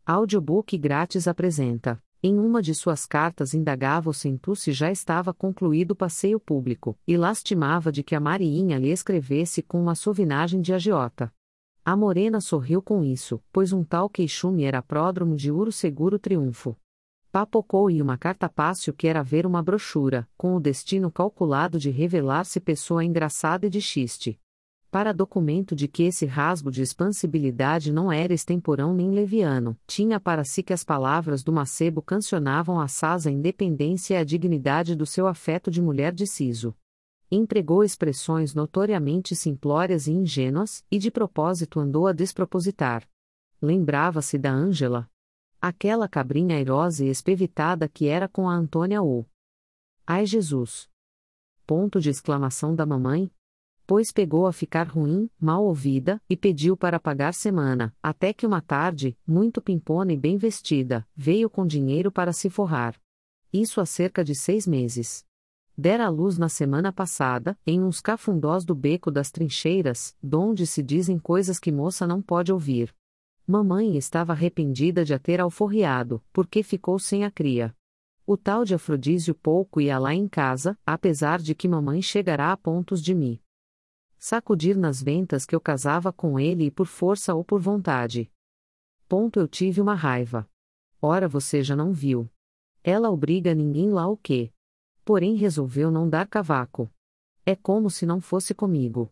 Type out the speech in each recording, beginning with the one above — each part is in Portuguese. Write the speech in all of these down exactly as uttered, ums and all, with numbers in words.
Audiobook grátis apresenta. Em uma de suas cartas indagava o Centu se já estava concluído o passeio público, e lastimava de que a Mariinha lhe escrevesse com uma sovinagem de agiota. A morena sorriu com isso, pois um tal queixume era pródromo de Uro Seguro Triunfo. Papocou-e uma cartapácio que era ver uma brochura, com o destino calculado de revelar-se pessoa engraçada e de chiste. Para documento de que esse rasgo de expansibilidade não era extemporão nem leviano, tinha para si que as palavras do macebo cancionavam assaz a independência e a dignidade do seu afeto de mulher de siso. Empregou expressões notoriamente simplórias e ingênuas, e de propósito andou a despropositar. Lembrava-se da Ângela, aquela cabrinha airosa e espevitada que era com a Antônia ou. Ai Jesus! Ponto de exclamação da mamãe. Pois pegou a ficar ruim, mal ouvida, e pediu para pagar semana, até que uma tarde, muito pimpona e bem vestida, veio com dinheiro para se forrar. Isso há cerca de seis meses. Dera à luz na semana passada, em uns cafundós do beco das trincheiras, donde se dizem coisas que moça não pode ouvir. Mamãe estava arrependida de a ter alforriado, porque ficou sem a cria. O tal de Afrodísio pouco ia lá em casa, apesar de que mamãe chegará a pontos de me sacudir nas ventas que eu casava com ele e por força ou por vontade. Ponto eu tive uma raiva. Ora você já não viu. Ela obriga ninguém lá o quê? Porém resolveu não dar cavaco. É como se não fosse comigo.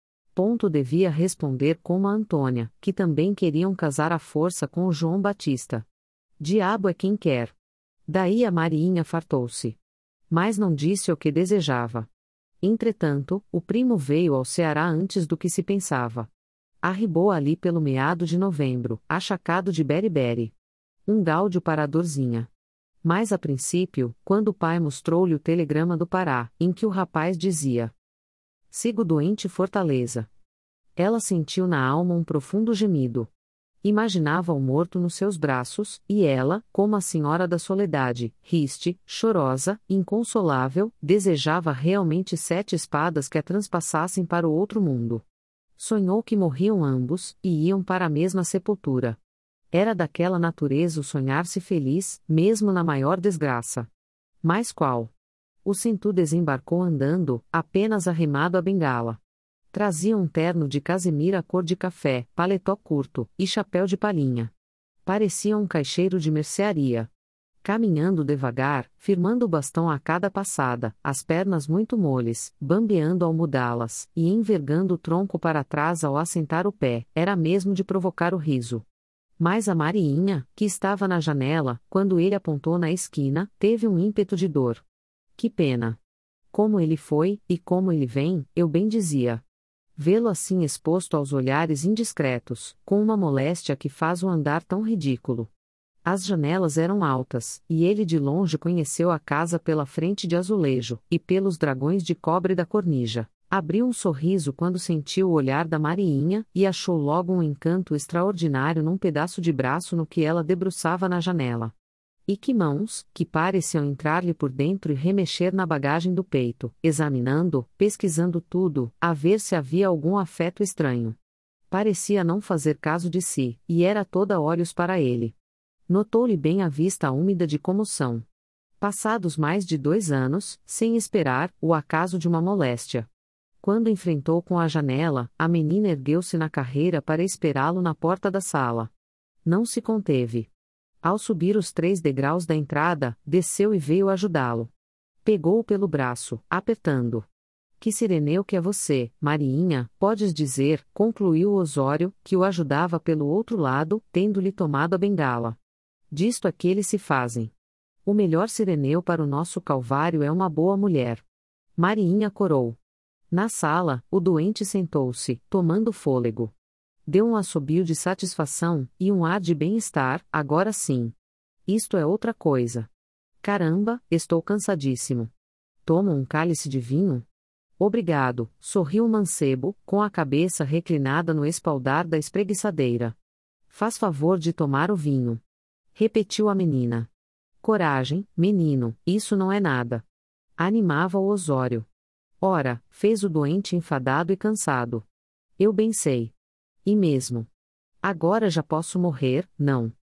Ponto devia responder como a Antônia, que também queriam casar à força com o João Batista. Diabo é quem quer. Daí a Mariinha fartou-se. Mas não disse o que desejava. Entretanto, o primo veio ao Ceará antes do que se pensava. Arribou ali pelo meado de novembro, achacado de beriberi. Um gáudio para a dorzinha. Mas a princípio, quando o pai mostrou-lhe o telegrama do Pará, em que o rapaz dizia: sigo doente Fortaleza. Ela sentiu na alma um profundo gemido. Imaginava o morto nos seus braços, e ela, como a senhora da soledade, triste, chorosa, inconsolável, desejava realmente sete espadas que a transpassassem para o outro mundo. Sonhou que morriam ambos, e iam para a mesma sepultura. Era daquela natureza o sonhar-se feliz, mesmo na maior desgraça. Mas qual? O Centu desembarcou andando, apenas arremado à bengala. Trazia um terno de casemira cor de café, paletó curto, e chapéu de palhinha. Parecia um caixeiro de mercearia. Caminhando devagar, firmando o bastão a cada passada, as pernas muito moles, bambeando ao mudá-las, e envergando o tronco para trás ao assentar o pé, era mesmo de provocar o riso. Mas a Mariinha, que estava na janela, quando ele apontou na esquina, teve um ímpeto de dor. Que pena! Como ele foi, e como ele vem, eu bem dizia. Vê-lo assim exposto aos olhares indiscretos, com uma moléstia que faz o andar tão ridículo. As janelas eram altas, e ele de longe conheceu a casa pela frente de azulejo, e pelos dragões de cobre da cornija. Abriu um sorriso quando sentiu o olhar da Mariinha, e achou logo um encanto extraordinário num pedaço de braço no que ela debruçava na janela. E que mãos, que pareciam entrar-lhe por dentro e remexer na bagagem do peito, examinando, pesquisando tudo, a ver se havia algum afeto estranho. Parecia não fazer caso de si, e era toda olhos para ele. Notou-lhe bem a vista úmida de comoção. Passados mais de dois anos, sem esperar, o acaso de uma moléstia. Quando enfrentou com a janela, a menina ergueu-se na carreira para esperá-lo na porta da sala. Não se conteve. Ao subir os três degraus da entrada, desceu e veio ajudá-lo. Pegou-o pelo braço, apertando. Que sireneu que é você, Mariinha, podes dizer, concluiu Osório, que o ajudava pelo outro lado, tendo-lhe tomado a bengala. Disto aqueles se fazem. O melhor sireneu para o nosso calvário é uma boa mulher. Mariinha corou. Na sala, o doente sentou-se, tomando fôlego. Deu um assobio de satisfação, e um ar de bem-estar, agora sim. Isto é outra coisa. Caramba, estou cansadíssimo. Toma um cálice de vinho? Obrigado, sorriu o mancebo, com a cabeça reclinada no espaldar da espreguiçadeira. Faz favor de tomar o vinho. Repetiu a menina. Coragem, menino, isso não é nada. Animava o Osório. Ora, fez o doente enfadado e cansado. Eu bem sei. E mesmo. Agora já posso morrer, não.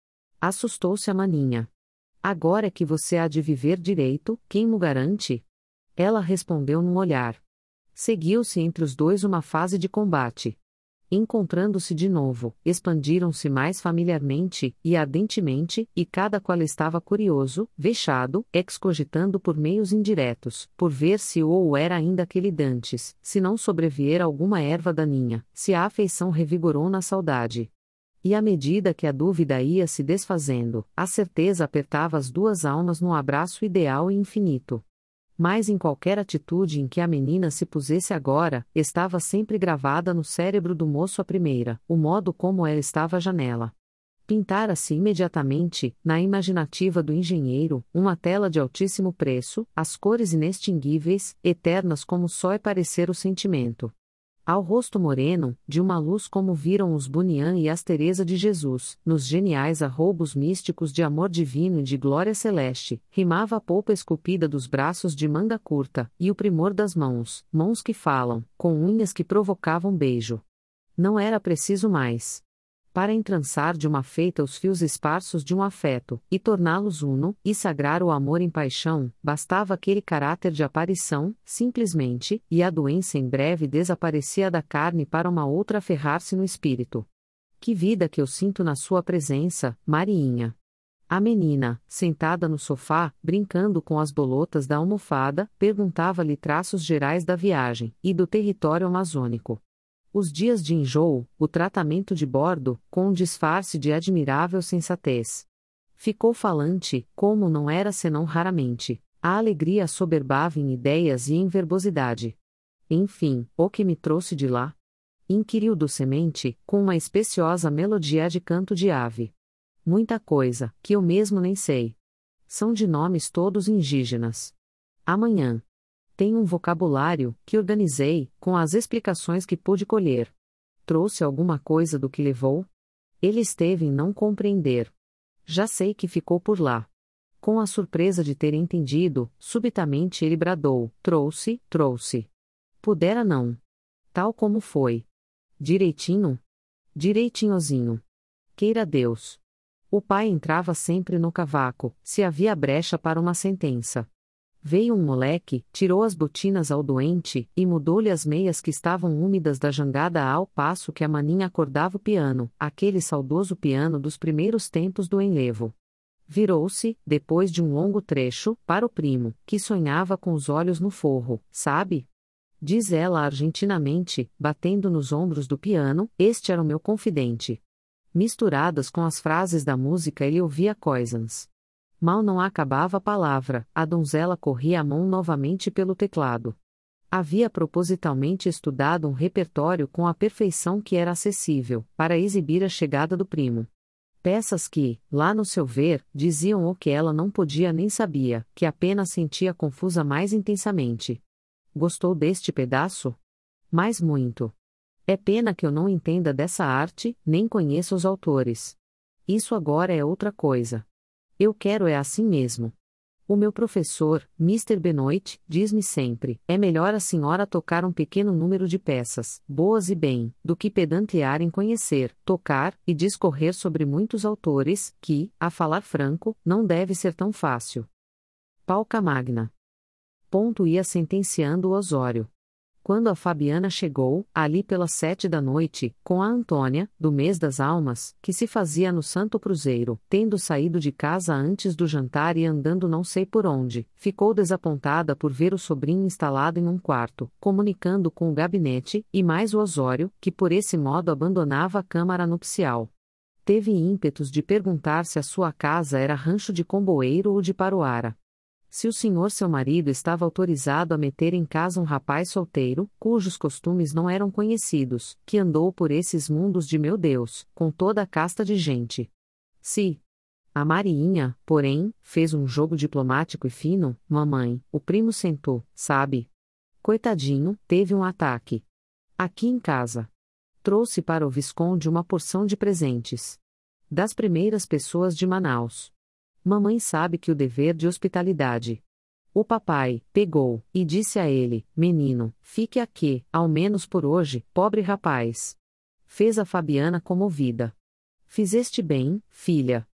Assustou-se a maninha. Agora é que você há de viver direito, quem mo garante? Ela respondeu num olhar. Seguiu-se entre os dois uma fase de combate. Encontrando-se de novo, expandiram-se mais familiarmente e ardentemente, e cada qual estava curioso, vexado, excogitando por meios indiretos, por ver se ou era ainda aquele dantes, se não sobreviera alguma erva daninha, se a afeição revigorou na saudade. E à medida que a dúvida ia se desfazendo, a certeza apertava as duas almas num abraço ideal e infinito. Mas em qualquer atitude em que a menina se pusesse agora, estava sempre gravada no cérebro do moço a primeira, o modo como ela estava à janela. Pintara-se imediatamente, na imaginativa do engenheiro, uma tela de altíssimo preço, as cores inextinguíveis, eternas como só é parecer o sentimento. Ao rosto moreno, de uma luz como viram os Bunyan e as Teresa de Jesus, nos geniais arroubos místicos de amor divino e de glória celeste, rimava a polpa esculpida dos braços de manga curta, e o primor das mãos, mãos que falam, com unhas que provocavam beijo. Não era preciso mais. Para entrançar de uma feita os fios esparsos de um afeto, e torná-los uno, e sagrar o amor em paixão, bastava aquele caráter de aparição, simplesmente, e a doença em breve desaparecia da carne para uma outra aferrar-se no espírito. Que vida que eu sinto na sua presença, Mariinha! A menina, sentada no sofá, brincando com as bolotas da almofada, perguntava-lhe traços gerais da viagem, e do território amazônico. Os dias de enjoo, o tratamento de bordo, com um disfarce de admirável sensatez. Ficou falante, como não era senão raramente. A alegria assoberbava em ideias e em verbosidade. Enfim, o que me trouxe de lá? Inquiriu docemente, com uma especiosa melodia de canto de ave. Muita coisa, que eu mesmo nem sei. São de nomes todos indígenas. Amanhã. Tenho um vocabulário, que organizei, com as explicações que pude colher. Trouxe alguma coisa do que levou? Ele esteve em não compreender. Já sei que ficou por lá. Com a surpresa de ter entendido, subitamente ele bradou: trouxe, trouxe. Pudera não. Tal como foi. Direitinho? Direitinhozinho. Queira Deus. O pai entrava sempre no cavaco, se havia brecha para uma sentença. Veio um moleque, tirou as botinas ao doente, e mudou-lhe as meias que estavam úmidas da jangada ao passo que a maninha acordava o piano, aquele saudoso piano dos primeiros tempos do enlevo. Virou-se, depois de um longo trecho, para o primo, que sonhava com os olhos no forro, sabe? Diz ela argentinamente, batendo nos ombros do piano, este era o meu confidente. Misturadas com as frases da música ele ouvia coisas. Mal não acabava a palavra, a donzela corria a mão novamente pelo teclado. Havia propositalmente estudado um repertório com a perfeição que era acessível, para exibir a chegada do primo. Peças que, lá no seu ver, diziam o que ela não podia nem sabia, que apenas sentia confusa mais intensamente. Gostou deste pedaço? Mais muito. É pena que eu não entenda dessa arte, nem conheça os autores. Isso agora é outra coisa. Eu quero é assim mesmo. O meu professor, mister Benoit, diz-me sempre, é melhor a senhora tocar um pequeno número de peças, boas e bem, do que pedantear em conhecer, tocar, e discorrer sobre muitos autores, que, a falar franco, não deve ser tão fácil. Pauca magna. Ponto ia sentenciando o Osório. Quando a Fabiana chegou, ali pelas sete da noite, com a Antônia, do mês das almas, que se fazia no Santo Cruzeiro, tendo saído de casa antes do jantar e andando não sei por onde, ficou desapontada por ver o sobrinho instalado em um quarto, comunicando com o gabinete, e mais o Osório, que por esse modo abandonava a câmara nupcial. Teve ímpetos de perguntar se a sua casa era rancho de Comboeiro ou de Paruara. Se o senhor seu marido estava autorizado a meter em casa um rapaz solteiro, cujos costumes não eram conhecidos, que andou por esses mundos de meu Deus, com toda a casta de gente. Se a Mariinha, porém, fez um jogo diplomático e fino, mamãe, o primo sentou, sabe? Coitadinho, teve um ataque. Aqui em casa. Trouxe para o Visconde uma porção de presentes. Das primeiras pessoas de Manaus. Mamãe sabe que o dever de hospitalidade. O papai pegou e disse a ele: menino, fique aqui, ao menos por hoje, pobre rapaz. Fez a Fabiana comovida. Fizeste bem, filha.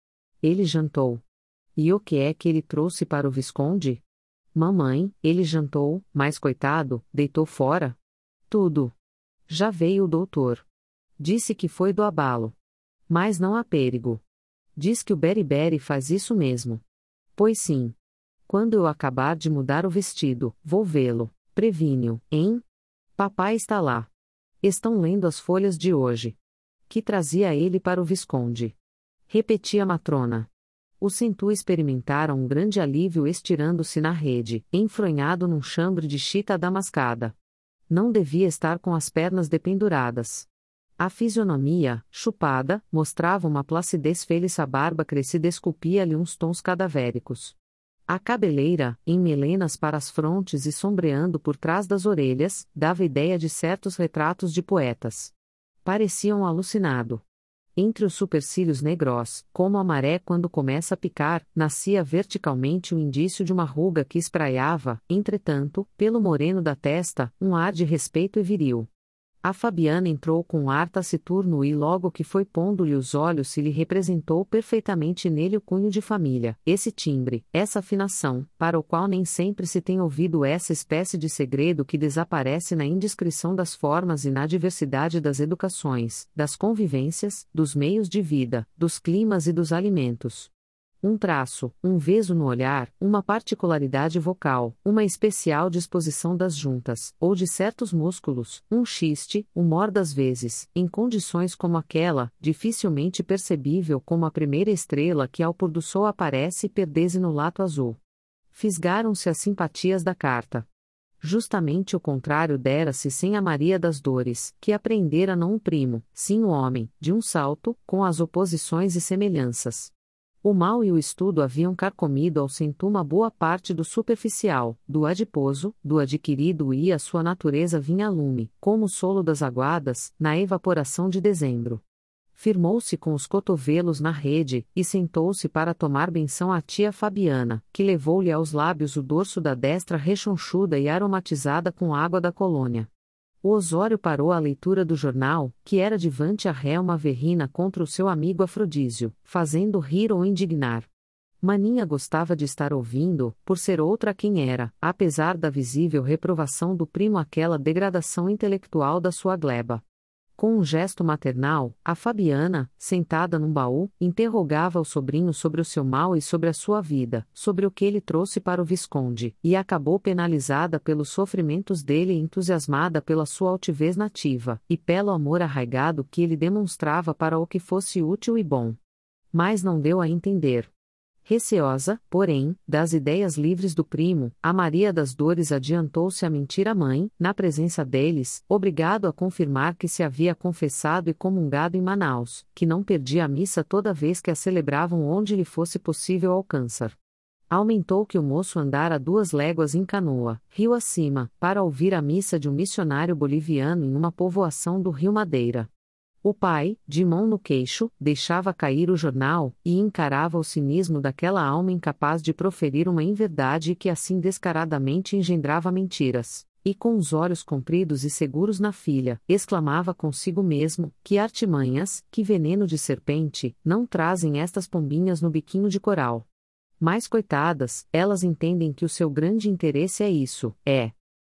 Ele jantou. E o que é que ele trouxe para o Visconde? Mamãe, ele jantou, mas coitado, deitou fora. Tudo. Já veio o doutor. Disse que foi do abalo. Mas não há perigo. Diz que o beriberi faz isso mesmo. Pois sim. Quando eu acabar de mudar o vestido, vou vê-lo. Previne-o, hein? Papai está lá. Estão lendo as folhas de hoje. Que trazia ele para o Visconde. Repetia matrona. O Centu experimentara um grande alívio estirando-se na rede, enfronhado num chambre de chita damascada. Não devia estar com as pernas dependuradas. A fisionomia, chupada, mostrava uma placidez feliz, a barba crescida esculpia-lhe uns tons cadavéricos. A cabeleira, em melenas para as frontes e sombreando por trás das orelhas, dava ideia de certos retratos de poetas. Parecia um alucinado. Entre os supercílios negros, como a maré quando começa a picar, nascia verticalmente o indício de uma ruga que espraiava, entretanto, pelo moreno da testa, um ar de respeito e viril. A Fabiana entrou com um ar taciturno e logo que foi pondo-lhe os olhos se lhe representou perfeitamente nele o cunho de família, esse timbre, essa afinação, para o qual nem sempre se tem ouvido essa espécie de segredo que desaparece na indiscrição das formas e na diversidade das educações, das convivências, dos meios de vida, dos climas e dos alimentos. Um traço, um veso no olhar, uma particularidade vocal, uma especial disposição das juntas, ou de certos músculos, um xiste, humor das vezes, em condições como aquela, dificilmente percebível como a primeira estrela que ao pôr do sol aparece e perdese no lato azul. Fisgaram-se as simpatias da carta. Justamente o contrário dera-se sem a Maria das Dores, que apreendera não o primo, sim o homem, de um salto, com as oposições e semelhanças. O mal e o estudo haviam carcomido ao Centu uma boa parte do superficial, do adiposo, do adquirido e a sua natureza vinha a lume, como o solo das aguadas, na evaporação de dezembro. Firmou-se com os cotovelos na rede, e sentou-se para tomar benção à tia Fabiana, que levou-lhe aos lábios o dorso da destra rechonchuda e aromatizada com água da colônia. O Osório parou a leitura do jornal, que era de vante a ré uma verrina contra o seu amigo Afrodísio, fazendo rir ou indignar. Maninha gostava de estar ouvindo, por ser outra quem era, apesar da visível reprovação do primo aquela degradação intelectual da sua gleba. Com um gesto maternal, a Fabiana, sentada num baú, interrogava o sobrinho sobre o seu mal e sobre a sua vida, sobre o que ele trouxe para o Visconde, e acabou penalizada pelos sofrimentos dele e entusiasmada pela sua altivez nativa, e pelo amor arraigado que ele demonstrava para o que fosse útil e bom. Mas não deu a entender. Receosa, porém, das ideias livres do primo, a Maria das Dores adiantou-se a mentir à mãe, na presença deles, obrigado a confirmar que se havia confessado e comungado em Manaus, que não perdia a missa toda vez que a celebravam onde lhe fosse possível alcançar. Aumentou que o moço andara duas léguas em canoa, rio acima, para ouvir a missa de um missionário boliviano em uma povoação do Rio Madeira. O pai, de mão no queixo, deixava cair o jornal, e encarava o cinismo daquela alma incapaz de proferir uma inverdade e que assim descaradamente engendrava mentiras, e com os olhos compridos e seguros na filha, exclamava consigo mesmo, que artimanhas, que veneno de serpente, não trazem estas pombinhas no biquinho de coral. Mas coitadas, elas entendem que o seu grande interesse é isso, é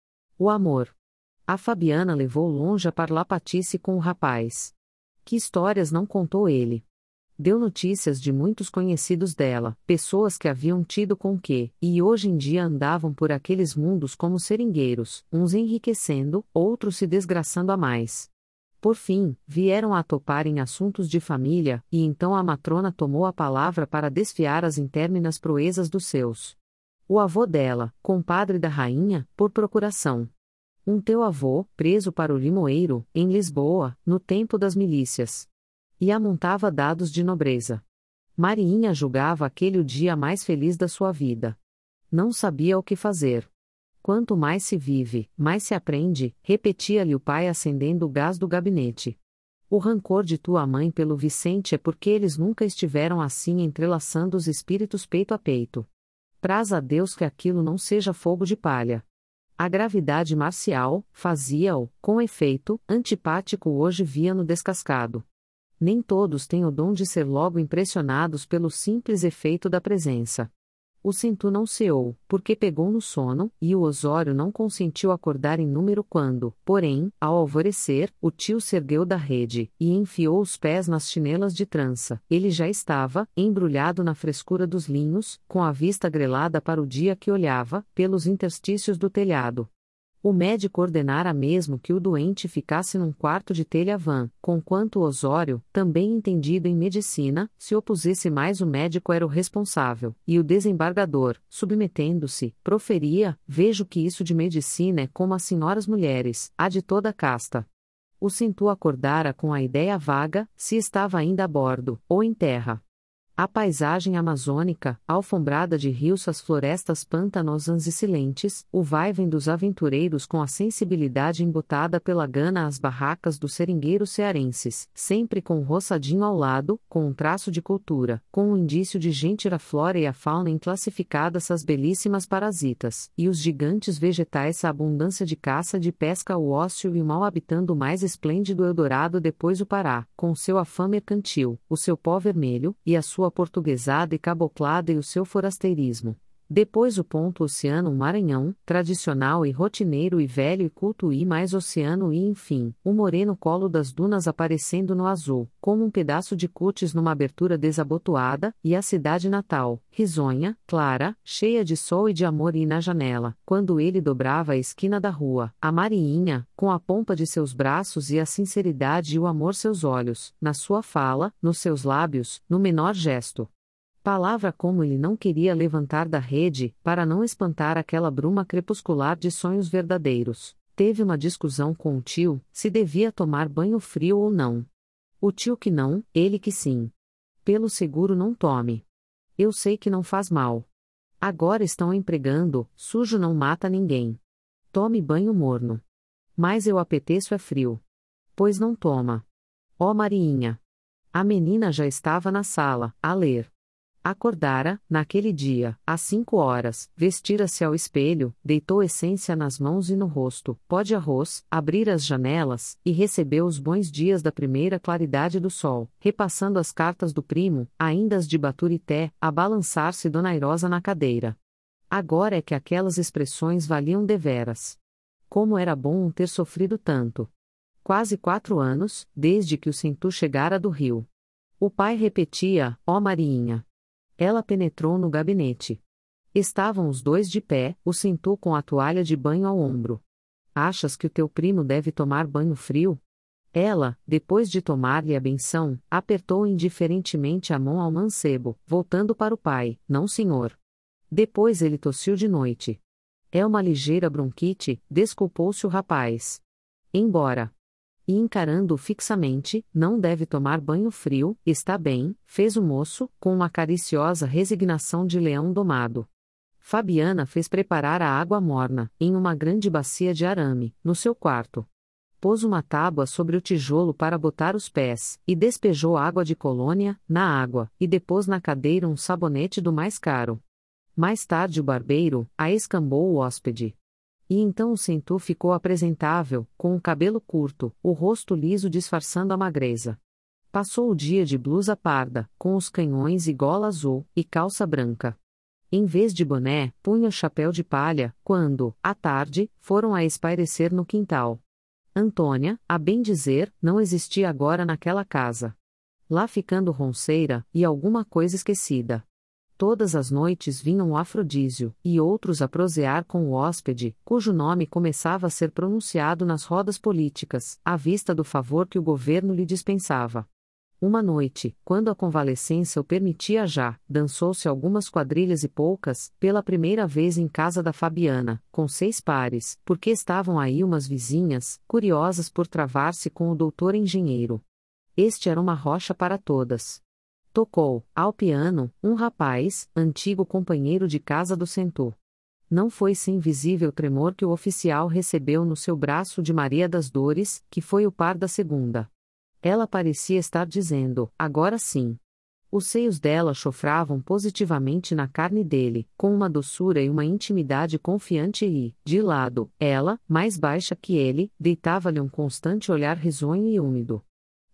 o amor. A Fabiana levou longe a parlapatice com o rapaz. Que histórias não contou ele? Deu notícias de muitos conhecidos dela, pessoas que haviam tido com que, e hoje em dia andavam por aqueles mundos como seringueiros, uns enriquecendo, outros se desgraçando a mais. Por fim, vieram a topar em assuntos de família, e então a matrona tomou a palavra para desfiar as intérminas proezas dos seus. O avô dela, compadre da rainha, por procuração. Um teu avô, preso para o Limoeiro, em Lisboa, no tempo das milícias. E amontava dados de nobreza. Mariinha julgava aquele o dia mais feliz da sua vida. Não sabia o que fazer. Quanto mais se vive, mais se aprende, repetia-lhe o pai acendendo o gás do gabinete. O rancor de tua mãe pelo Vicente é porque eles nunca estiveram assim entrelaçando os espíritos peito a peito. Praz a Deus que aquilo não seja fogo de palha. A gravidade marcial, fazia-o, com efeito, antipático hoje via-no descascado. Nem todos têm o dom de ser logo impressionados pelo simples efeito da presença. O Centu não ceou, porque pegou no sono, e o Osório não consentiu acordar em número quando, porém, ao alvorecer, o tio se ergueu da rede, e enfiou os pés nas chinelas de trança. Ele já estava, embrulhado na frescura dos linhos, com a vista grelada para o dia que olhava, pelos interstícios do telhado. O médico ordenara mesmo que o doente ficasse num quarto de telha-vã, conquanto o Osório, também entendido em medicina, se opusesse mais. O médico era o responsável, e o desembargador, submetendo-se, proferia: vejo que isso de medicina é como as senhoras mulheres, há de toda casta. O Centu acordara com a ideia vaga, se estava ainda a bordo, ou em terra. A paisagem amazônica, alfombrada de rios, as florestas pantanosas e silentes, o vai-vem dos aventureiros com a sensibilidade embutada pela gana, as barracas dos seringueiros cearenses, sempre com um roçadinho ao lado, com um traço de cultura, com um indício de gente, a flora e a fauna inclassificadas, as belíssimas parasitas, e os gigantes vegetais, a abundância de caça, de pesca, o ócio e o mal habitando o mais esplêndido Eldorado, depois o Pará, com seu afã mercantil, o seu pó vermelho, e a sua portuguesada e caboclada e o seu forasteirismo. Depois o ponto oceano, o Maranhão, tradicional e rotineiro e velho e culto, e mais oceano, e enfim, o moreno colo das dunas aparecendo no azul, como um pedaço de cutis numa abertura desabotoada, e a cidade natal, risonha, clara, cheia de sol e de amor, e na janela, quando ele dobrava a esquina da rua, a Mariinha, com a pompa de seus braços e a sinceridade e o amor seus olhos, na sua fala, nos seus lábios, no menor gesto. Palavra como ele não queria levantar da rede, para não espantar aquela bruma crepuscular de sonhos verdadeiros. Teve uma discussão com o tio, se devia tomar banho frio ou não. O tio que não, ele que sim. Pelo seguro não tome. Eu sei que não faz mal. Agora estão empregando, sujo não mata ninguém. Tome banho morno. Mas eu apeteço é frio. Pois não toma. Ó Mariinha. A menina já estava na sala, a ler. Acordara, naquele dia, às cinco horas, vestira-se ao espelho, deitou essência nas mãos e no rosto, pó de arroz, abrir as janelas, e recebeu os bons dias da primeira claridade do sol, repassando as cartas do primo, ainda as de Baturité, a balançar-se donairosa na cadeira. Agora é que aquelas expressões valiam deveras. Como era bom ter sofrido tanto. Quase quatro anos, desde que o Centu chegara do Rio. O pai repetia: ó Mariinha. Ela penetrou no gabinete. Estavam os dois de pé, o Centu com a toalha de banho ao ombro. Achas que o teu primo deve tomar banho frio? Ela, depois de tomar-lhe a benção, apertou indiferentemente a mão ao mancebo, voltando para o pai: não senhor. Depois ele tossiu de noite. É uma ligeira bronquite, desculpou-se o rapaz. Embora. E encarando-o fixamente: não deve tomar banho frio, está bem, fez o moço, com uma cariciosa resignação de leão domado. Fabiana fez preparar a água morna, em uma grande bacia de arame, no seu quarto. Pôs uma tábua sobre o tijolo para botar os pés, e despejou água de colônia, na água, e depôs na cadeira um sabonete do mais caro. Mais tarde o barbeiro, a escambou o hóspede. E então o Centu ficou apresentável, com o cabelo curto, o rosto liso disfarçando a magreza. Passou o dia de blusa parda, com os canhões e gola azul, e calça branca. Em vez de boné, punha o chapéu de palha, quando, à tarde, foram a espairecer no quintal. Antônia, a bem dizer, não existia agora naquela casa. Lá ficando ronceira, e alguma coisa esquecida. Todas as noites vinham o afrodísio, e outros a prosear com o hóspede, cujo nome começava a ser pronunciado nas rodas políticas, à vista do favor que o governo lhe dispensava. Uma noite, quando a convalescença o permitia já, dançou-se algumas quadrilhas e poucas, pela primeira vez em casa da Fabiana, com seis pares, porque estavam aí umas vizinhas, curiosas por travar-se com o doutor engenheiro. Este era uma rocha para todas. Tocou, ao piano, um rapaz, antigo companheiro de casa do Centu. Não foi sem visível tremor que o oficial recebeu no seu braço de Maria das Dores, que foi o par da segunda. Ela parecia estar dizendo: agora sim. Os seios dela chofravam positivamente na carne dele, com uma doçura e uma intimidade confiante e, de lado, ela, mais baixa que ele, deitava-lhe um constante olhar risonho e úmido.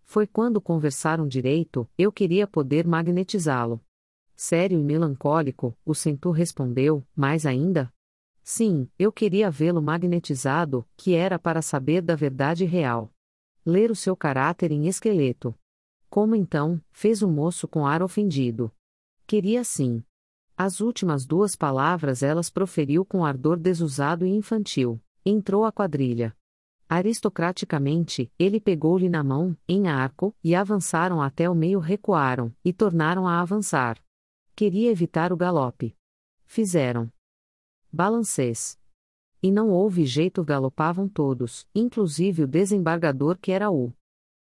Foi quando conversaram direito, eu queria poder magnetizá-lo. Sério e melancólico, o centauro respondeu, mais ainda? Sim, eu queria vê-lo magnetizado, que era para saber da verdade real. Ler o seu caráter em esqueleto. Como então, fez o moço com ar ofendido. Queria sim. As últimas duas palavras elas proferiu com ardor desusado e infantil. Entrou a quadrilha. Aristocraticamente, ele pegou-lhe na mão, em arco, e avançaram até o meio, recuaram, e tornaram a avançar. Queria evitar o galope. Fizeram balancês. E não houve jeito, galopavam todos, inclusive o desembargador que era o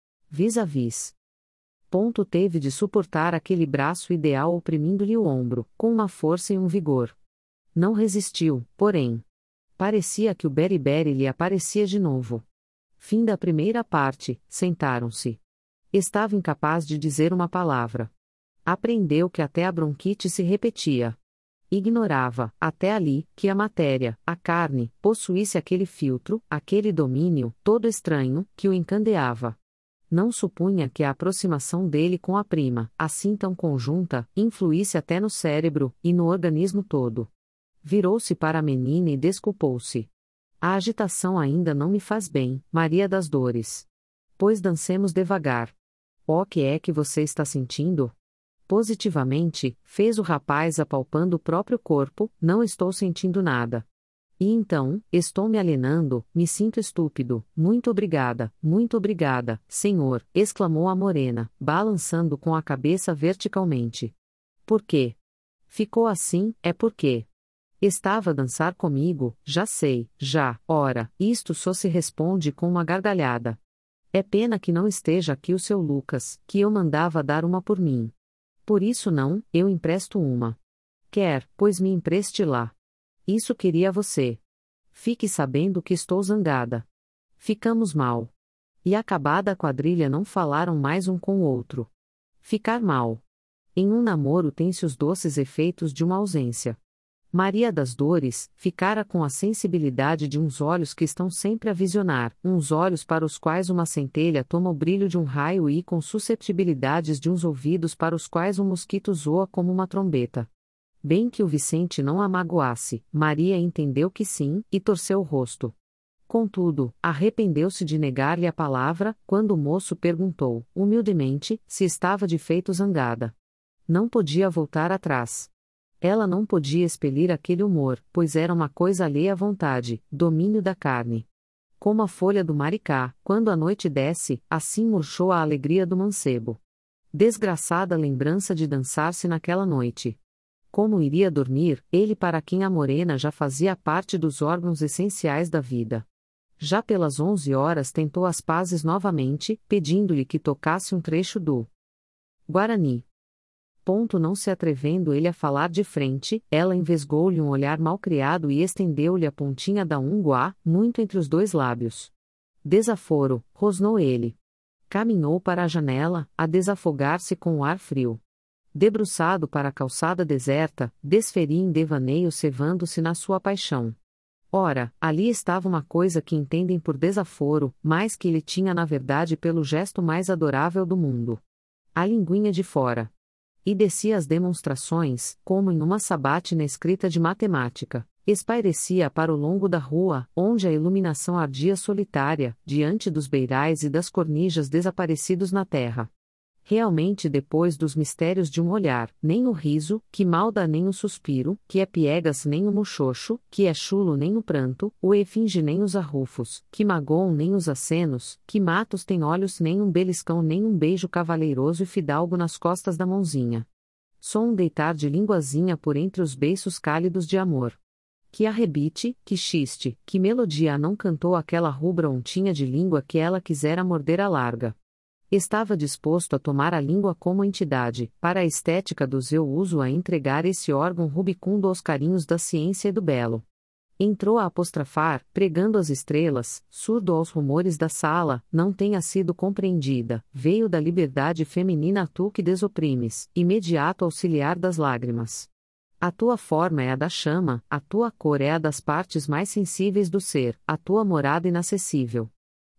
vis-a-vis. Ponto teve de suportar aquele braço ideal oprimindo-lhe o ombro, com uma força e um vigor. Não resistiu, porém. Parecia que o beriberi lhe aparecia de novo. Fim da primeira parte, sentaram-se. Estava incapaz de dizer uma palavra. Aprendeu que até a bronquite se repetia. Ignorava, até ali, que a matéria, a carne, possuísse aquele filtro, aquele domínio, todo estranho, que o encandeava. Não supunha que a aproximação dele com a prima, assim tão conjunta, influísse até no cérebro, e no organismo todo. Virou-se para a menina e desculpou-se. A agitação ainda não me faz bem, Maria das Dores. Pois dancemos devagar. O que é que você está sentindo? Positivamente, fez o rapaz apalpando o próprio corpo, não estou sentindo nada. E então, estou me alienando, me sinto estúpido, muito obrigada, muito obrigada, senhor, exclamou a morena, balançando com a cabeça verticalmente. Por quê? Ficou assim, é porque. Estava a dançar comigo, já sei, já, ora, isto só se responde com uma gargalhada. É pena que não esteja aqui o seu Lucas, que eu mandava dar uma por mim. Por isso não, eu empresto uma. Quer, pois me empreste lá. Isso queria você. Fique sabendo que estou zangada. Ficamos mal. E acabada a quadrilha não falaram mais um com o outro. Ficar mal. Em um namoro tem-se os doces efeitos de uma ausência. Maria das Dores ficara com a sensibilidade de uns olhos que estão sempre a visionar, uns olhos para os quais uma centelha toma o brilho de um raio e com susceptibilidades de uns ouvidos para os quais um mosquito zoa como uma trombeta. Bem que o Vicente não a magoasse, Maria entendeu que sim, e torceu o rosto. Contudo, arrependeu-se de negar-lhe a palavra, quando o moço perguntou, humildemente, se estava de feito zangada. Não podia voltar atrás. Ela não podia expelir aquele humor, pois era uma coisa alheia à vontade, domínio da carne. Como a folha do maricá, quando a noite desce, assim murchou a alegria do mancebo. Desgraçada lembrança de dançar-se naquela noite. Como iria dormir, ele para quem a morena já fazia parte dos órgãos essenciais da vida. Já pelas onze horas tentou as pazes novamente, pedindo-lhe que tocasse um trecho do Guarani. Ponto não se atrevendo ele a falar de frente, ela envesgou-lhe um olhar malcriado e estendeu-lhe a pontinha da unguá, muito entre os dois lábios. Desaforo, rosnou ele. Caminhou para a janela, a desafogar-se com o ar frio. Debruçado para a calçada deserta, desferia em devaneio cevando-se na sua paixão. Ora, ali estava uma coisa que entendem por desaforo, mas que ele tinha na verdade pelo gesto mais adorável do mundo. A linguinha de fora. E descia as demonstrações, como em uma sabatina escrita de matemática, espairecia para o longo da rua, onde a iluminação ardia solitária, diante dos beirais e das cornijas desaparecidos na terra. Realmente depois dos mistérios de um olhar, nem o riso, que mal dá nem o suspiro, que é piegas nem o muxoxo, que é chulo nem o pranto, o efinge nem os arrufos, que magoam nem os acenos, que matos tem olhos nem um beliscão nem um beijo cavaleiroso e fidalgo nas costas da mãozinha. Só um deitar de linguazinha por entre os beiços cálidos de amor. Que arrebite, que xiste, que melodia não cantou aquela rubra ontinha de língua que ela quisera morder à larga. Estava disposto a tomar a língua como entidade, para a estética do seu uso a entregar esse órgão rubicundo aos carinhos da ciência e do belo. Entrou a apostrafar, pregando as estrelas, surdo aos rumores da sala, não tenha sido compreendida, veio da liberdade feminina tu que desoprimes, imediato auxiliar das lágrimas. A tua forma é a da chama, a tua cor é a das partes mais sensíveis do ser, a tua morada inacessível.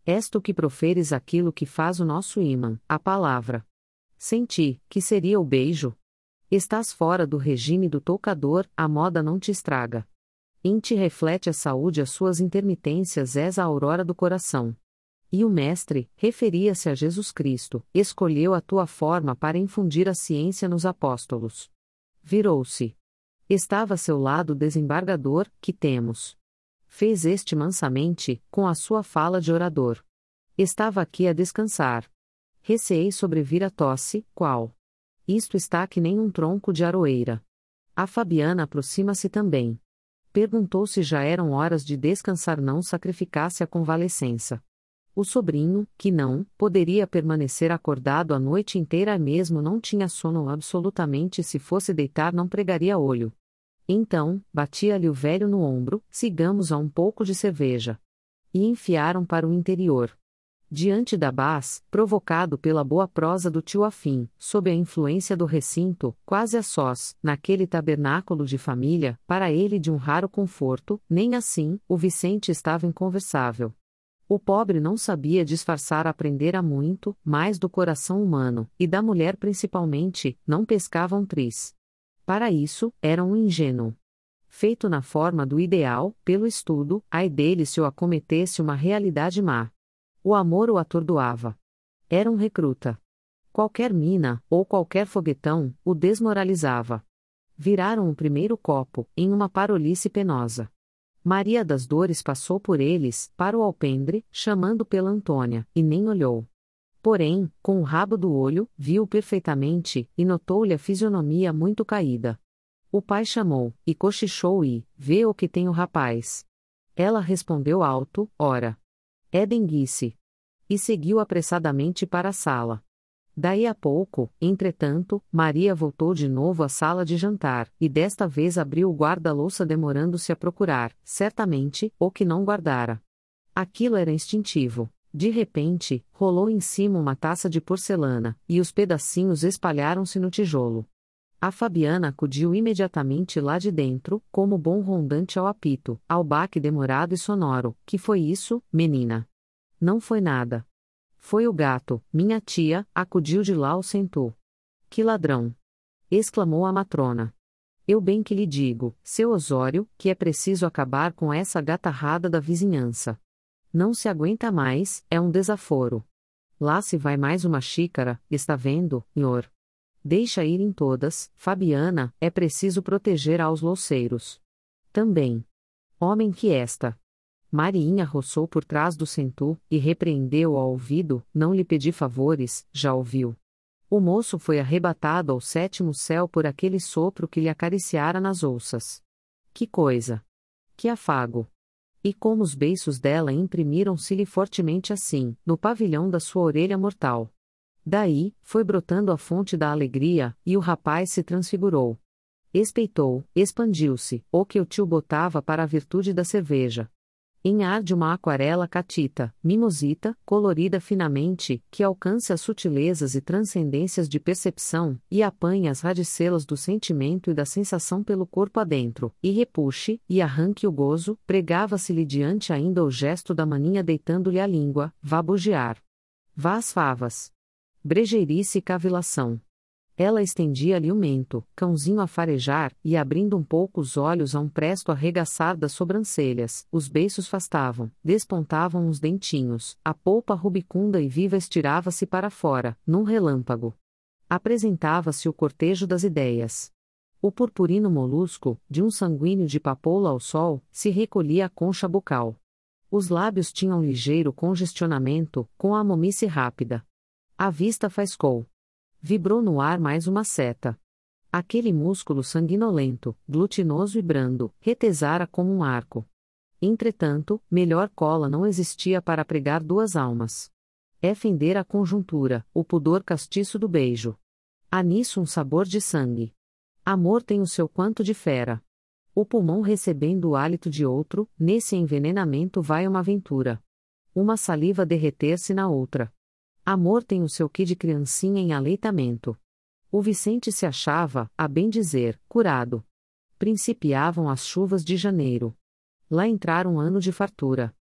És tu que proferes aquilo que faz o nosso ímã, a palavra. Sem ti, que seria o beijo? Estás fora do regime do toucador, a moda não te estraga. Em ti reflete a saúde as suas intermitências, és a aurora do coração. E o mestre, referia-se a Jesus Cristo, escolheu a tua forma para infundir a ciência nos apóstolos. Virou-se. Estava a seu lado o desembargador, que temos. Fez este mansamente, com a sua fala de orador. Estava aqui a descansar. Receei sobrevir a tosse, qual? Isto está que nem um tronco de aroeira. A Fabiana aproxima-se também. Perguntou se já eram horas de descansar, não sacrificasse a convalescença. O sobrinho, que não poderia permanecer acordado a noite inteira, mesmo não tinha sono absolutamente, se fosse deitar não pregaria olho. Então, batia-lhe o velho no ombro, sigamos a um pouco de cerveja. E enfiaram para o interior. Diante da Bás, provocado pela boa prosa do tio Afim, sob a influência do recinto, quase a sós, naquele tabernáculo de família, para ele de um raro conforto, nem assim, o Vicente estava inconversável. O pobre não sabia disfarçar, aprendera muito, mais do coração humano, e da mulher principalmente, não pescava um tris. Para isso, era um ingênuo. Feito na forma do ideal, pelo estudo, ai dele se o acometesse uma realidade má. O amor o atordoava. Era um recruta. Qualquer mina, ou qualquer foguetão, o desmoralizava. Viraram o primeiro copo, em uma parolice penosa. Maria das Dores passou por eles, para o alpendre, chamando pela Antônia, e nem olhou. Porém, com o rabo do olho, viu perfeitamente, e notou-lhe a fisionomia muito caída. O pai chamou, e cochichou e, vê o que tem o rapaz. Ela respondeu alto, ora. É denguice. E seguiu apressadamente para a sala. Daí a pouco, entretanto, Maria voltou de novo à sala de jantar, e desta vez abriu o guarda-louça, demorando-se a procurar, certamente, o que não guardara. Aquilo era instintivo. De repente, rolou em cima uma taça de porcelana, e os pedacinhos espalharam-se no tijolo. A Fabiana acudiu imediatamente lá de dentro, como bom rondante ao apito, ao baque demorado e sonoro. Que foi isso, menina? Não foi nada. Foi o gato, minha tia, acudiu de lá o sentou. Que ladrão! Exclamou a matrona. Eu bem que lhe digo, seu Osório, que é preciso acabar com essa gatarrada da vizinhança. Não se aguenta mais, é um desaforo. Lá se vai mais uma xícara, está vendo, senhor? Deixa ir em todas, Fabiana, é preciso proteger aos louceiros. Também. Homem que esta. Mariinha roçou por trás do centú, e repreendeu ao ouvido, não lhe pedi favores, já ouviu. O moço foi arrebatado ao sétimo céu por aquele sopro que lhe acariciara nas ouças. Que coisa! Que afago! E como os beiços dela imprimiram-se-lhe fortemente assim, no pavilhão da sua orelha mortal. Daí, foi brotando a fonte da alegria, e o rapaz se transfigurou. Espeitou, expandiu-se, o que o tio botava para a virtude da cerveja. Em ar de uma aquarela catita, mimosita, colorida finamente, que alcance as sutilezas e transcendências de percepção, e apanhe as radicelas do sentimento e da sensação pelo corpo adentro, e repuxe, e arranque o gozo, pregava-se-lhe diante ainda o gesto da maninha deitando-lhe a língua, vá bugiar. Vá às favas. Brejeirice e cavilação. Ela estendia-lhe o mento, cãozinho a farejar, e abrindo um pouco os olhos a um presto arregaçar das sobrancelhas, os beiços fastavam, despontavam uns dentinhos, a polpa rubicunda e viva estirava-se para fora, num relâmpago. Apresentava-se o cortejo das ideias. O purpurino molusco, de um sanguíneo de papoula ao sol, se recolhia à concha bucal. Os lábios tinham ligeiro congestionamento, com a momice rápida. A vista faiscou. Vibrou no ar mais uma seta. Aquele músculo sanguinolento, glutinoso e brando, retesara como um arco. Entretanto, melhor cola não existia para pregar duas almas. É fender a conjuntura, o pudor castiço do beijo. Há nisso um sabor de sangue. Amor tem o seu quanto de fera. O pulmão recebendo o hálito de outro, nesse envenenamento vai uma aventura. Uma saliva derreter-se na outra. Amor tem o seu quê de criancinha em aleitamento. O Vicente se achava, a bem dizer, curado. Principiavam as chuvas de janeiro. Lá entrara um ano de fartura.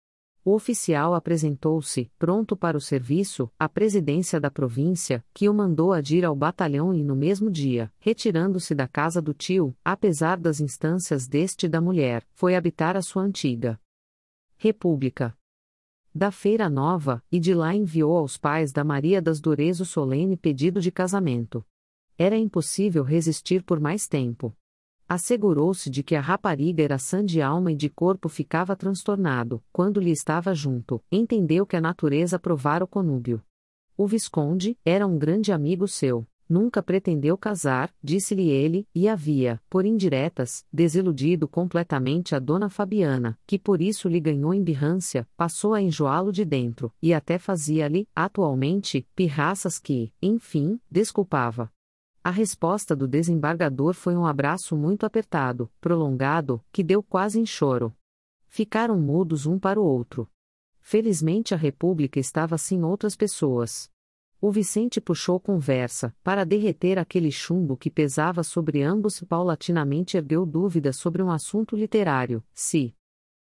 O oficial apresentou-se, pronto para o serviço, à presidência da província, que o mandou adir ao batalhão e no mesmo dia, retirando-se da casa do tio, apesar das instâncias deste e da mulher, foi habitar a sua antiga república da Feira Nova, e de lá enviou aos pais da Maria das Dores o solene pedido de casamento. Era impossível resistir por mais tempo. Assegurou-se de que a rapariga era sã de alma e de corpo ficava transtornado, quando lhe estava junto, entendeu que a natureza provara o conúbio. O Visconde era um grande amigo seu, nunca pretendeu casar, disse-lhe ele, e havia, por indiretas, desiludido completamente a dona Fabiana, que por isso lhe ganhou em birrância, passou a enjoá-lo de dentro, e até fazia-lhe, atualmente, pirraças que, enfim, desculpava. A resposta do desembargador foi um abraço muito apertado, prolongado, que deu quase em choro. Ficaram mudos um para o outro. Felizmente a República estava sem outras pessoas. O Vicente puxou conversa, para derreter aquele chumbo que pesava sobre ambos e paulatinamente ergueu dúvidas sobre um assunto literário, se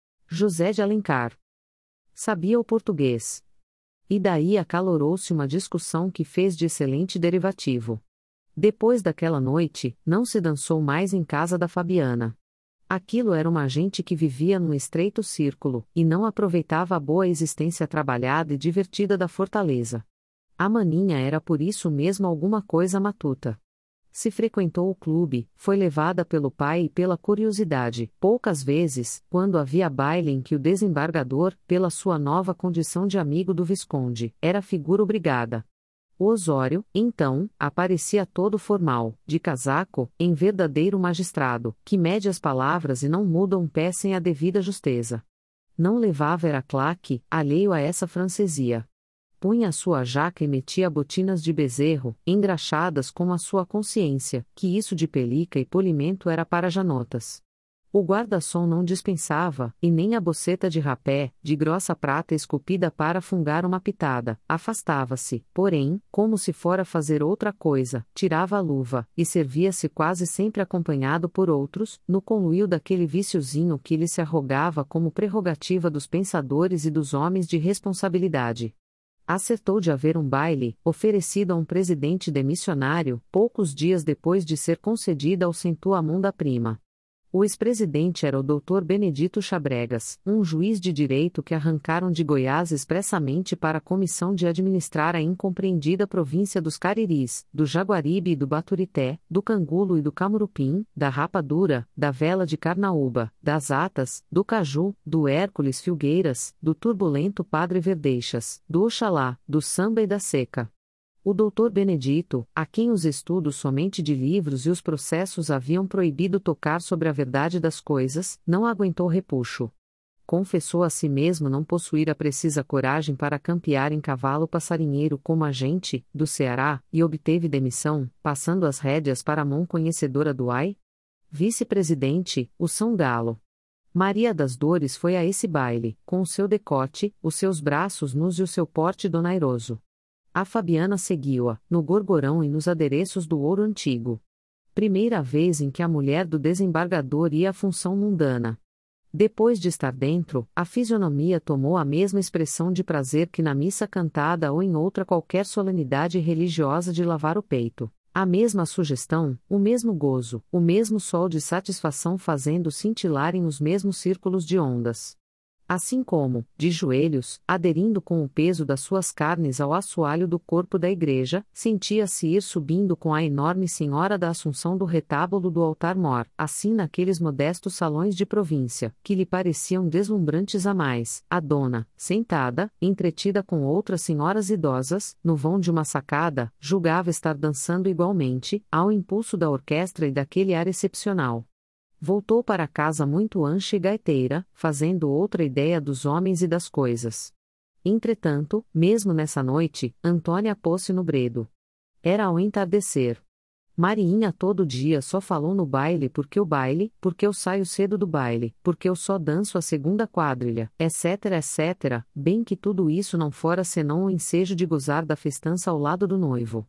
José de Alencar sabia o português. E daí acalorou-se uma discussão que fez de excelente derivativo. Depois daquela noite, não se dançou mais em casa da Fabiana. Aquilo era uma gente que vivia num estreito círculo, e não aproveitava a boa existência trabalhada e divertida da fortaleza. A maninha era por isso mesmo alguma coisa matuta. Se frequentou o clube, foi levada pelo pai e pela curiosidade, poucas vezes, quando havia baile em que o desembargador, pela sua nova condição de amigo do Visconde, era figura obrigada. O Osório, então, aparecia todo formal, de casaco, em verdadeiro magistrado, que mede as palavras e não muda um pé sem a devida justeza. Não levava era claque, alheio a essa francesia. Punha a sua jaca e metia botinas de bezerro, engraxadas como a sua consciência, que isso de pelica e polimento era para janotas. O guarda-som não dispensava, e nem a boceta de rapé, de grossa prata esculpida para fungar uma pitada, afastava-se, porém, como se fora fazer outra coisa, tirava a luva, e servia-se quase sempre acompanhado por outros, no conluio daquele viciozinho que lhe se arrogava como prerrogativa dos pensadores e dos homens de responsabilidade. Acertou de haver um baile, oferecido a um presidente demissionário, poucos dias depois de ser concedida ao centuamum da prima. O ex-presidente era o doutor Benedito Chabregas, um juiz de direito que arrancaram de Goiás expressamente para a comissão de administrar a incompreendida província dos Cariris, do Jaguaribe e do Baturité, do Cangulo e do Camurupim, da Rapadura, da Vela de Carnaúba, das Atas, do Caju, do Hércules Filgueiras, do turbulento Padre Verdeixas, do Oxalá, do Samba e da Seca. O doutor Benedito, a quem os estudos somente de livros e os processos haviam proibido tocar sobre a verdade das coisas, não aguentou repuxo. Confessou a si mesmo não possuir a precisa coragem para campear em cavalo passarinheiro como agente, do Ceará, e obteve demissão, passando as rédeas para a mão conhecedora do A I. Vice-presidente, o São Galo. Maria das Dores foi a esse baile, com o seu decote, os seus braços nus e o seu porte donairoso. A Fabiana seguiu-a, no gorgorão e nos adereços do ouro antigo. Primeira vez em que a mulher do desembargador ia à função mundana. Depois de estar dentro, a fisionomia tomou a mesma expressão de prazer que na missa cantada ou em outra qualquer solenidade religiosa de lavar o peito. A mesma sugestão, o mesmo gozo, o mesmo sol de satisfação fazendo cintilarem os mesmos círculos de ondas. Assim como, de joelhos, aderindo com o peso das suas carnes ao assoalho do corpo da igreja, sentia-se ir subindo com a enorme Senhora da Assunção do retábulo do altar-mor, assim naqueles modestos salões de província, que lhe pareciam deslumbrantes a mais, a dona, sentada, entretida com outras senhoras idosas, no vão de uma sacada, julgava estar dançando igualmente, ao impulso da orquestra e daquele ar excepcional. Voltou para casa muito ancha e gaiteira, fazendo outra ideia dos homens e das coisas. Entretanto, mesmo nessa noite, Antônia pôs-se no bredo. Era ao entardecer. Mariinha todo dia só falou no baile porque o baile, porque eu saio cedo do baile, porque eu só danço a segunda quadrilha, etc, etc, bem que tudo isso não fora senão o ensejo de gozar da festança ao lado do noivo.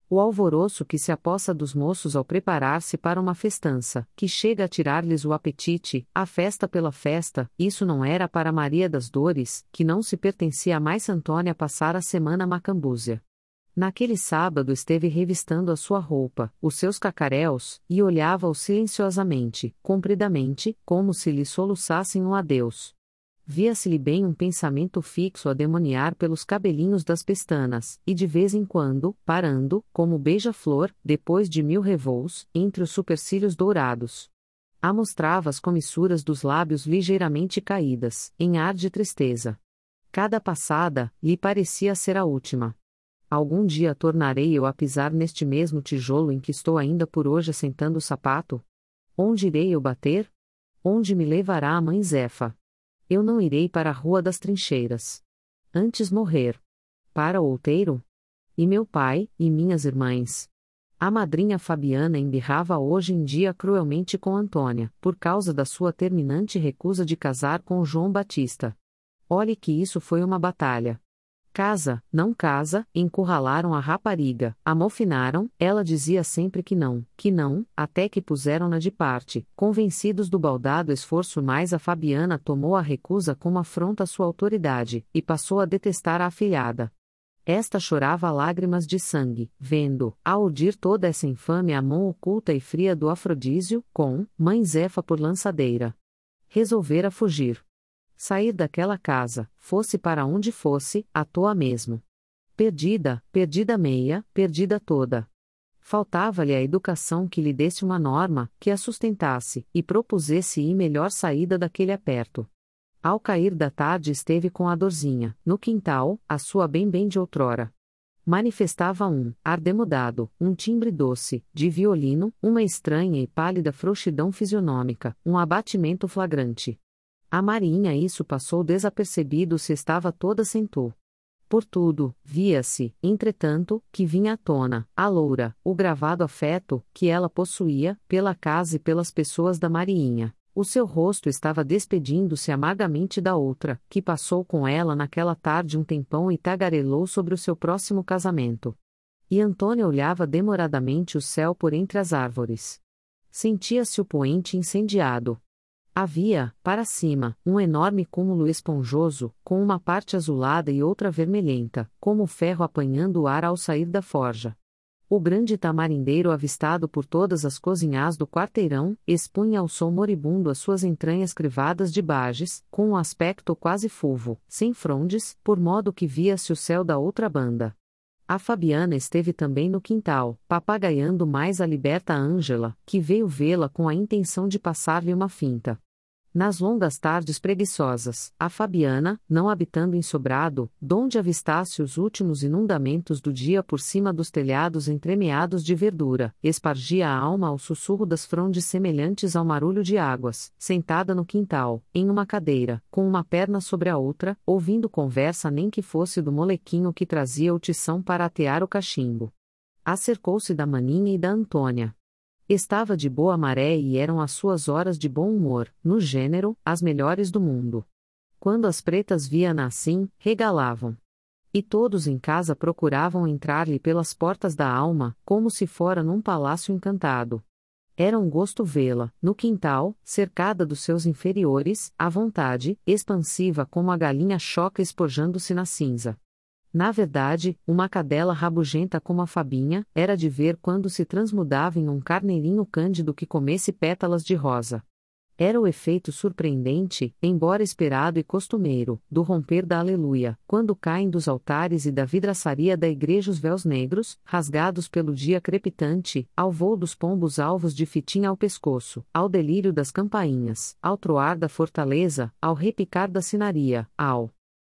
O alvoroço que se apossa dos moços ao preparar-se para uma festança, que chega a tirar-lhes o apetite, a festa pela festa, isso não era para Maria das Dores, que não se pertencia a mais Antônia passar a semana macambúzia. Naquele sábado esteve revistando a sua roupa, os seus cacaréus, e olhava-o silenciosamente, compridamente, como se lhe soluçassem um adeus. Via-se-lhe bem um pensamento fixo a demoniar pelos cabelinhos das pestanas, e de vez em quando, parando, como beija-flor, depois de mil revoos, entre os supercílios dourados. Amostrava as comissuras dos lábios ligeiramente caídas, em ar de tristeza. Cada passada, lhe parecia ser a última. Algum dia tornarei eu a pisar neste mesmo tijolo em que estou ainda por hoje assentando o sapato? Onde irei eu bater? Onde me levará a mãe Zefa? Eu não irei para a Rua das Trincheiras. Antes morrer. Para o outeiro? E meu pai, e minhas irmãs? A madrinha Fabiana embirrava hoje em dia cruelmente com Antônia, por causa da sua terminante recusa de casar com João Batista. Olhe que isso foi uma batalha. Casa, não casa, encurralaram a rapariga, amofinaram, ela dizia sempre que não, que não, até que puseram-na de parte, convencidos do baldado esforço, mas a Fabiana tomou a recusa como afronta à sua autoridade, e passou a detestar a afilhada. Esta chorava lágrimas de sangue, vendo, ao urdir toda essa infame a mão oculta e fria do Afrodísio, com, mãe Zefa por lançadeira. Resolvera fugir. Sair daquela casa, fosse para onde fosse, à toa mesmo. Perdida, perdida meia, perdida toda. Faltava-lhe a educação que lhe desse uma norma, que a sustentasse, e propusesse-lhe melhor saída daquele aperto. Ao cair da tarde esteve com a dorzinha, no quintal, a sua bem-bem de outrora. Manifestava um ar demudado, um timbre doce, de violino, uma estranha e pálida frouxidão fisionômica, um abatimento flagrante. A Marinha isso passou desapercebido se estava toda sentou. Por tudo, via-se, entretanto, que vinha à tona, a loura, o gravado afeto, que ela possuía, pela casa e pelas pessoas da Mariinha. O seu rosto estava despedindo-se amargamente da outra, que passou com ela naquela tarde um tempão e tagarelou sobre o seu próximo casamento. E Antônia olhava demoradamente o céu por entre as árvores. Sentia-se o poente incendiado. Havia, para cima, um enorme cúmulo esponjoso, com uma parte azulada e outra vermelhenta, como o ferro apanhando o ar ao sair da forja. O grande tamarindeiro avistado por todas as cozinhás do quarteirão, expunha ao sol moribundo as suas entranhas crivadas de bages, com um aspecto quase fulvo, sem frondes, por modo que via-se o céu da outra banda. A Fabiana esteve também no quintal, papagaiando mais a liberta Ângela, que veio vê-la com a intenção de passar-lhe uma finta. Nas longas tardes preguiçosas, a Fabiana, não habitando em sobrado, donde avistasse os últimos inundamentos do dia por cima dos telhados entremeados de verdura, espargia a alma ao sussurro das frondes semelhantes ao marulho de águas, sentada no quintal, em uma cadeira, com uma perna sobre a outra, ouvindo conversa nem que fosse do molequinho que trazia o tição para atear o cachimbo. Acercou-se da Maninha e da Antônia. Estava de boa maré e eram as suas horas de bom humor, no gênero, as melhores do mundo. Quando as pretas via-na assim, regalavam. E todos em casa procuravam entrar-lhe pelas portas da alma, como se fora num palácio encantado. Era um gosto vê-la, no quintal, cercada dos seus inferiores, à vontade, expansiva como a galinha choca espojando-se na cinza. Na verdade, uma cadela rabugenta como a Fabinha, era de ver quando se transmudava em um carneirinho cândido que comesse pétalas de rosa. Era o efeito surpreendente, embora esperado e costumeiro, do romper da aleluia, quando caem dos altares e da vidraçaria da igreja os véus negros, rasgados pelo dia crepitante, ao voo dos pombos alvos de fitim ao pescoço, ao delírio das campainhas, ao troar da fortaleza, ao repicar da sinaria, ao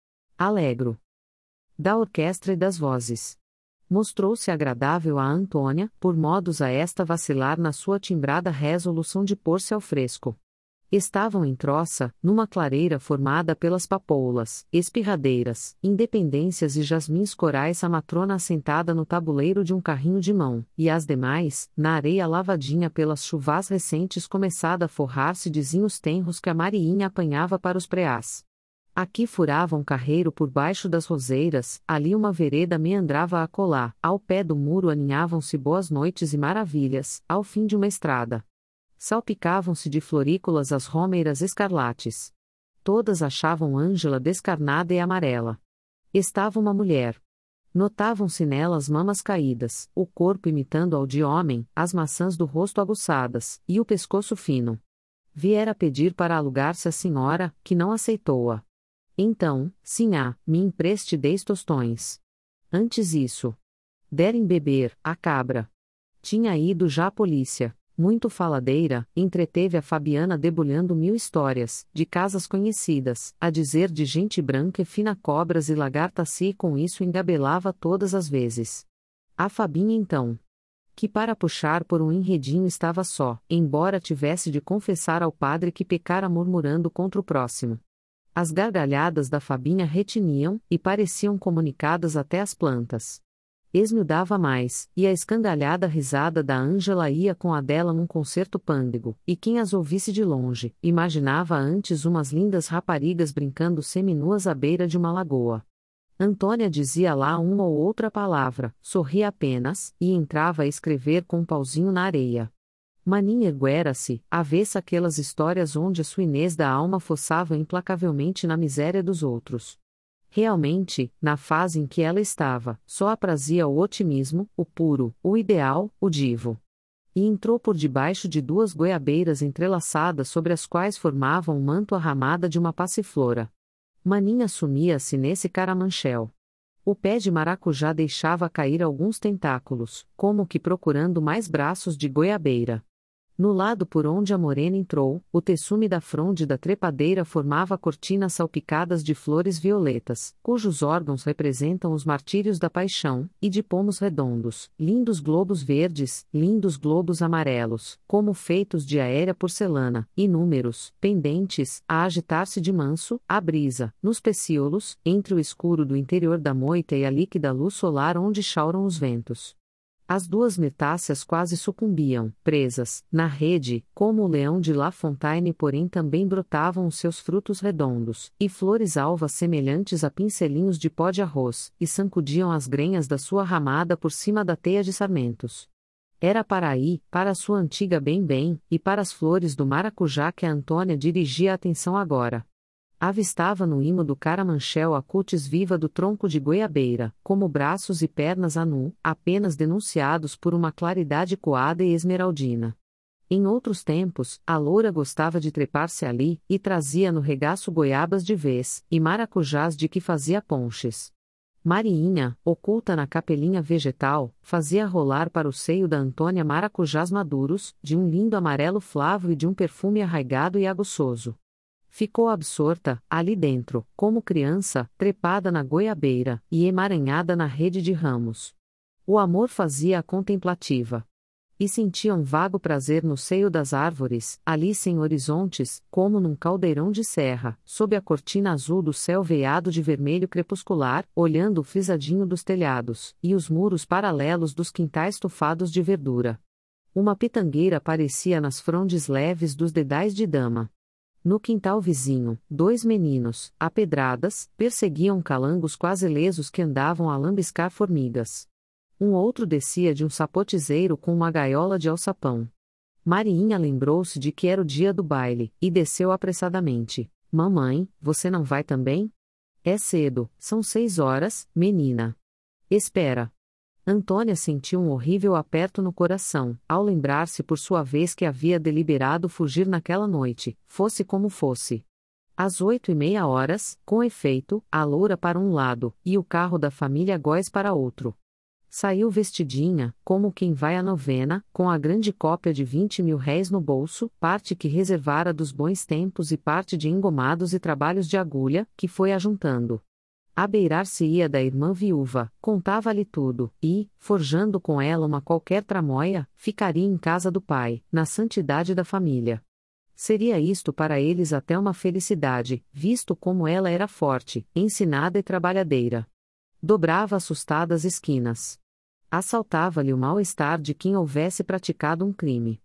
alegro da orquestra e das vozes. Mostrou-se agradável a Antônia, por modos a esta vacilar na sua timbrada resolução de pôr-se ao fresco. Estavam em troça, numa clareira formada pelas papoulas, espirradeiras, independências e jasmins corais, a matrona assentada no tabuleiro de um carrinho de mão, e as demais, na areia lavadinha pelas chuvas recentes, começada a forrar-se de zinhos tenros que a Mariinha apanhava para os preás. Aqui furava um carreiro por baixo das roseiras, ali uma vereda meandrava a colar, ao pé do muro aninhavam-se boas noites e maravilhas, ao fim de uma estrada. Salpicavam-se de florícolas as rómeiras escarlates. Todas achavam Ângela descarnada e amarela. Estava uma mulher. Notavam-se nelas mamas caídas, o corpo imitando ao de homem, as maçãs do rosto aguçadas, e o pescoço fino. Viera pedir para alugar-se a senhora, que não aceitou-a. Então, sinhá, me empreste dez tostões. Antes isso. Derem beber, a cabra. Tinha ido já a polícia, muito faladeira, entreteve a Fabiana debulhando mil histórias, de casas conhecidas, a dizer de gente branca e fina cobras e lagartas e com isso engabelava todas as vezes. A Fabinha então. Que para puxar por um enredinho estava só, embora tivesse de confessar ao padre que pecara murmurando contra o próximo. As gargalhadas da Fabinha retiniam, e pareciam comunicadas até às plantas. Esmiudava mais, e a escangalhada risada da Ângela ia com a dela num concerto pândego, e quem as ouvisse de longe, imaginava antes umas lindas raparigas brincando seminuas à beira de uma lagoa. Antônia dizia lá uma ou outra palavra, sorria apenas, e entrava a escrever com um pauzinho na areia. Maninha erguera-se, avessa aquelas histórias onde a sua Inês da alma fossava implacavelmente na miséria dos outros. Realmente, na fase em que ela estava, só aprazia o otimismo, o puro, o ideal, o divo. E entrou por debaixo de duas goiabeiras entrelaçadas sobre as quais formavam um manto arramada de uma passiflora. Maninha sumia-se nesse caramanchel. O pé de maracujá deixava cair alguns tentáculos, como que procurando mais braços de goiabeira. No lado por onde a morena entrou, o texume da fronde da trepadeira formava cortinas salpicadas de flores violetas, cujos órgãos representam os martírios da paixão, e de pomos redondos, lindos globos verdes, lindos globos amarelos, como feitos de aérea porcelana, inúmeros, pendentes, a agitar-se de manso, à brisa, nos pecíolos, entre o escuro do interior da moita e a líquida luz solar onde chauram os ventos. As duas mirtáceas quase sucumbiam, presas, na rede, como o leão de La Fontaine, porém também brotavam os seus frutos redondos, e flores alvas semelhantes a pincelinhos de pó de arroz, e sacudiam as grenhas da sua ramada por cima da teia de sarmentos. Era para aí, para a sua antiga bem-bem, e para as flores do maracujá que a Antônia dirigia a atenção agora. Avistava no imo do caramanchel a cutis viva do tronco de goiabeira, como braços e pernas a nu, apenas denunciados por uma claridade coada e esmeraldina. Em outros tempos, a loura gostava de trepar-se ali, e trazia no regaço goiabas de vez, e maracujás de que fazia ponches. Mariinha, oculta na capelinha vegetal, fazia rolar para o seio da Antônia maracujás maduros, de um lindo amarelo flavo e de um perfume arraigado e aguçoso. Ficou absorta, ali dentro, como criança, trepada na goiabeira, e emaranhada na rede de ramos. O amor fazia-a contemplativa. E sentia um vago prazer no seio das árvores, ali sem horizontes, como num caldeirão de serra, sob a cortina azul do céu veiado de vermelho crepuscular, olhando o frisadinho dos telhados, e os muros paralelos dos quintais tufados de verdura. Uma pitangueira aparecia nas frondes leves dos dedais de dama. No quintal vizinho, dois meninos, a pedradas, perseguiam calangos quase lesos que andavam a lambiscar formigas. Um outro descia de um sapotizeiro com uma gaiola de alçapão. Mariinha lembrou-se de que era o dia do baile, e desceu apressadamente. Mamãe, você não vai também? É cedo, são seis horas, menina. Espera. Antônia sentiu um horrível aperto no coração, ao lembrar-se por sua vez que havia deliberado fugir naquela noite, fosse como fosse. Às oito e meia horas, com efeito, a loura para um lado, e o carro da família Góes para outro. Saiu vestidinha, como quem vai à novena, com a grande cópia de vinte mil réis no bolso, parte que reservara dos bons tempos e parte de engomados e trabalhos de agulha, que foi ajuntando. Abeirar-se-ia da irmã viúva, contava-lhe tudo, e, forjando com ela uma qualquer tramóia, ficaria em casa do pai, na santidade da família. Seria isto para eles até uma felicidade, visto como ela era forte, ensinada e trabalhadeira. Dobrava assustadas esquinas. Assaltava-lhe o mal-estar de quem houvesse praticado um crime.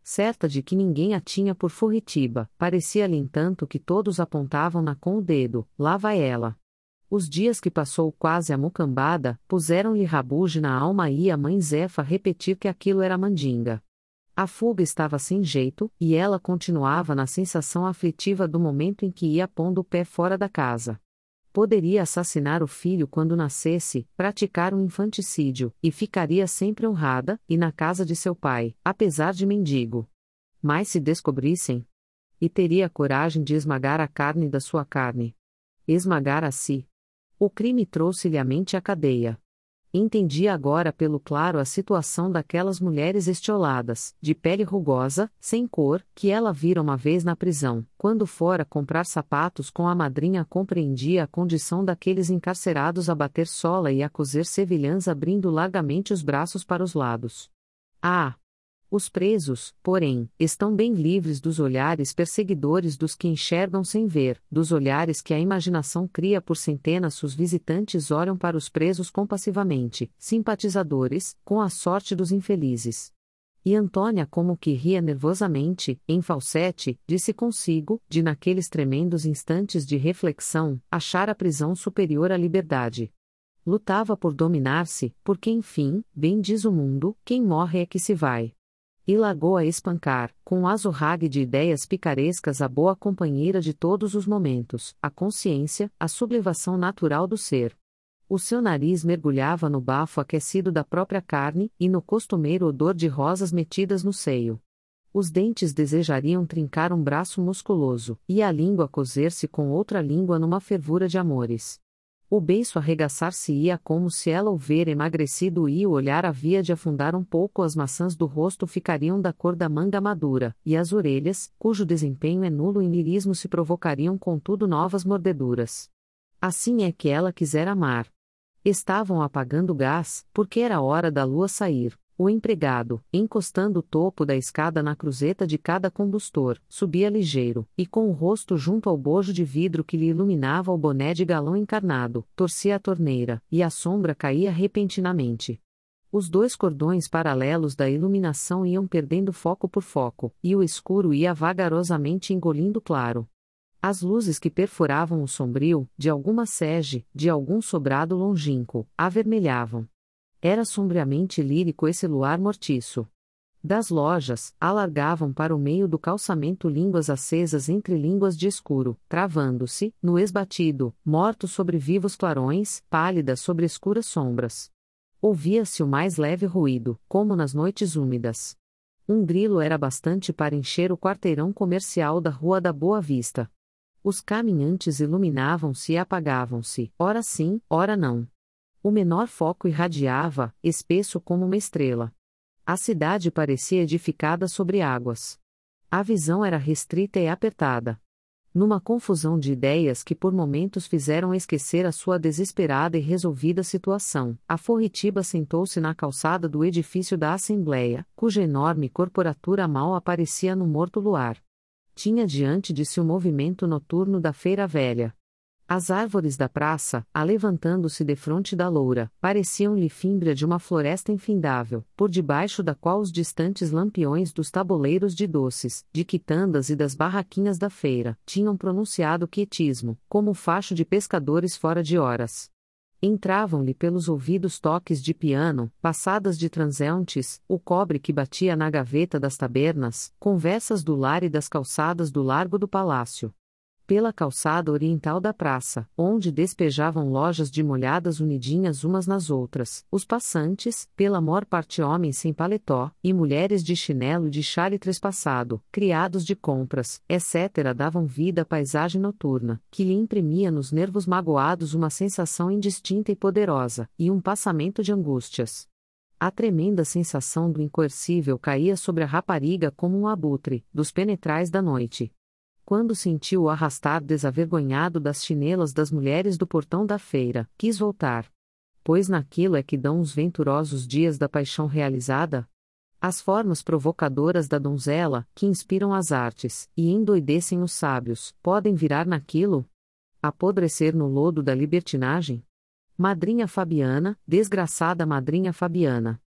Certa de que ninguém a tinha por furritiba, parecia-lhe entanto que todos apontavam-na com o dedo, lá vai ela. Os dias que passou quase amucambada, puseram-lhe rabuge na alma e a mãe Zefa repetir que aquilo era mandinga. A fuga estava sem jeito, e ela continuava na sensação aflitiva do momento em que ia pondo o pé fora da casa. Poderia assassinar o filho quando nascesse, praticar um infanticídio, e ficaria sempre honrada, e na casa de seu pai, apesar de mendigo. Mas se descobrissem? E teria a coragem de esmagar a carne da sua carne. Esmagar a si. O crime trouxe-lhe à mente a cadeia. Entendia agora pelo claro a situação daquelas mulheres estioladas, de pele rugosa, sem cor, que ela vira uma vez na prisão. Quando fora comprar sapatos com a madrinha, compreendia a condição daqueles encarcerados a bater sola e a coser sevilhãs, abrindo largamente os braços para os lados. Ah! Os presos, porém, estão bem livres dos olhares perseguidores dos que enxergam sem ver, dos olhares que a imaginação cria por centenas. Os visitantes olham para os presos compassivamente, simpatizadores, com a sorte dos infelizes. E Antônia, como que ria nervosamente, em falsete, disse consigo, de naqueles tremendos instantes de reflexão, achar a prisão superior à liberdade. Lutava por dominar-se, porque enfim, bem diz o mundo, quem morre é que se vai. E largou a espancar, com um azorrague de ideias picarescas, a boa companheira de todos os momentos, a consciência, a sublevação natural do ser. O seu nariz mergulhava no bafo aquecido da própria carne, e no costumeiro odor de rosas metidas no seio. Os dentes desejariam trincar um braço musculoso, e a língua coser-se com outra língua numa fervura de amores. O beiço arregaçar-se-ia como se ela o ver emagrecido, e o olhar havia de afundar um pouco, as maçãs do rosto ficariam da cor da manga madura, e as orelhas, cujo desempenho é nulo em lirismo, se provocariam contudo novas mordeduras. Assim é que ela quisera amar. Estavam apagando o gás, porque era hora da lua sair. O empregado, encostando o topo da escada na cruzeta de cada combustor, subia ligeiro, e com o rosto junto ao bojo de vidro que lhe iluminava o boné de galão encarnado, torcia a torneira, e a sombra caía repentinamente. Os dois cordões paralelos da iluminação iam perdendo foco por foco, e o escuro ia vagarosamente engolindo o claro. As luzes que perfuravam o sombrio, de alguma sege, de algum sobrado longínquo, avermelhavam. Era sombriamente lírico esse luar mortiço. Das lojas, alargavam para o meio do calçamento línguas acesas entre línguas de escuro, travando-se, no esbatido, mortos sobre vivos clarões, pálidas sobre escuras sombras. Ouvia-se o mais leve ruído, como nas noites úmidas. Um grilo era bastante para encher o quarteirão comercial da Rua da Boa Vista. Os caminhantes iluminavam-se e apagavam-se, ora sim, ora não. O menor foco irradiava, espesso como uma estrela. A cidade parecia edificada sobre águas. A visão era restrita e apertada. Numa confusão de ideias que por momentos fizeram esquecer a sua desesperada e resolvida situação, a Forritiba sentou-se na calçada do edifício da Assembleia, cuja enorme corporatura mal aparecia no morto luar. Tinha diante de si o movimento noturno da Feira Velha. As árvores da praça, alevantando-se defronte da loura, pareciam-lhe fímbria de uma floresta infindável, por debaixo da qual os distantes lampiões dos tabuleiros de doces, de quitandas e das barraquinhas da feira, tinham pronunciado quietismo, como o facho de pescadores fora de horas. Entravam-lhe pelos ouvidos toques de piano, passadas de transeuntes, o cobre que batia na gaveta das tabernas, conversas do lar e das calçadas do largo do palácio. Pela calçada oriental da praça, onde despejavam lojas de molhadas unidinhas umas nas outras, os passantes, pela maior parte homens sem paletó, e mulheres de chinelo e de chale trespassado, criados de compras, etcétera, davam vida à paisagem noturna, que lhe imprimia nos nervos magoados uma sensação indistinta e poderosa, e um passamento de angústias. A tremenda sensação do incoercível caía sobre a rapariga como um abutre, dos penetrais da noite. Quando sentiu o arrastar desavergonhado das chinelas das mulheres do portão da feira, quis voltar. Pois naquilo é que dão os venturosos dias da paixão realizada? As formas provocadoras da donzela, que inspiram as artes, e endoidecem os sábios, podem virar naquilo? Apodrecer no lodo da libertinagem? Madrinha Fabiana, desgraçada madrinha Fabiana.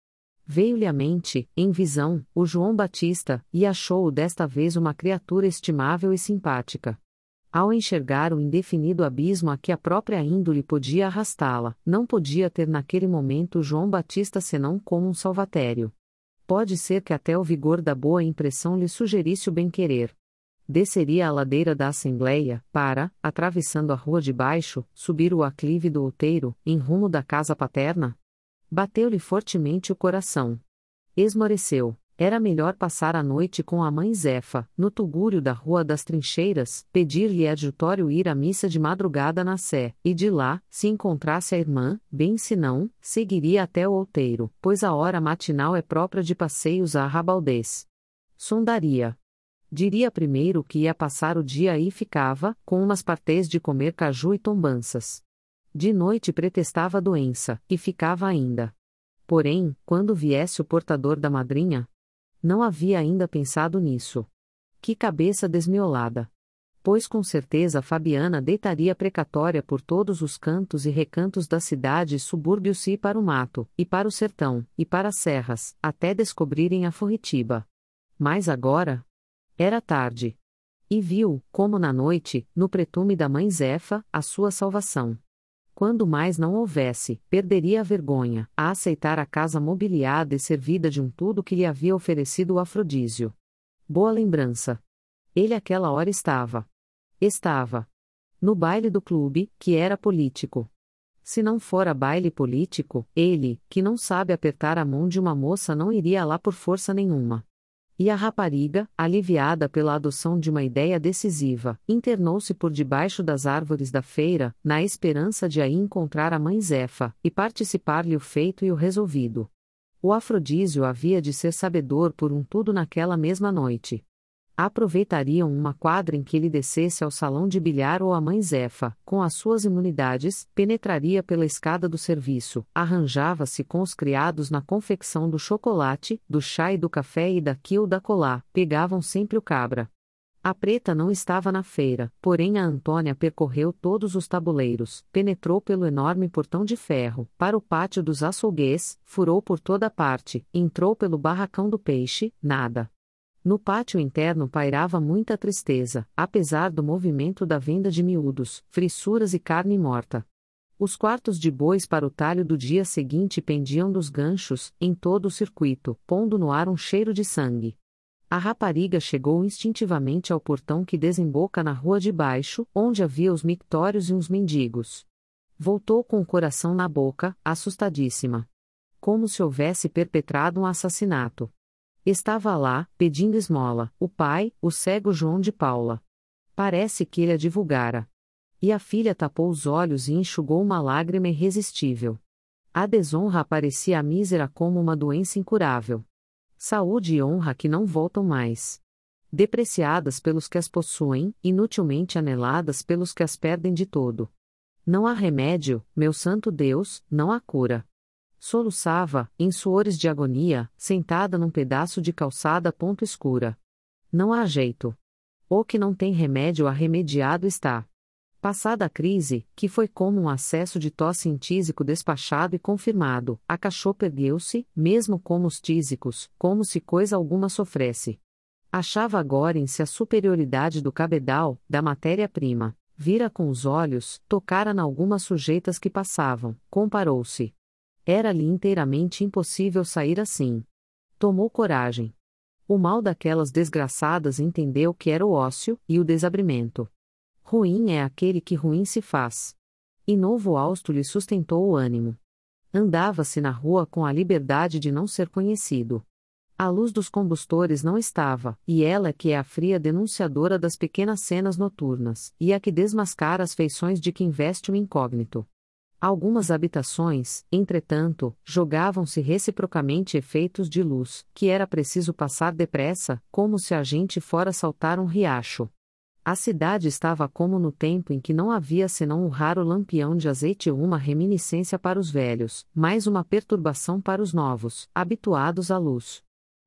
Veio-lhe à mente, em visão, o João Batista, e achou-o desta vez uma criatura estimável e simpática. Ao enxergar o indefinido abismo a que a própria índole podia arrastá-la, não podia ter naquele momento João Batista senão como um salvatério. Pode ser que até o vigor da boa impressão lhe sugerisse o bem-querer. Desceria a ladeira da Assembleia, para, atravessando a rua de baixo, subir o aclive do outeiro, em rumo da casa paterna? Bateu-lhe fortemente o coração. Esmoreceu. Era melhor passar a noite com a mãe Zefa, no tugúrio da Rua das Trincheiras, pedir-lhe adjutório ir à missa de madrugada na Sé, e de lá, se encontrasse a irmã, bem se não, seguiria até o outeiro, pois a hora matinal é própria de passeios à rabaldez. Sondaria. Diria primeiro que ia passar o dia e ficava, com umas partês de comer caju e tombanças. De noite pretextava doença, e ficava ainda. Porém, quando viesse o portador da madrinha? Não havia ainda pensado nisso. Que cabeça desmiolada! Pois com certeza Fabiana deitaria precatória por todos os cantos e recantos da cidade e subúrbios e para o mato, e para o sertão, e para as serras, até descobrirem a Forritiba. Mas agora? Era tarde. E viu, como na noite, no pretume da mãe Zefa, a sua salvação. Quando mais não houvesse, perderia a vergonha, a aceitar a casa mobiliada e servida de um tudo que lhe havia oferecido o afrodísio. Boa lembrança. Ele aquela hora estava. Estava. No baile do clube, que era político. Se não fora baile político, ele, que não sabe apertar a mão de uma moça, não iria lá por força nenhuma. E a rapariga, aliviada pela adoção de uma ideia decisiva, internou-se por debaixo das árvores da feira, na esperança de aí encontrar a mãe Zefa, e participar-lhe o feito e o resolvido. O afrodísio havia de ser sabedor por um tudo naquela mesma noite. Aproveitariam uma quadra em que ele descesse ao salão de bilhar ou a mãe Zefa, com as suas imunidades, penetraria pela escada do serviço, arranjava-se com os criados na confecção do chocolate, do chá e do café e daqui ou da colá, pegavam sempre o cabra. A preta não estava na feira, porém a Antônia percorreu todos os tabuleiros, penetrou pelo enorme portão de ferro, para o pátio dos açouguês, furou por toda parte, entrou pelo barracão do peixe, nada. No pátio interno pairava muita tristeza, apesar do movimento da venda de miúdos, frissuras e carne morta. Os quartos de bois para o talho do dia seguinte pendiam dos ganchos, em todo o circuito, pondo no ar um cheiro de sangue. A rapariga chegou instintivamente ao portão que desemboca na rua de baixo, onde havia os mictórios e uns mendigos. Voltou com o coração na boca, assustadíssima. Como se houvesse perpetrado um assassinato. Estava lá, pedindo esmola, o pai, o cego João de Paula. Parece que ele a divulgara. E a filha tapou os olhos e enxugou uma lágrima irresistível. A desonra aparecia à mísera como uma doença incurável. Saúde e honra que não voltam mais. Depreciadas pelos que as possuem, inutilmente aneladas pelos que as perdem de todo. Não há remédio, meu santo Deus, não há cura. Soluçava, em suores de agonia, sentada num pedaço de calçada ponto escura. Não há jeito. O que não tem remédio arremediado está. Passada a crise, que foi como um acesso de tosse em tísico despachado e confirmado, a cachorra ergueu-se, mesmo como os tísicos, como se coisa alguma sofresse. Achava agora em si a superioridade do cabedal, da matéria-prima. Vira com os olhos, tocara nalgumas sujeitas que passavam, comparou-se. Era-lhe inteiramente impossível sair assim. Tomou coragem. O mal daquelas desgraçadas entendeu que era o ócio, e o desabrimento. Ruim é aquele que ruim se faz. E novo hausto lhe sustentou o ânimo. Andava-se na rua com a liberdade de não ser conhecido. A luz dos combustores não estava, e ela que é a fria denunciadora das pequenas cenas noturnas, e a que desmascara as feições de quem veste o incógnito. Algumas habitações, entretanto, jogavam-se reciprocamente efeitos de luz, que era preciso passar depressa, como se a gente fora saltar um riacho. A cidade estava como no tempo em que não havia senão um raro lampião de azeite, uma reminiscência para os velhos, mais uma perturbação para os novos, habituados à luz.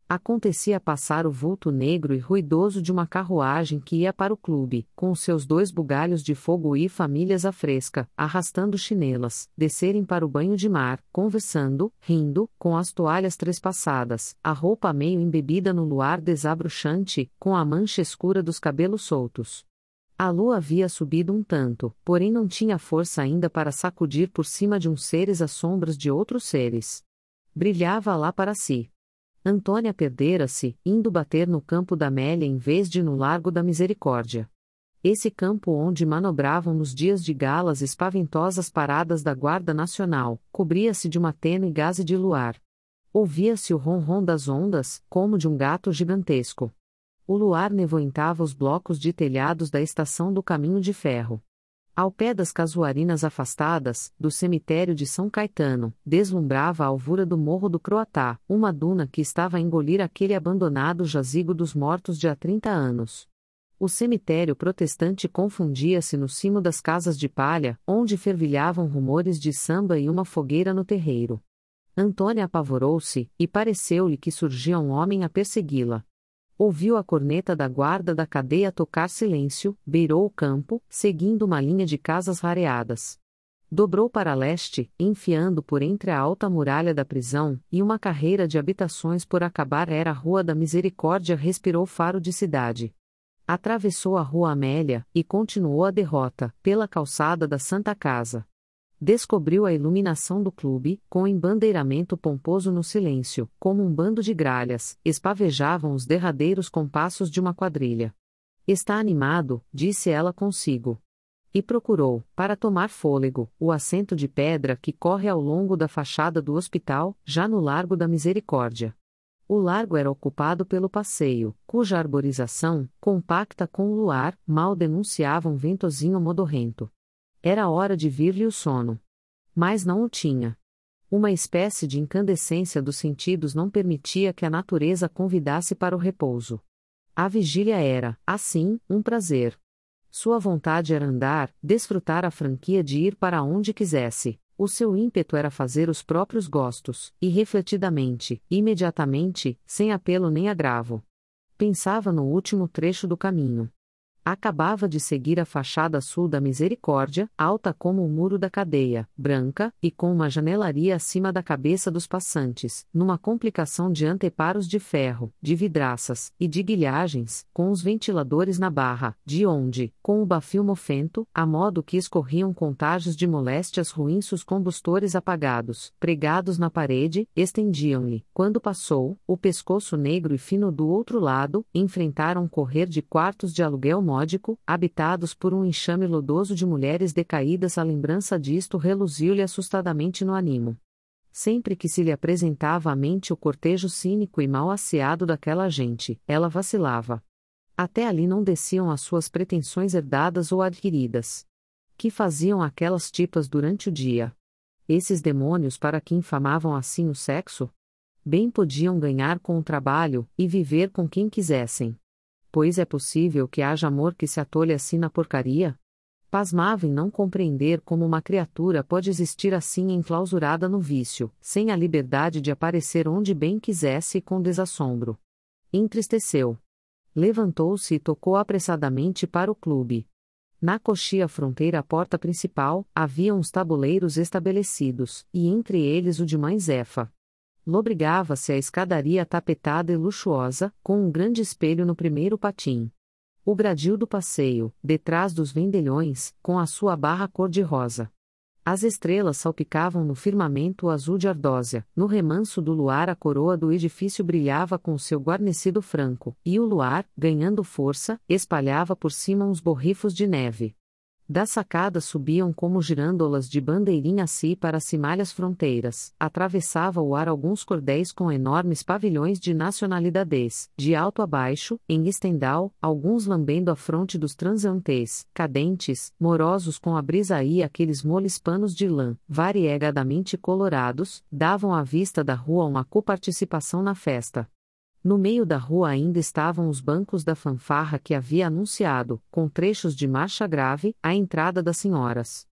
Acontecia passar o vulto negro e ruidoso de uma carruagem que ia para o clube, com os seus dois bugalhos de fogo e famílias à fresca, arrastando chinelas, descerem para o banho de mar, conversando, rindo, com as toalhas trespassadas, a roupa meio embebida no luar desabrochante, com a mancha escura dos cabelos soltos. A lua havia subido um tanto, porém não tinha força ainda para sacudir por cima de uns seres as sombras de outros seres. Brilhava lá para si. Antônia perdera-se, indo bater no campo da Amélia em vez de no Largo da Misericórdia. Esse campo onde manobravam nos dias de galas espaventosas paradas da Guarda Nacional, cobria-se de uma tênue gaze de luar. Ouvia-se o ronron das ondas, como de um gato gigantesco. O luar nevoentava os blocos de telhados da estação do Caminho de Ferro. Ao pé das casuarinas afastadas, do cemitério de São Caetano, deslumbrava a alvura do Morro do Croatá, uma duna que estava a engolir aquele abandonado jazigo dos mortos de há trinta anos. O cemitério protestante confundia-se no cimo das casas de palha, onde fervilhavam rumores de samba e uma fogueira no terreiro. Antônia apavorou-se, e pareceu-lhe que surgia um homem a persegui-la. Ouviu a corneta da guarda da cadeia tocar silêncio, beirou o campo, seguindo uma linha de casas rareadas. Dobrou para leste, enfiando por entre a alta muralha da prisão, e uma carreira de habitações por acabar era a Rua da Misericórdia. Respirou faro de cidade. Atravessou a Rua Amélia, e continuou a derrota, pela calçada da Santa Casa. Descobriu a iluminação do clube, com embandeiramento pomposo no silêncio, como um bando de gralhas, espavejavam os derradeiros compassos de uma quadrilha. Está animado, disse ela consigo. E procurou, para tomar fôlego, o assento de pedra que corre ao longo da fachada do hospital, já no Largo da Misericórdia. O largo era ocupado pelo passeio, cuja arborização, compacta com o luar, mal denunciava um ventosinho modorrento. Era hora de vir-lhe o sono. Mas não o tinha. Uma espécie de incandescência dos sentidos não permitia que a natureza convidasse para o repouso. A vigília era, assim, um prazer. Sua vontade era andar, desfrutar a franquia de ir para onde quisesse. O seu ímpeto era fazer os próprios gostos, irrefletidamente, imediatamente, sem apelo nem agravo. Pensava no último trecho do caminho. Acabava de seguir a fachada sul da Misericórdia, alta como o muro da cadeia, branca, e com uma janelaria acima da cabeça dos passantes, numa complicação de anteparos de ferro, de vidraças, e de guilhagens, com os ventiladores na barra, de onde, com o bafio mofento, a modo que escorriam contágios de moléstias ruins os combustores apagados, pregados na parede, estendiam-lhe, quando passou, o pescoço negro e fino do outro lado, enfrentaram um correr de quartos de aluguel módico, habitados por um enxame lodoso de mulheres decaídas. A lembrança disto reluziu-lhe assustadamente no animo. Sempre que se lhe apresentava à mente o cortejo cínico e mal asseado daquela gente, ela vacilava. Até ali não desciam as suas pretensões herdadas ou adquiridas. Que faziam aquelas tipas durante o dia? Esses demônios para que infamavam assim o sexo? Bem podiam ganhar com o trabalho, e viver com quem quisessem. Pois é possível que haja amor que se atolhe assim na porcaria? Pasmava em não compreender como uma criatura pode existir assim enclausurada no vício, sem a liberdade de aparecer onde bem quisesse e com desassombro. Entristeceu. Levantou-se e tocou apressadamente para o clube. Na coxia fronteira à porta principal, havia uns tabuleiros estabelecidos, e entre eles o de mãe Zefa. Lobrigava-se a escadaria tapetada e luxuosa, com um grande espelho no primeiro patim. O gradil do passeio, detrás dos vendelhões, com a sua barra cor-de-rosa. As estrelas salpicavam no firmamento azul de ardósia, no remanso do luar a coroa do edifício brilhava com o seu guarnecido franco, e o luar, ganhando força, espalhava por cima uns borrifos de neve. Das sacadas subiam como girândolas de bandeirinha-si para cimalhas fronteiras, atravessava o ar alguns cordéis com enormes pavilhões de nacionalidades, de alto a baixo, em estendal, alguns lambendo a fronte dos transeuntes, cadentes, morosos com a brisa e aqueles moles panos de lã, variegadamente colorados, davam à vista da rua uma coparticipação na festa. No meio da rua ainda estavam os bancos da fanfarra que havia anunciado, com trechos de marcha grave, a entrada das senhoras.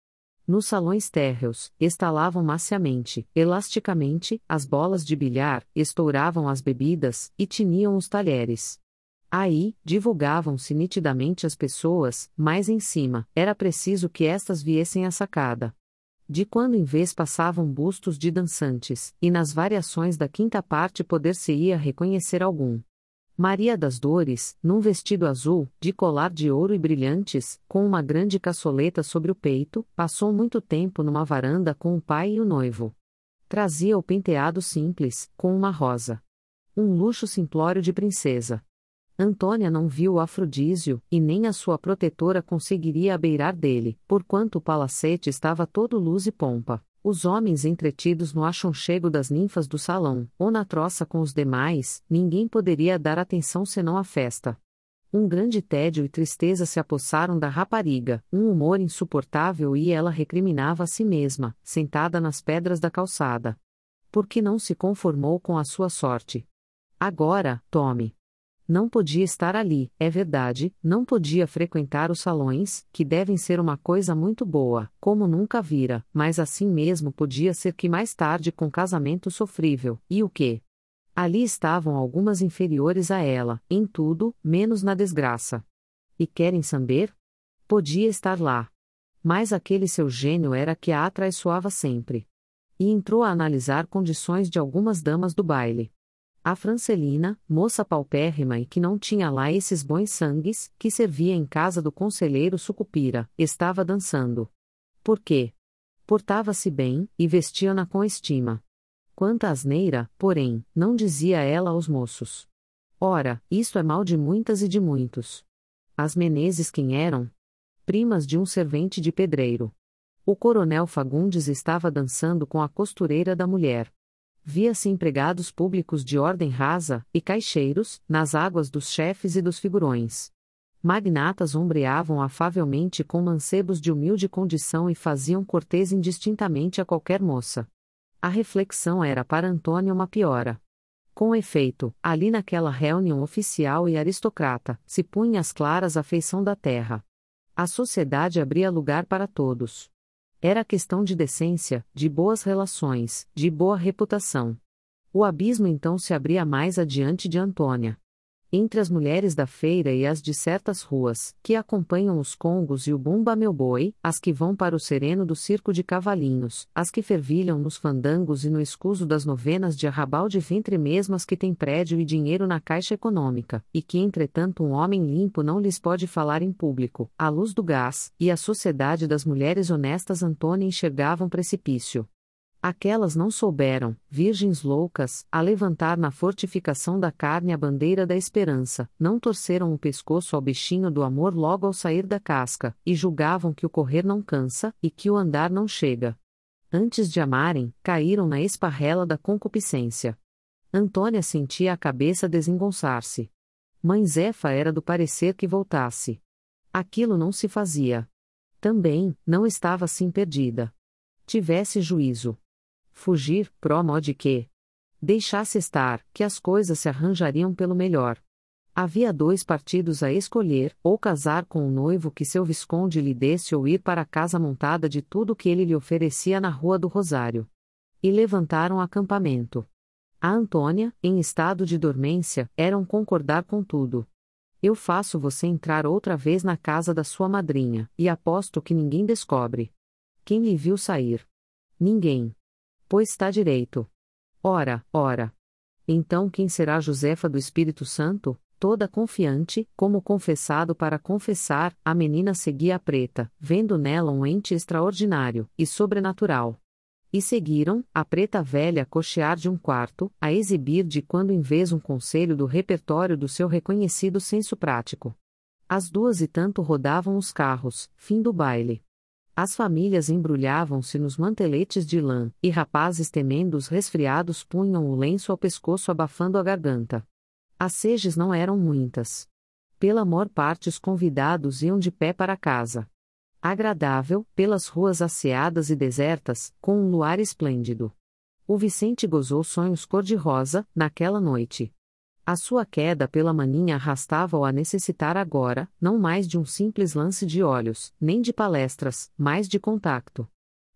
Nos salões térreos, estalavam maciamente, elasticamente, as bolas de bilhar, estouravam as bebidas, e tiniam os talheres. Aí, divulgavam-se nitidamente as pessoas, mais em cima, era preciso que estas viessem à sacada. De quando em vez passavam bustos de dançantes, e nas variações da quinta parte poder-se-ia reconhecer algum. Maria das Dores, num vestido azul, de colar de ouro e brilhantes, com uma grande caçoleta sobre o peito, passou muito tempo numa varanda com o pai e o noivo. Trazia o penteado simples, com uma rosa. Um luxo simplório de princesa. Antônia não viu o afrodísio, e nem a sua protetora conseguiria abeirar dele, porquanto o palacete estava todo luz e pompa. Os homens entretidos no aconchego das ninfas do salão, ou na troça com os demais, ninguém poderia dar atenção senão à festa. Um grande tédio e tristeza se apossaram da rapariga, um humor insuportável e ela recriminava a si mesma, sentada nas pedras da calçada. Por que não se conformou com a sua sorte? Agora, tome. Não podia estar ali, é verdade, não podia frequentar os salões, que devem ser uma coisa muito boa, como nunca vira, mas assim mesmo podia ser que mais tarde com casamento sofrível, e o quê? Ali estavam algumas inferiores a ela, em tudo, menos na desgraça. E querem saber? Podia estar lá. Mas aquele seu gênio era que a atraiçoava sempre. E entrou a analisar condições de algumas damas do baile. A Francelina, moça paupérrima e que não tinha lá esses bons sangues, que servia em casa do conselheiro Sucupira, estava dançando. Por quê? Portava-se bem, e vestia-na com estima. Quanta asneira, porém, não dizia ela aos moços. Ora, isto é mal de muitas e de muitos. As Menezes quem eram? Primas de um servente de pedreiro. O coronel Fagundes estava dançando com a costureira da mulher. Via-se empregados públicos de ordem rasa, e caixeiros, nas águas dos chefes e dos figurões. Magnatas ombreavam afavelmente com mancebos de humilde condição e faziam cortês indistintamente a qualquer moça. A reflexão era para Antônia uma piora. Com efeito, ali naquela reunião oficial e aristocrata, se punha às claras a feição da terra. A sociedade abria lugar para todos. Era questão de decência, de boas relações, de boa reputação. O abismo então se abria mais adiante de Antônia. Entre as mulheres da feira e as de certas ruas, que acompanham os congos e o bumba meu boi, as que vão para o sereno do circo de cavalinhos, as que fervilham nos fandangos e no escuso das novenas de arrabalde, entre mesmo as que têm prédio e dinheiro na caixa econômica, e que entretanto um homem limpo não lhes pode falar em público, à luz do gás, e a sociedade das mulheres honestas Antônia enxergavam precipício. Aquelas não souberam, virgens loucas, a levantar na fortificação da carne a bandeira da esperança, não torceram o pescoço ao bichinho do amor logo ao sair da casca, e julgavam que o correr não cansa, e que o andar não chega. Antes de amarem, caíram na esparrela da concupiscência. Antônia sentia a cabeça desengonçar-se. Mãe Zefa era do parecer que voltasse. Aquilo não se fazia. Também, não estava assim perdida. Tivesse juízo. Fugir, pró mó de quê? Deixasse estar, que as coisas se arranjariam pelo melhor. Havia dois partidos a escolher, ou casar com o noivo que seu visconde lhe desse ou ir para a casa montada de tudo que ele lhe oferecia na Rua do Rosário. E levantaram acampamento. A Antônia, em estado de dormência, eram concordar com tudo. Eu faço você entrar outra vez na casa da sua madrinha, e aposto que ninguém descobre. Quem lhe viu sair? Ninguém. Pois está direito. Ora, ora. Então quem será Josefa do Espírito Santo? Toda confiante, como confessado para confessar, a menina seguia a preta, vendo nela um ente extraordinário, e sobrenatural. E seguiram, a preta velha a cochear de um quarto, a exibir de quando em vez um conselho do repertório do seu reconhecido senso prático. Às duas e tanto rodavam os carros, fim do baile. As famílias embrulhavam-se nos manteletes de lã, e rapazes temendo os resfriados punham o lenço ao pescoço abafando a garganta. As seges não eram muitas. Pela maior parte os convidados iam de pé para casa. Agradável, pelas ruas asseadas e desertas, com um luar esplêndido. O Vicente gozou sonhos cor-de-rosa, naquela noite. A sua queda pela maninha arrastava-o a necessitar agora, não mais de um simples lance de olhos, nem de palestras, mas de contacto.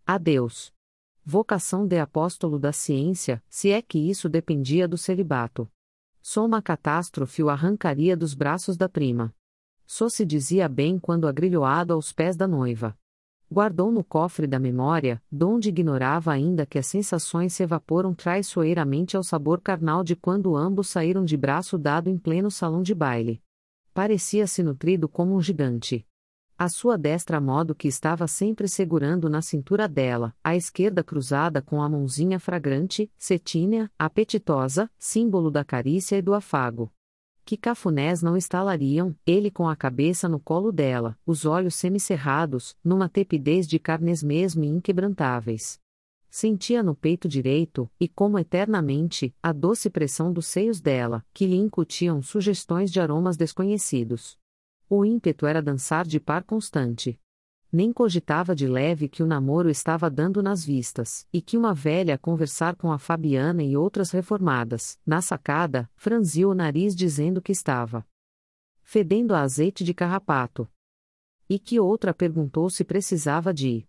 Adeus. Vocação de apóstolo da ciência, se é que isso dependia do celibato. Só uma catástrofe o arrancaria dos braços da prima. Só se dizia bem quando agrilhoado aos pés da noiva. Guardou no cofre da memória, donde ignorava ainda que as sensações se evaporam traiçoeiramente ao sabor carnal de quando ambos saíram de braço dado em pleno salão de baile. Parecia-se nutrido como um gigante. A sua destra a modo que estava sempre segurando na cintura dela, a esquerda cruzada com a mãozinha fragrante, cetínia, apetitosa, símbolo da carícia e do afago. Que cafunés não estalariam, ele com a cabeça no colo dela, os olhos semicerrados, numa tepidez de carnes mesmo e inquebrantáveis. Sentia no peito direito, e como eternamente, a doce pressão dos seios dela, que lhe incutiam sugestões de aromas desconhecidos. O ímpeto era dançar de par constante. Nem cogitava de leve que o namoro estava dando nas vistas, e que uma velha a conversar com a Fabiana e outras reformadas, na sacada, franziu o nariz dizendo que estava fedendo a azeite de carrapato. E que outra perguntou se precisava de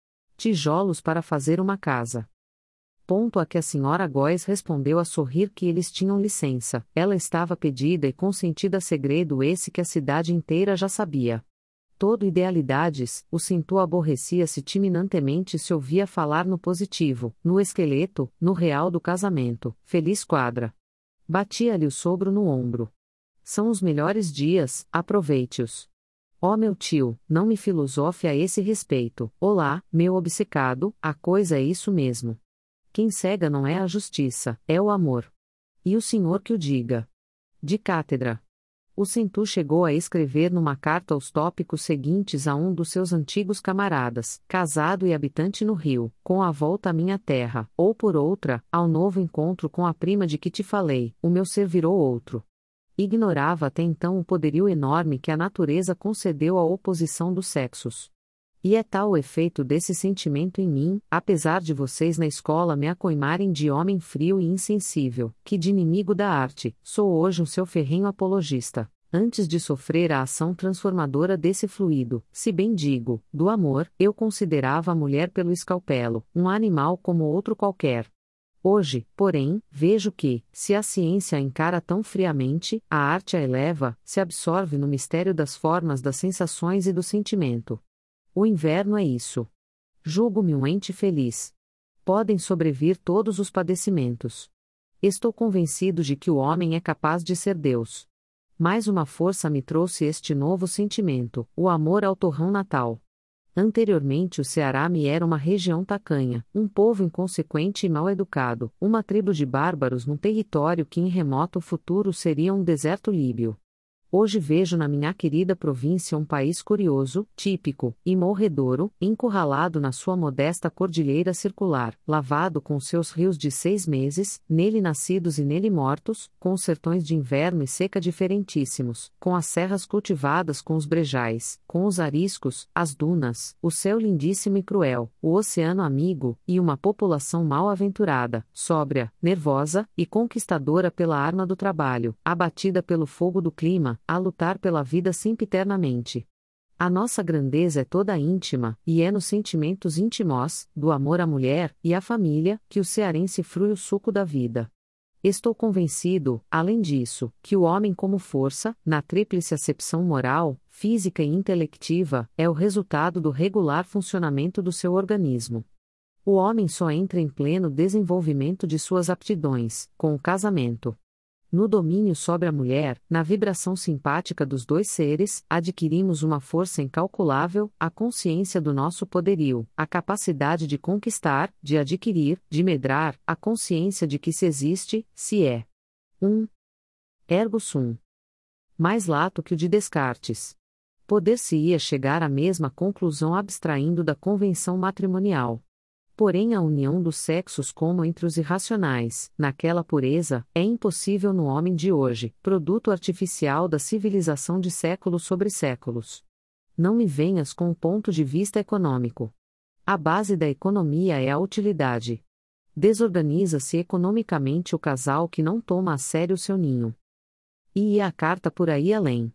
tijolos para fazer uma casa. Ponto a que a senhora Góes respondeu a sorrir que eles tinham licença, ela estava pedida e consentida segredo esse que a cidade inteira já sabia. Todo idealidades, o cinto aborrecia-se timinantemente se ouvia falar no positivo, no esqueleto, no real do casamento, feliz quadra. Batia-lhe o sogro no ombro. São os melhores dias, aproveite-os. Ó meu tio, não me filosofe a esse respeito, olá, meu obcecado, a coisa é isso mesmo. Quem cega não é a justiça, é o amor. E o senhor que o diga. De cátedra. O Centu chegou a escrever numa carta os tópicos seguintes a um dos seus antigos camaradas, casado e habitante no Rio, com a volta à minha terra, ou por outra, ao novo encontro com a prima de que te falei, o meu ser virou outro. Ignorava até então o poderio enorme que a natureza concedeu à oposição dos sexos. E é tal o efeito desse sentimento em mim, apesar de vocês na escola me acoimarem de homem frio e insensível, que de inimigo da arte, sou hoje um seu ferrenho apologista, antes de sofrer a ação transformadora desse fluido, se bem digo, do amor, eu considerava a mulher pelo escalpelo, um animal como outro qualquer. Hoje, porém, vejo que, se a ciência a encara tão friamente, a arte a eleva, se absorve no mistério das formas das sensações e do sentimento. O inverno é isso. Julgo-me um ente feliz. Podem sobrevir todos os padecimentos. Estou convencido de que o homem é capaz de ser Deus. Mais uma força me trouxe este novo sentimento, o amor ao torrão natal. Anteriormente o Ceará me era uma região tacanha, um povo inconsequente e mal educado, uma tribo de bárbaros num território que em remoto futuro seria um deserto líbio. Hoje vejo na minha querida província um país curioso, típico, e morredouro, encurralado na sua modesta cordilheira circular, lavado com seus rios de seis meses, nele nascidos e nele mortos, com os sertões de inverno e seca diferentíssimos, com as serras cultivadas com os brejais, com os ariscos, as dunas, o céu lindíssimo e cruel, o oceano amigo, e uma população mal aventurada, sóbria, nervosa, e conquistadora pela arma do trabalho, abatida pelo fogo do clima, a lutar pela vida sempiternamente. A nossa grandeza é toda íntima, e é nos sentimentos íntimos, do amor à mulher e à família, que o cearense frui o suco da vida. Estou convencido, além disso, que o homem como força, na tríplice acepção moral, física e intelectiva, é o resultado do regular funcionamento do seu organismo. O homem só entra em pleno desenvolvimento de suas aptidões, com o casamento. No domínio sobre a mulher, na vibração simpática dos dois seres, adquirimos uma força incalculável, a consciência do nosso poderio, a capacidade de conquistar, de adquirir, de medrar, a consciência de que se existe, se é. um. Ergo sum. Mais lato que o de Descartes. Poder-se-ia chegar à mesma conclusão abstraindo da convenção matrimonial. Porém a união dos sexos como entre os irracionais, naquela pureza, é impossível no homem de hoje, produto artificial da civilização de séculos sobre séculos. Não me venhas com o ponto de vista econômico. A base da economia é a utilidade. Desorganiza-se economicamente o casal que não toma a sério seu ninho. E ia a carta por aí além.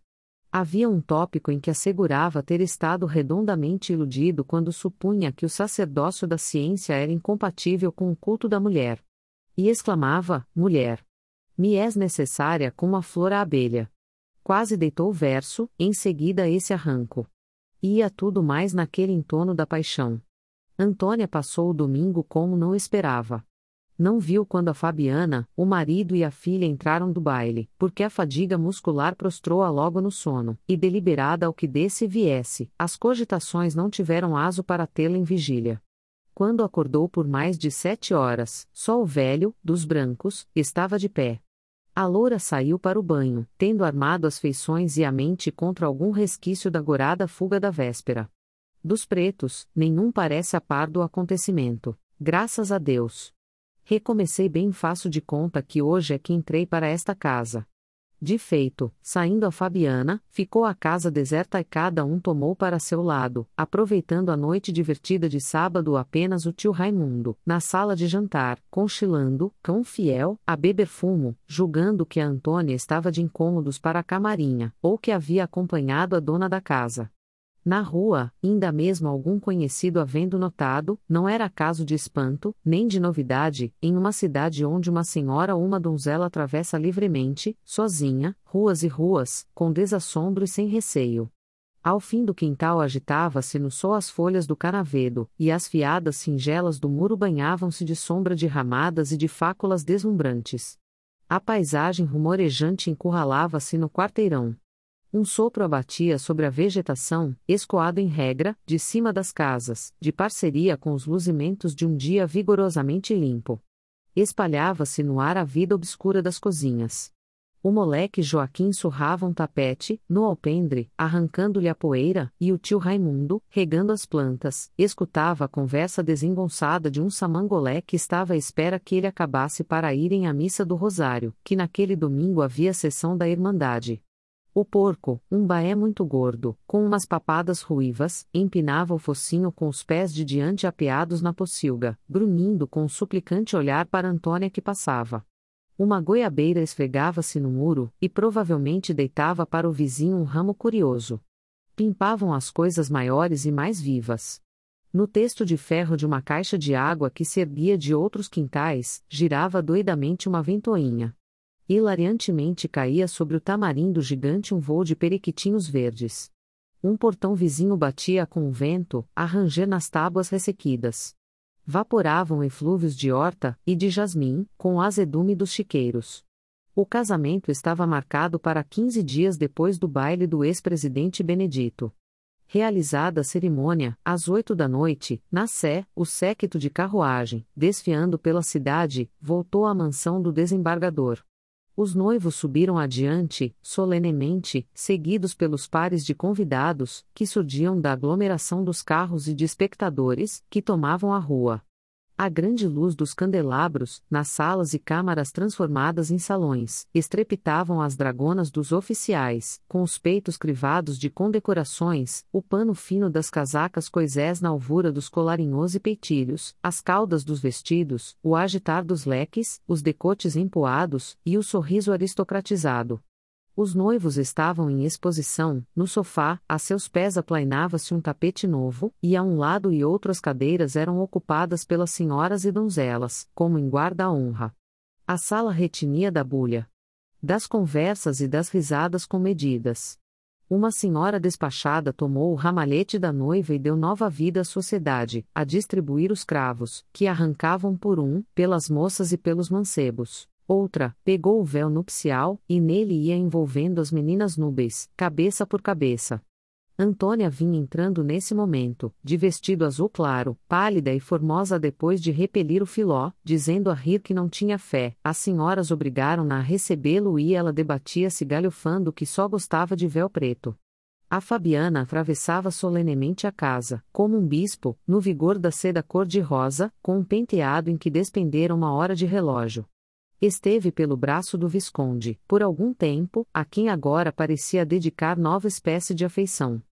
Havia um tópico em que assegurava ter estado redondamente iludido quando supunha que o sacerdócio da ciência era incompatível com o culto da mulher. E exclamava: mulher, me és necessária como a flor à abelha. Quase deitou o verso, em seguida esse arranco. Ia tudo mais naquele entono da paixão. Antônia passou o domingo como não esperava. Não viu quando a Fabiana, o marido e a filha entraram do baile, porque a fadiga muscular prostrou-a logo no sono, e deliberada ao que desse viesse, as cogitações não tiveram aso para tê-la em vigília. Quando acordou por mais de sete horas, só o velho, dos brancos, estava de pé. A loura saiu para o banho, tendo armado as feições e a mente contra algum resquício da gorada fuga da véspera. Dos pretos, nenhum parece a par do acontecimento, graças a Deus. Recomecei bem faço de conta que hoje é que entrei para esta casa. De feito, saindo a Fabiana, ficou a casa deserta e cada um tomou para seu lado, aproveitando a noite divertida de sábado apenas o tio Raimundo, na sala de jantar, conchilando, cão fiel, a beber fumo, julgando que a Antônia estava de incômodos para a camarinha, ou que havia acompanhado a dona da casa. Na rua, ainda mesmo algum conhecido havendo notado, não era caso de espanto, nem de novidade, em uma cidade onde uma senhora ou uma donzela atravessa livremente, sozinha, ruas e ruas, com desassombro e sem receio. Ao fim do quintal agitava-se no sol as folhas do canavedo, e as fiadas singelas do muro banhavam-se de sombra de ramadas e de fáculas deslumbrantes. A paisagem rumorejante encurralava-se no quarteirão. Um sopro abatia sobre a vegetação, escoado em regra, de cima das casas, de parceria com os luzimentos de um dia vigorosamente limpo. Espalhava-se no ar a vida obscura das cozinhas. O moleque Joaquim surrava um tapete, no alpendre, arrancando-lhe a poeira, e o tio Raimundo, regando as plantas, escutava a conversa desengonçada de um samangolé que estava à espera que ele acabasse para irem à missa do Rosário, que naquele domingo havia sessão da Irmandade. O porco, um baé muito gordo, com umas papadas ruivas, empinava o focinho com os pés de diante apeados na pocilga, grunhindo com um suplicante olhar para Antônia que passava. Uma goiabeira esfregava-se no muro, e provavelmente deitava para o vizinho um ramo curioso. Pimpavam as coisas maiores e mais vivas. No testo de ferro de uma caixa de água que se erguia de outros quintais, girava doidamente uma ventoinha. Hilariantemente caía sobre o tamarindo gigante um vôo de periquitinhos verdes. Um portão vizinho batia com o vento, a ranger nas tábuas ressequidas. Vaporavam eflúvios de horta, e de jasmim, com o azedume dos chiqueiros. O casamento estava marcado para quinze dias depois do baile do ex-presidente Benedito. Realizada a cerimônia, às oito da noite, na Sé, o séquito de carruagem, desfiando pela cidade, voltou à mansão do desembargador. Os noivos subiram adiante, solenemente, seguidos pelos pares de convidados, que surgiam da aglomeração dos carros e de espectadores, que tomavam a rua. A grande luz dos candelabros, nas salas e câmaras transformadas em salões, estrepitavam as dragonas dos oficiais, com os peitos crivados de condecorações, o pano fino das casacas coisés na alvura dos colarinhos e peitilhos, as caudas dos vestidos, o agitar dos leques, os decotes empoados, e o sorriso aristocratizado. Os noivos estavam em exposição, no sofá, a seus pés aplainava-se um tapete novo, e a um lado e outro as cadeiras eram ocupadas pelas senhoras e donzelas, como em guarda-honra. A sala retinia da bulha, das conversas e das risadas comedidas. Uma senhora despachada tomou o ramalhete da noiva e deu nova vida à sociedade, a distribuir os cravos, que arrancavam por um, pelas moças e pelos mancebos. Outra, pegou o véu nupcial, e nele ia envolvendo as meninas núbeis, cabeça por cabeça. Antônia vinha entrando nesse momento, de vestido azul claro, pálida e formosa depois de repelir o filó, dizendo a rir que não tinha fé. As senhoras obrigaram-na a recebê-lo e ela debatia-se galhofando que só gostava de véu preto. A Fabiana atravessava solenemente a casa, como um bispo, no vigor da seda cor-de-rosa, com um penteado em que despendera uma hora de relógio. Esteve pelo braço do Visconde, por algum tempo, a quem agora parecia dedicar nova espécie de afeição.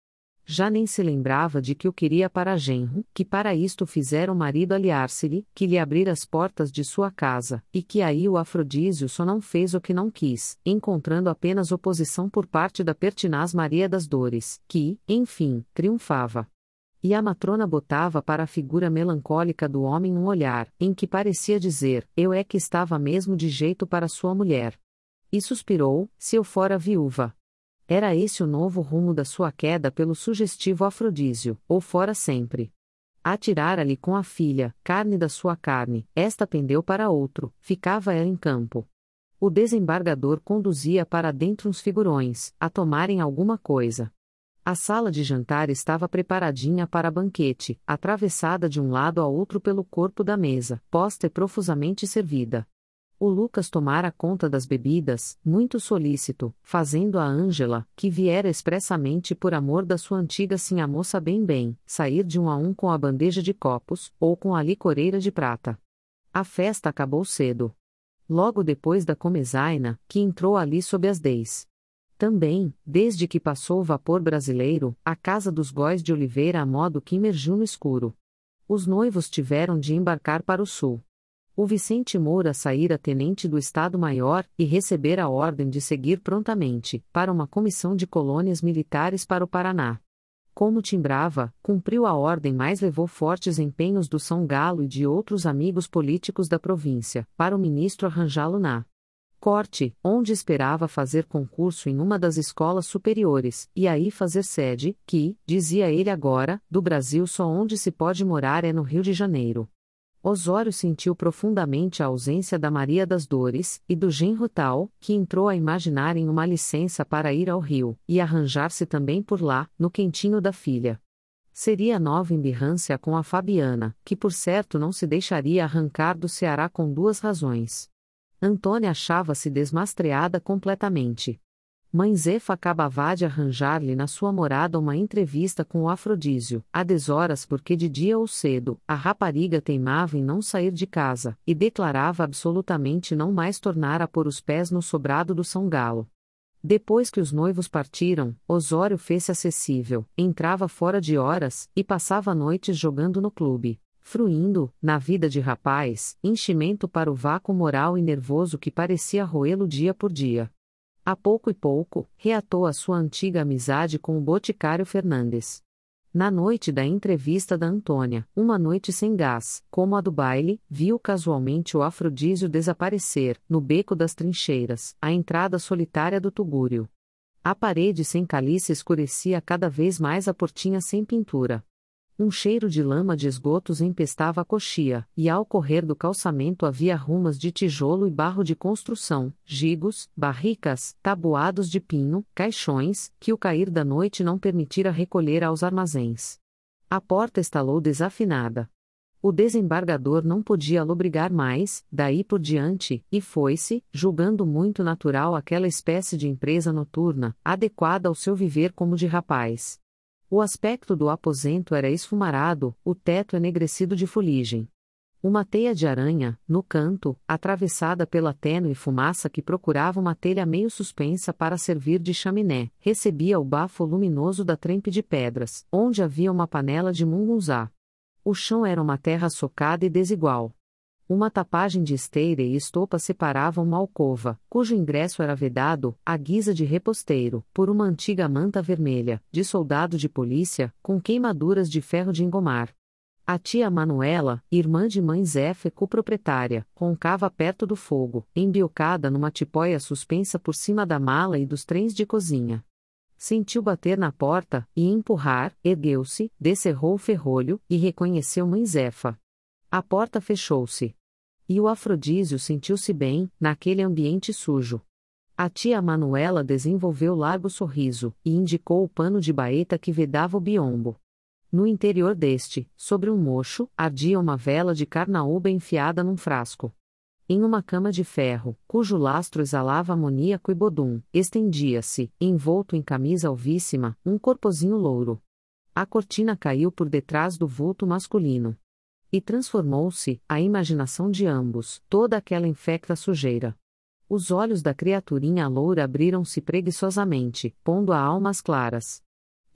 Já nem se lembrava de que o queria para genro, que para isto fizera o marido aliar-se-lhe, que lhe abrira as portas de sua casa, e que aí o Afrodísio só não fez o que não quis, encontrando apenas oposição por parte da pertinaz Maria das Dores, que, enfim, triunfava. E a matrona botava para a figura melancólica do homem um olhar, em que parecia dizer, eu é que estava mesmo de jeito para sua mulher. E suspirou, se eu fora viúva. Era esse o novo rumo da sua queda pelo sugestivo Afrodísio, ou fora sempre. Atirara-lhe com a filha, carne da sua carne, esta pendeu para outro, ficava ela em campo. O desembargador conduzia para dentro uns figurões, a tomarem alguma coisa. A sala de jantar estava preparadinha para banquete, atravessada de um lado a outro pelo corpo da mesa, posta e profusamente servida. O Lucas tomara conta das bebidas, muito solícito, fazendo a Ângela, que viera expressamente por amor da sua antiga sinhá moça bem bem, sair de um a um com a bandeja de copos, ou com a licoreira de prata. A festa acabou cedo. Logo depois da comezaina, que entrou ali sob as dez. Também, desde que passou o vapor brasileiro, a casa dos Góis de Oliveira a modo que emergiu no escuro. Os noivos tiveram de embarcar para o sul. O Vicente Moura saíra tenente do Estado-Maior, e recebera a ordem de seguir prontamente, para uma comissão de colônias militares para o Paraná. Como timbrava, cumpriu a ordem, mas levou fortes empenhos do São Galo e de outros amigos políticos da província, para o ministro arranjá-lo na corte, onde esperava fazer concurso em uma das escolas superiores, e aí fazer sede, que, dizia ele agora, do Brasil só onde se pode morar é no Rio de Janeiro. Osório sentiu profundamente a ausência da Maria das Dores, e do genro tal, que entrou a imaginar em uma licença para ir ao Rio, e arranjar-se também por lá, no quentinho da filha. Seria nova embirrância com a Fabiana, que por certo não se deixaria arrancar do Ceará com duas razões. Antônia achava-se desmastreada completamente. Mãe Zefa acabava de arranjar-lhe na sua morada uma entrevista com o Afrodísio, a deshoras porque de dia ou cedo, a rapariga teimava em não sair de casa, e declarava absolutamente não mais tornar a pôr os pés no sobrado do São Galo. Depois que os noivos partiram, Osório fez-se acessível, entrava fora de horas, e passava noites jogando no clube, fruindo, na vida de rapaz, enchimento para o vácuo moral e nervoso que parecia roê-lo dia por dia. A pouco e pouco, reatou a sua antiga amizade com o boticário Fernandes. Na noite da entrevista da Antônia, uma noite sem gás, como a do baile, viu casualmente o Afrodísio desaparecer, no beco das trincheiras, à entrada solitária do Tugúrio. A parede sem caliça escurecia cada vez mais a portinha sem pintura. Um cheiro de lama de esgotos empestava a coxia, e ao correr do calçamento havia rumas de tijolo e barro de construção, gigos, barricas, tabuados de pinho, caixões, que o cair da noite não permitira recolher aos armazéns. A porta estalou desafinada. O desembargador não podia lobrigar mais, daí por diante, e foi-se, julgando muito natural aquela espécie de empresa noturna, adequada ao seu viver como de rapaz. O aspecto do aposento era esfumarado, o teto enegrecido de fuligem. Uma teia de aranha, no canto, atravessada pela tênue fumaça que procurava uma telha meio suspensa para servir de chaminé, recebia o bafo luminoso da trempe de pedras, onde havia uma panela de mungunzá. O chão era uma terra socada e desigual. Uma tapagem de esteira e estopa separavam uma alcova, cujo ingresso era vedado, à guisa de reposteiro, por uma antiga manta vermelha, de soldado de polícia, com queimaduras de ferro de engomar. A tia Manuela, irmã de mãe Zefa e coproprietária, roncava perto do fogo, embiocada numa tipóia suspensa por cima da mala e dos trens de cozinha. Sentiu bater na porta, e empurrar, ergueu-se, descerrou o ferrolho, e reconheceu mãe Zefa. A porta fechou-se. E o Afrodísio sentiu-se bem, naquele ambiente sujo. A tia Manuela desenvolveu largo sorriso, e indicou o pano de baeta que vedava o biombo. No interior deste, sobre um mocho, ardia uma vela de carnaúba enfiada num frasco. Em uma cama de ferro, cujo lastro exalava amoníaco e bodum, estendia-se, envolto em camisa alvíssima, um corpozinho louro. A cortina caiu por detrás do vulto masculino. E transformou-se, a imaginação de ambos, toda aquela infecta sujeira. Os olhos da criaturinha loura abriram-se preguiçosamente, pondo a almas claras.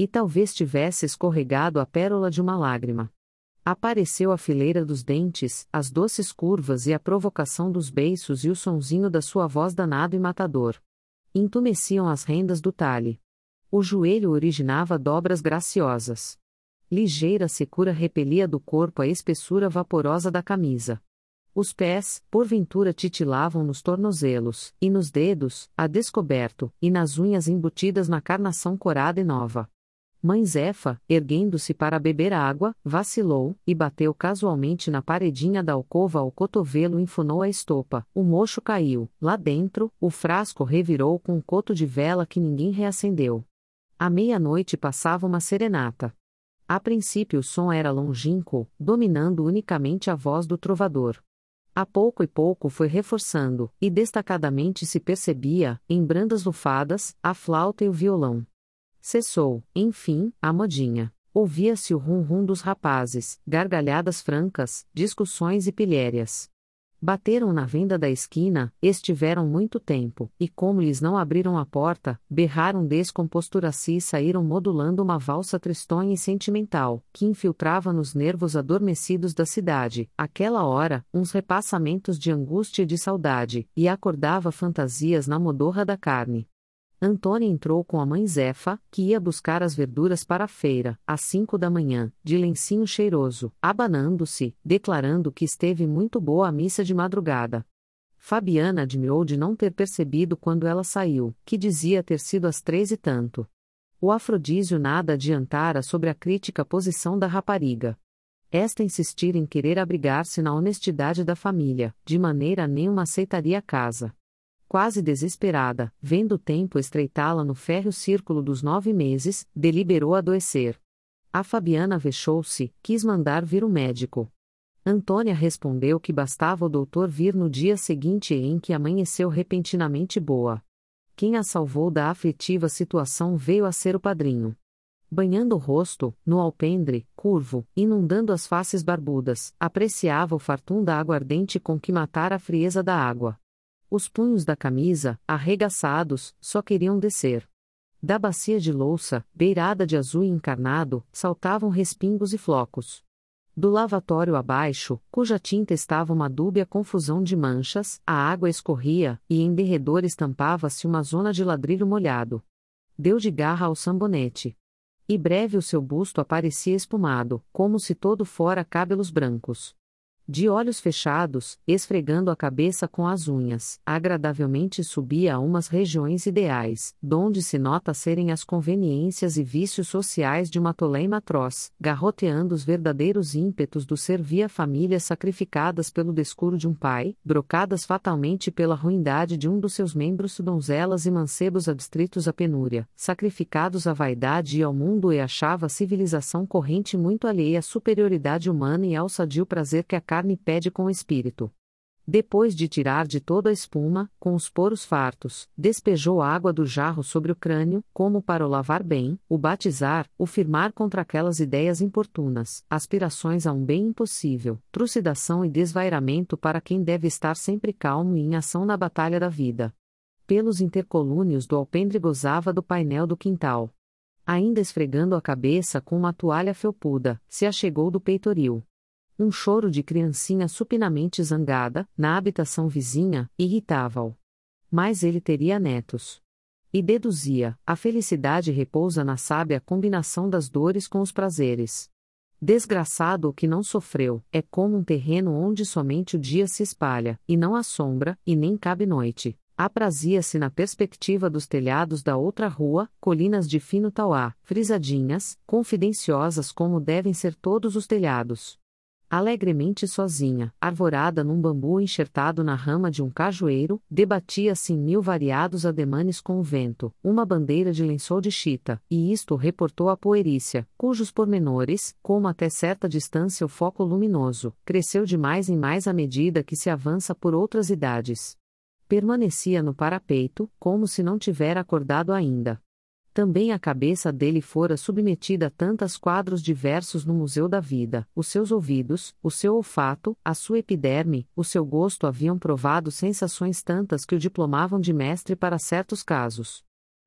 E talvez tivesse escorregado a pérola de uma lágrima. Apareceu a fileira dos dentes, as doces curvas e a provocação dos beiços e o sonzinho da sua voz danado e matador. Intumesciam as rendas do talhe. O joelho originava dobras graciosas. Ligeira secura repelia do corpo a espessura vaporosa da camisa. Os pés, porventura titilavam nos tornozelos, e nos dedos, a descoberto, e nas unhas embutidas na carnação corada e nova. Mãe Zefa, erguendo-se para beber água, vacilou, e bateu casualmente na paredinha da alcova. O cotovelo enfunou a estopa, o mocho caiu, lá dentro, o frasco revirou com um coto de vela que ninguém reacendeu. À meia-noite passava uma serenata. A princípio o som era longínquo, dominando unicamente a voz do trovador. A pouco e pouco foi reforçando, e destacadamente se percebia, em brandas lufadas, a flauta e o violão. Cessou, enfim, a modinha. Ouvia-se o rum-rum dos rapazes, gargalhadas francas, discussões e pilhérias. Bateram na venda da esquina, estiveram muito tempo, e como lhes não abriram a porta, berraram descompostura-se e saíram modulando uma valsa tristonha e sentimental, que infiltrava nos nervos adormecidos da cidade, aquela hora, uns repassamentos de angústia e de saudade, e acordava fantasias na modorra da carne. Antônia entrou com a mãe Zefa, que ia buscar as verduras para a feira, às cinco da manhã, de lencinho cheiroso, abanando-se, declarando que esteve muito boa a missa de madrugada. Fabiana admirou de não ter percebido quando ela saiu, que dizia ter sido às três e tanto. O afrodísio nada adiantara sobre a crítica posição da rapariga. Esta insistira em querer abrigar-se na honestidade da família, de maneira nenhuma aceitaria a casa. Quase desesperada, vendo o tempo estreitá-la no férreo círculo dos nove meses, deliberou adoecer. A Fabiana vexou-se, quis mandar vir o médico. Antônia respondeu que bastava o doutor vir no dia seguinte e em que amanheceu repentinamente boa. Quem a salvou da aflitiva situação veio a ser o padrinho. Banhando o rosto, no alpendre, curvo, inundando as faces barbudas, apreciava o fartum da aguardente com que matara a frieza da água. Os punhos da camisa, arregaçados, só queriam descer. Da bacia de louça, beirada de azul encarnado, saltavam respingos e flocos. Do lavatório abaixo, cuja tinta estava uma dúbia confusão de manchas, a água escorria, e em derredor estampava-se uma zona de ladrilho molhado. Deu de garra ao sabonete. E breve o seu busto aparecia espumado, como se todo fora cabelos brancos. De olhos fechados, esfregando a cabeça com as unhas, agradavelmente subia a umas regiões ideais, donde se nota serem as conveniências e vícios sociais de uma toleima atroz, garroteando os verdadeiros ímpetos do servir a famílias sacrificadas pelo descuro de um pai, brocadas fatalmente pela ruindade de um dos seus membros, donzelas e mancebos adstritos à penúria, sacrificados à vaidade e ao mundo, e achava a civilização corrente muito alheia à superioridade humana e ao sadio prazer que a carne pede com o espírito. Depois de tirar de toda a espuma, com os poros fartos, despejou a água do jarro sobre o crânio, como para o lavar bem, o batizar, o firmar contra aquelas ideias importunas, aspirações a um bem impossível, trucidação e desvairamento para quem deve estar sempre calmo e em ação na batalha da vida. Pelos intercolúnios do alpendre gozava do painel do quintal. Ainda esfregando a cabeça com uma toalha felpuda, se achegou do peitoril. Um choro de criancinha supinamente zangada, na habitação vizinha, irritava-o. Mas ele teria netos. E deduzia, a felicidade repousa na sábia combinação das dores com os prazeres. Desgraçado o que não sofreu, é como um terreno onde somente o dia se espalha, e não a sombra, e nem cabe noite. Aprazia-se na perspectiva dos telhados da outra rua, colinas de fino tauá, frisadinhas, confidenciosas como devem ser todos os telhados. Alegremente sozinha, arvorada num bambu enxertado na rama de um cajueiro, debatia-se em mil variados ademanes com o vento, uma bandeira de lençol de chita, e isto reportou a poerícia, cujos pormenores, como até certa distância o foco luminoso, cresceu de mais em mais à medida que se avança por outras idades. Permanecia no parapeito, como se não tivera acordado ainda. Também a cabeça dele fora submetida a tantos quadros diversos no museu da vida, os seus ouvidos, o seu olfato, a sua epiderme, o seu gosto haviam provado sensações tantas que o diplomavam de mestre para certos casos.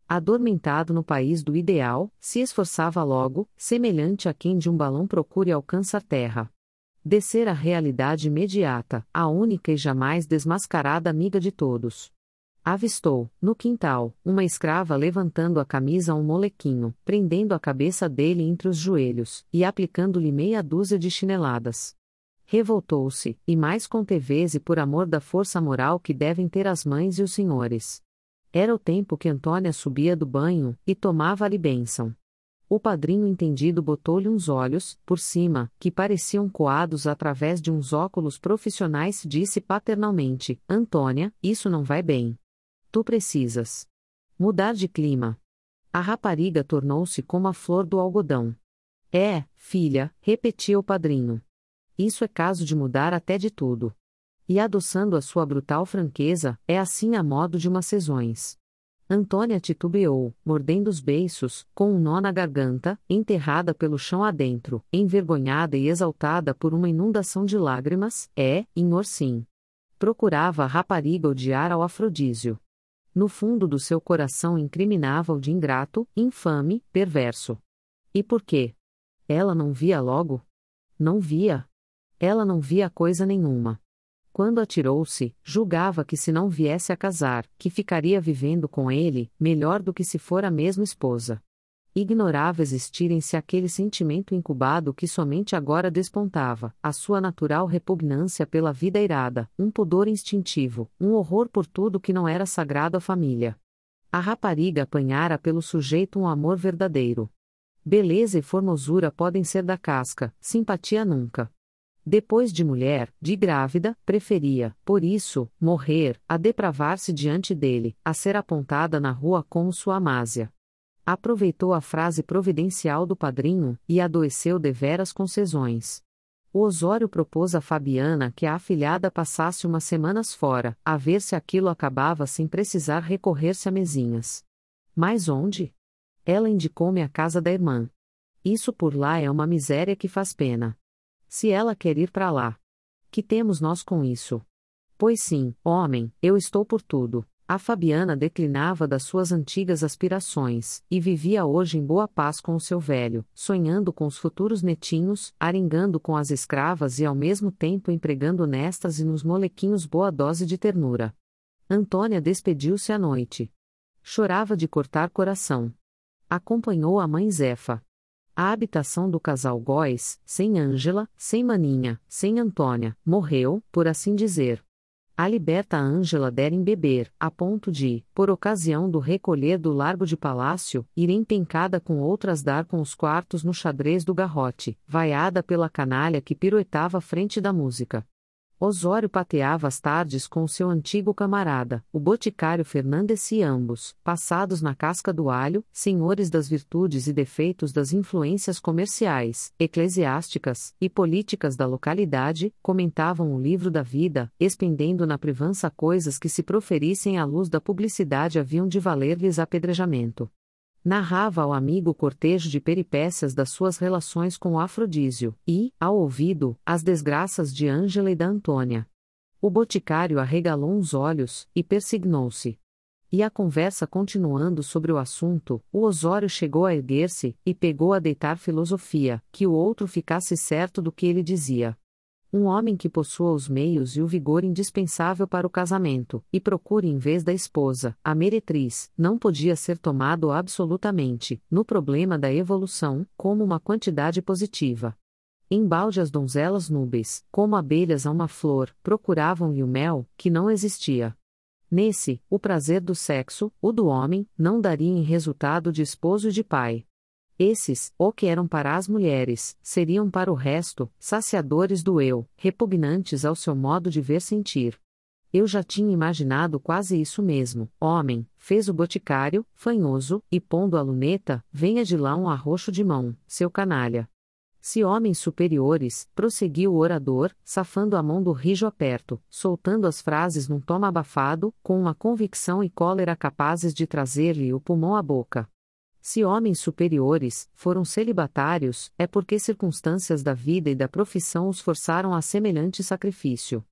Adormentado no país do ideal, se esforçava logo, semelhante a quem de um balão procure alcançar terra. Descer à realidade imediata, a única e jamais desmascarada amiga de todos. Avistou, no quintal, uma escrava levantando a camisa a um molequinho, prendendo a cabeça dele entre os joelhos, e aplicando-lhe meia dúzia de chineladas. Revoltou-se, e mais contevese por amor da força moral que devem ter as mães e os senhores. Era o tempo que Antônia subia do banho, e tomava-lhe bênção. O padrinho entendido botou-lhe uns olhos, por cima, que pareciam coados através de uns óculos profissionais e disse paternalmente: Antônia, isso não vai bem. Tu precisas mudar de clima. A rapariga tornou-se como a flor do algodão. É, filha, repetia o padrinho. Isso é caso de mudar até de tudo. E adoçando a sua brutal franqueza, é assim a modo de umas sezões. Antônia titubeou, mordendo os beiços, com um nó na garganta, enterrada pelo chão adentro, envergonhada e exaltada por uma inundação de lágrimas, é, em Orsim. Procurava a rapariga odiar ao afrodísio. No fundo do seu coração incriminava-o de ingrato, infame, perverso. E por quê? Ela não via logo? Não via. Ela não via coisa nenhuma. Quando atirou-se, julgava que se não viesse a casar, que ficaria vivendo com ele, melhor do que se fora a mesma esposa. Ignorava existir em si aquele sentimento incubado que somente agora despontava, a sua natural repugnância pela vida irada, um pudor instintivo, um horror por tudo que não era sagrado à família. A rapariga apanhara pelo sujeito um amor verdadeiro. Beleza e formosura podem ser da casca, simpatia nunca. Depois de mulher, de grávida, preferia, por isso, morrer, a depravar-se diante dele, a ser apontada na rua como sua amásia. Aproveitou a frase providencial do padrinho, e adoeceu deveras com sezões. O Osório propôs a Fabiana que a afilhada passasse umas semanas fora, a ver se aquilo acabava sem precisar recorrer-se a mesinhas. Mas onde? Ela indicou-me a casa da irmã. Isso por lá é uma miséria que faz pena. Se ela quer ir para lá. Que temos nós com isso? Pois sim, homem, eu estou por tudo. A Fabiana declinava das suas antigas aspirações, e vivia hoje em boa paz com o seu velho, sonhando com os futuros netinhos, aringando com as escravas e ao mesmo tempo empregando nestas e nos molequinhos boa dose de ternura. Antônia despediu-se à noite. Chorava de cortar coração. Acompanhou a mãe Zefa. A habitação do casal Góes, sem Ângela, sem Maninha, sem Antônia, morreu, por assim dizer. A liberta Ângela dera em beber, a ponto de, por ocasião do recolher do largo de palácio, ir empencada com outras dar com os quartos no xadrez do garrote, vaiada pela canalha que piruetava à frente da música. Osório pateava as tardes com o seu antigo camarada, o boticário Fernandes e ambos, passados na casca do alho, senhores das virtudes e defeitos das influências comerciais, eclesiásticas e políticas da localidade, comentavam o livro da vida, expendendo na privança coisas que se proferissem à luz da publicidade haviam de valer-lhes apedrejamento. Narrava ao amigo o cortejo de peripécias das suas relações com o afrodísio, e, ao ouvido, as desgraças de Ângela e da Antônia. O boticário arregalou uns olhos, e persignou-se. E a conversa continuando sobre o assunto, o Osório chegou a erguer-se, e pegou a deitar filosofia, que o outro ficasse certo do que ele dizia. Um homem que possua os meios e o vigor indispensável para o casamento, e procure em vez da esposa, a meretriz, não podia ser tomado absolutamente, no problema da evolução, como uma quantidade positiva. Embalde as donzelas núbeis, como abelhas a uma flor, procuravam-lhe o mel, que não existia. Nesse, o prazer do sexo, o do homem, não daria em resultado de esposo e de pai. Esses, o que eram para as mulheres, seriam para o resto, saciadores do eu, repugnantes ao seu modo de ver sentir. Eu já tinha imaginado quase isso mesmo, homem, fez o boticário, fanhoso, e pondo a luneta, venha de lá um arroxo de mão, seu canalha. Se homens superiores, prosseguiu o orador, safando a mão do rijo aperto, soltando as frases num tom abafado, com uma convicção e cólera capazes de trazer-lhe o pulmão à boca. Se homens superiores foram celibatários, é porque circunstâncias da vida e da profissão os forçaram a semelhante sacrifício.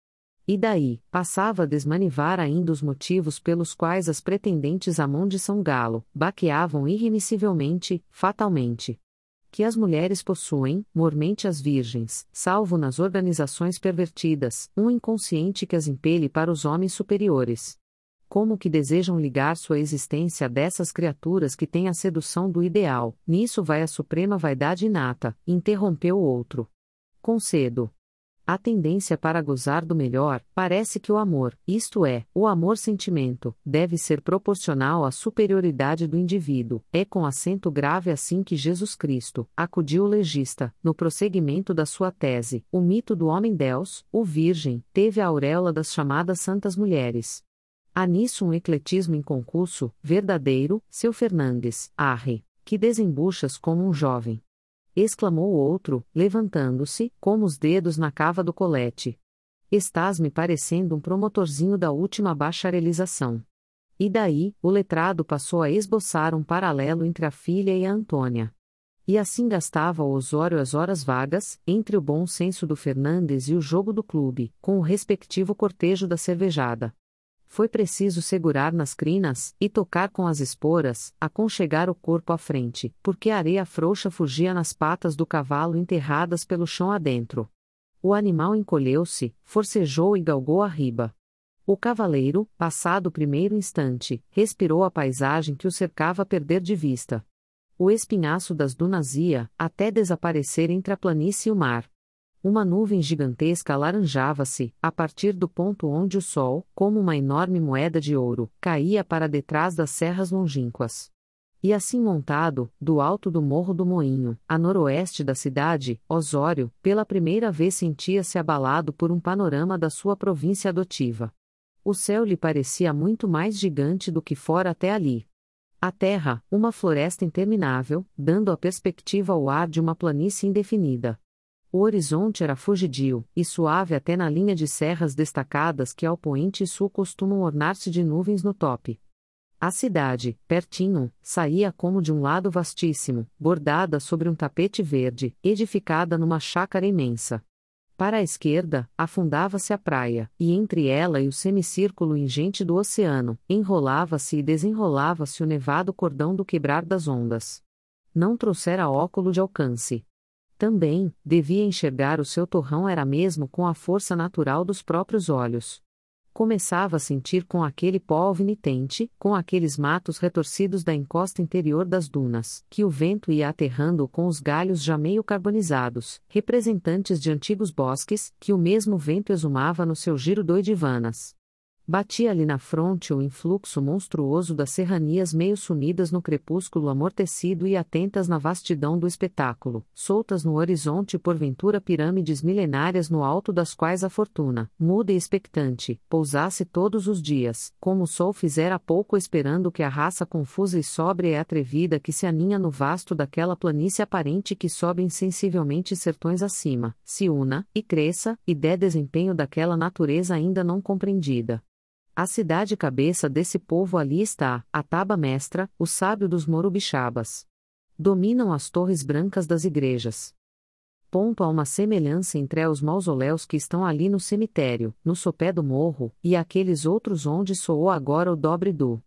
E daí, passava a desmanivar ainda os motivos pelos quais as pretendentes à mão de São Galo baqueavam irremissivelmente, fatalmente. Que as mulheres possuem, mormente as virgens, salvo nas organizações pervertidas, um inconsciente que as impele para os homens superiores. Como que desejam ligar sua existência a dessas criaturas que têm a sedução do ideal, nisso vai a suprema vaidade inata, interrompeu o outro. Concedo. A tendência para gozar do melhor, parece que o amor, isto é, o amor-sentimento, deve ser proporcional à superioridade do indivíduo. É com acento grave assim que Jesus Cristo, acudiu o legista, no prosseguimento da sua tese, o mito do homem-deus, o virgem, teve a auréola das chamadas santas mulheres. Há nisso um ecletismo inconcurso, verdadeiro, seu Fernandes, arre, que desembuchas como um jovem. Exclamou o outro, levantando-se, como os dedos na cava do colete. Estás me parecendo um promotorzinho da última bacharelização. E daí, o letrado passou a esboçar um paralelo entre a filha e a Antônia. E assim gastava o Osório as horas vagas, entre o bom senso do Fernandes e o jogo do clube, com o respectivo cortejo da cervejada. Foi preciso segurar nas crinas, e tocar com as esporas, aconchegar o corpo à frente, porque a areia frouxa fugia nas patas do cavalo enterradas pelo chão adentro. O animal encolheu-se, forcejou e galgou a riba. O cavaleiro, passado o primeiro instante, respirou a paisagem que o cercava a perder de vista. O espinhaço das dunas ia, até desaparecer entre a planície e o mar. Uma nuvem gigantesca alaranjava-se, a partir do ponto onde o sol, como uma enorme moeda de ouro, caía para detrás das serras longínquas. E assim montado, do alto do Morro do Moinho, a noroeste da cidade, Osório, pela primeira vez sentia-se abalado por um panorama da sua província adotiva. O céu lhe parecia muito mais gigante do que fora até ali. A terra, uma floresta interminável, dando a perspectiva ao ar de uma planície indefinida. O horizonte era fugidio, e suave até na linha de serras destacadas que ao poente sul costumam ornar-se de nuvens no tope. A cidade, pertinho, saía como de um lado vastíssimo, bordada sobre um tapete verde, edificada numa chácara imensa. Para a esquerda, afundava-se a praia, e entre ela e o semicírculo ingente do oceano, enrolava-se e desenrolava-se o nevado cordão do quebrar das ondas. Não trouxera óculo de alcance. Também, devia enxergar o seu torrão era mesmo com a força natural dos próprios olhos. Começava a sentir com aquele pó alvinitente, com aqueles matos retorcidos da encosta interior das dunas, que o vento ia aterrando com os galhos já meio carbonizados, representantes de antigos bosques, que o mesmo vento exumava no seu giro doidivanas. Batia-lhe na fronte o influxo monstruoso das serranias meio sumidas no crepúsculo amortecido e atentas na vastidão do espetáculo, soltas no horizonte porventura pirâmides milenárias no alto das quais a fortuna, muda e expectante, pousasse todos os dias, como o sol fizera há pouco esperando que a raça confusa e sóbria e atrevida que se aninha no vasto daquela planície aparente que sobe insensivelmente sertões acima, se una, e cresça, e dê desempenho daquela natureza ainda não compreendida. A cidade cabeça desse povo ali está, a Taba Mestra, o sábio dos Morubixabas. Dominam as torres brancas das igrejas. Ponto há uma semelhança entre os mausoléus que estão ali no cemitério, no sopé do morro, e aqueles outros onde soou agora o dobre do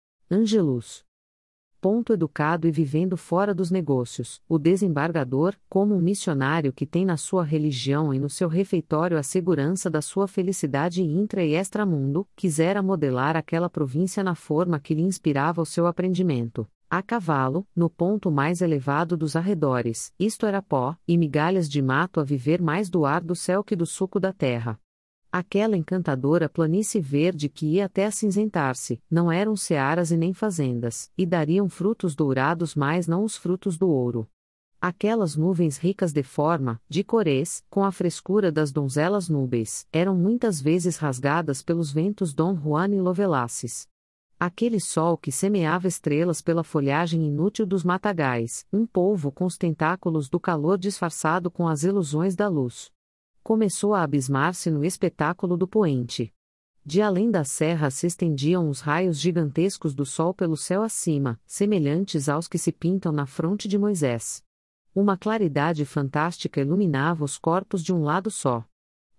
Angelus. Ponto educado e vivendo fora dos negócios, o desembargador, como um missionário que tem na sua religião e no seu refeitório a segurança da sua felicidade intra e extramundo, quisera modelar aquela província na forma que lhe inspirava o seu aprendimento. A cavalo, no ponto mais elevado dos arredores, isto era pó, e migalhas de mato a viver mais do ar do céu que do suco da terra. Aquela encantadora planície verde que ia até acinzentar-se, não eram searas e nem fazendas, e dariam frutos dourados mas não os frutos do ouro. Aquelas nuvens ricas de forma, de cores, com a frescura das donzelas núbeis, eram muitas vezes rasgadas pelos ventos Dom Juan e Lovelaces. Aquele sol que semeava estrelas pela folhagem inútil dos matagais, um polvo com os tentáculos do calor disfarçado com as ilusões da luz. Começou a abismar-se no espetáculo do poente. De além das serras se estendiam os raios gigantescos do sol pelo céu acima, semelhantes aos que se pintam na fronte de Moisés. Uma claridade fantástica iluminava os corpos de um lado só.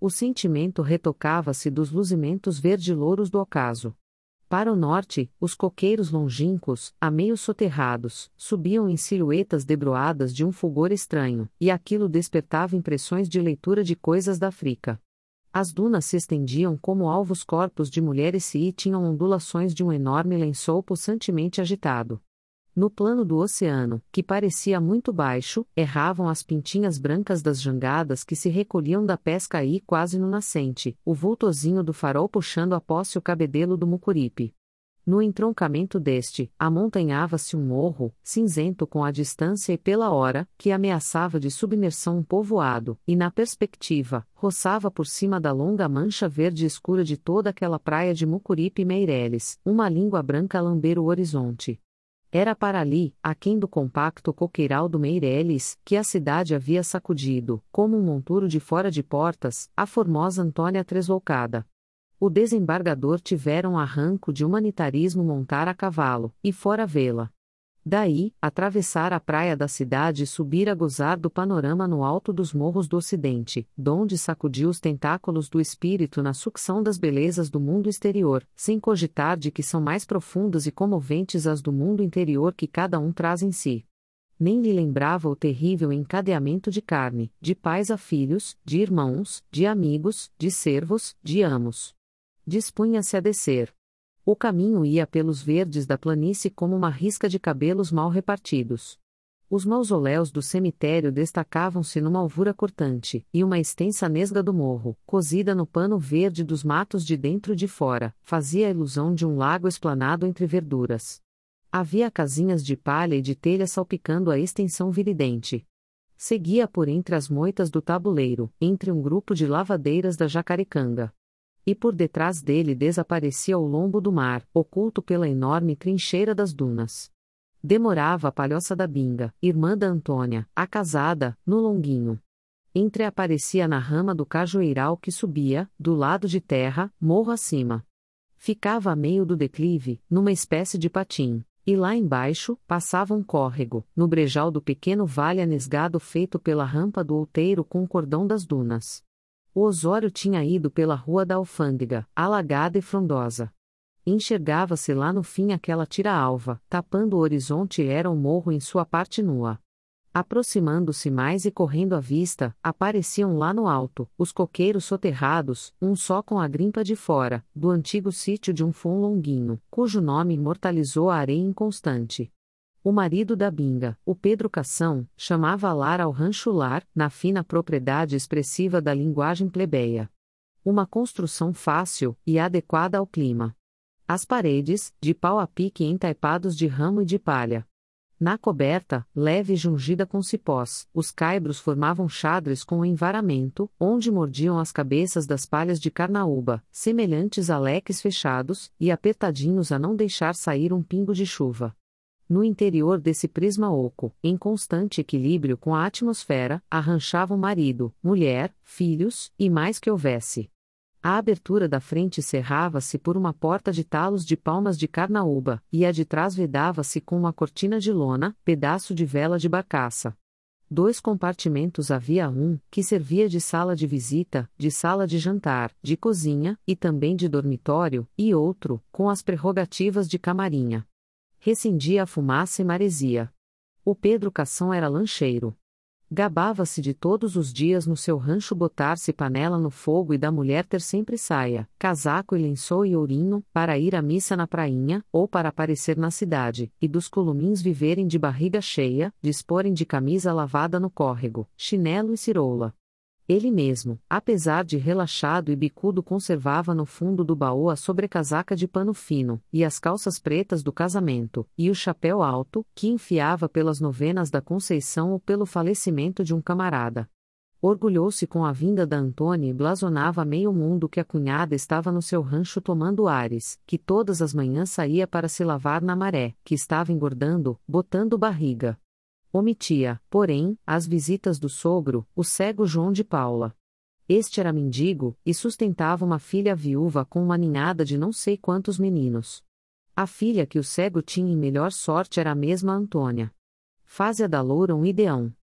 O sentimento retocava-se dos luzimentos verde-louros do ocaso. Para o norte, os coqueiros longínquos, a meio soterrados, subiam em silhuetas debruadas de um fulgor estranho, e aquilo despertava impressões de leitura de coisas da África. As dunas se estendiam como alvos corpos de mulheres e tinham ondulações de um enorme lençol possantemente agitado. No plano do oceano, que parecia muito baixo, erravam as pintinhas brancas das jangadas que se recolhiam da pesca aí quase no nascente, o vultozinho do farol puxando a posse o cabedelo do Mucuripe. No entroncamento deste, amontanhava-se um morro, cinzento com a distância e pela hora, que ameaçava de submersão um povoado, e na perspectiva, roçava por cima da longa mancha verde escura de toda aquela praia de Mucuripe e Meireles, uma língua branca a lamber o horizonte. Era para ali, aquém do compacto coqueiral do Meireles, que a cidade havia sacudido, como um monturo de fora de portas, a formosa Antônia tresloucada. O desembargador tivera um arranco de humanitarismo montar a cavalo, e fora vê-la. Daí, atravessar a praia da cidade e subir a gozar do panorama no alto dos morros do ocidente, donde sacudiu os tentáculos do espírito na sucção das belezas do mundo exterior, sem cogitar de que são mais profundas e comoventes as do mundo interior que cada um traz em si. Nem lhe lembrava o terrível encadeamento de carne, de pais a filhos, de irmãos, de amigos, de servos, de amos. Dispunha-se a descer. O caminho ia pelos verdes da planície como uma risca de cabelos mal repartidos. Os mausoléus do cemitério destacavam-se numa alvura cortante, e uma extensa nesga do morro, cozida no pano verde dos matos de dentro e de fora, fazia a ilusão de um lago esplanado entre verduras. Havia casinhas de palha e de telha salpicando a extensão viridente. Seguia por entre as moitas do tabuleiro, entre um grupo de lavadeiras da Jacarecanga. E por detrás dele desaparecia o lombo do mar, oculto pela enorme trincheira das dunas. Demorava a Palhoça da Binga, irmã da Antônia, a casada, no longuinho. Entreaparecia na rama do cajueiral que subia, do lado de terra, morro acima. Ficava a meio do declive, numa espécie de patim, e lá embaixo, passava um córrego, no brejal do pequeno vale anesgado feito pela rampa do outeiro com o cordão das dunas. O Osório tinha ido pela rua da Alfândega, alagada e frondosa. Enxergava-se lá no fim aquela tira-alva, tapando o horizonte era um morro em sua parte nua. Aproximando-se mais e correndo à vista, apareciam lá no alto, os coqueiros soterrados, um só com a grimpa de fora, do antigo sítio de um fum longuinho, cujo nome imortalizou a areia inconstante. O marido da Binga, o Pedro Cação, chamava lar ao rancho lar, na fina propriedade expressiva da linguagem plebeia. Uma construção fácil, e adequada ao clima. As paredes, de pau a pique entaipados de ramo e de palha. Na coberta, leve e jungida com cipós, os caibros formavam xadres com o envaramento, onde mordiam as cabeças das palhas de carnaúba, semelhantes a leques fechados, e apertadinhos a não deixar sair um pingo de chuva. No interior desse prisma oco, em constante equilíbrio com a atmosfera, arranchavam marido, mulher, filhos, e mais que houvesse. A abertura da frente cerrava-se por uma porta de talos de palmas de carnaúba, e a de trás vedava-se com uma cortina de lona, pedaço de vela de barcaça. Dois compartimentos havia um, que servia de sala de visita, de sala de jantar, de cozinha, e também de dormitório, e outro, com as prerrogativas de camarinha. Recendia a fumaça e maresia. O Pedro Cação era lancheiro. Gabava-se de todos os dias no seu rancho botar-se panela no fogo e da mulher ter sempre saia, casaco e lençol e ourinho, para ir à missa na prainha, ou para aparecer na cidade, e dos columins viverem de barriga cheia, disporem de camisa lavada no córrego, chinelo e ciroula. Ele mesmo, apesar de relaxado e bicudo, conservava no fundo do baú a sobrecasaca de pano fino, e as calças pretas do casamento, e o chapéu alto, que enfiava pelas novenas da Conceição ou pelo falecimento de um camarada. Orgulhou-se com a vinda da Antônia e blasonava a meio mundo que a cunhada estava no seu rancho tomando ares, que todas as manhãs saía para se lavar na maré, que estava engordando, botando barriga. Omitia, porém, as visitas do sogro, o cego João de Paula. Este era mendigo, e sustentava uma filha viúva com uma ninhada de não sei quantos meninos. A filha que o cego tinha em melhor sorte era a mesma Antônia. Fazia da loura um ideão.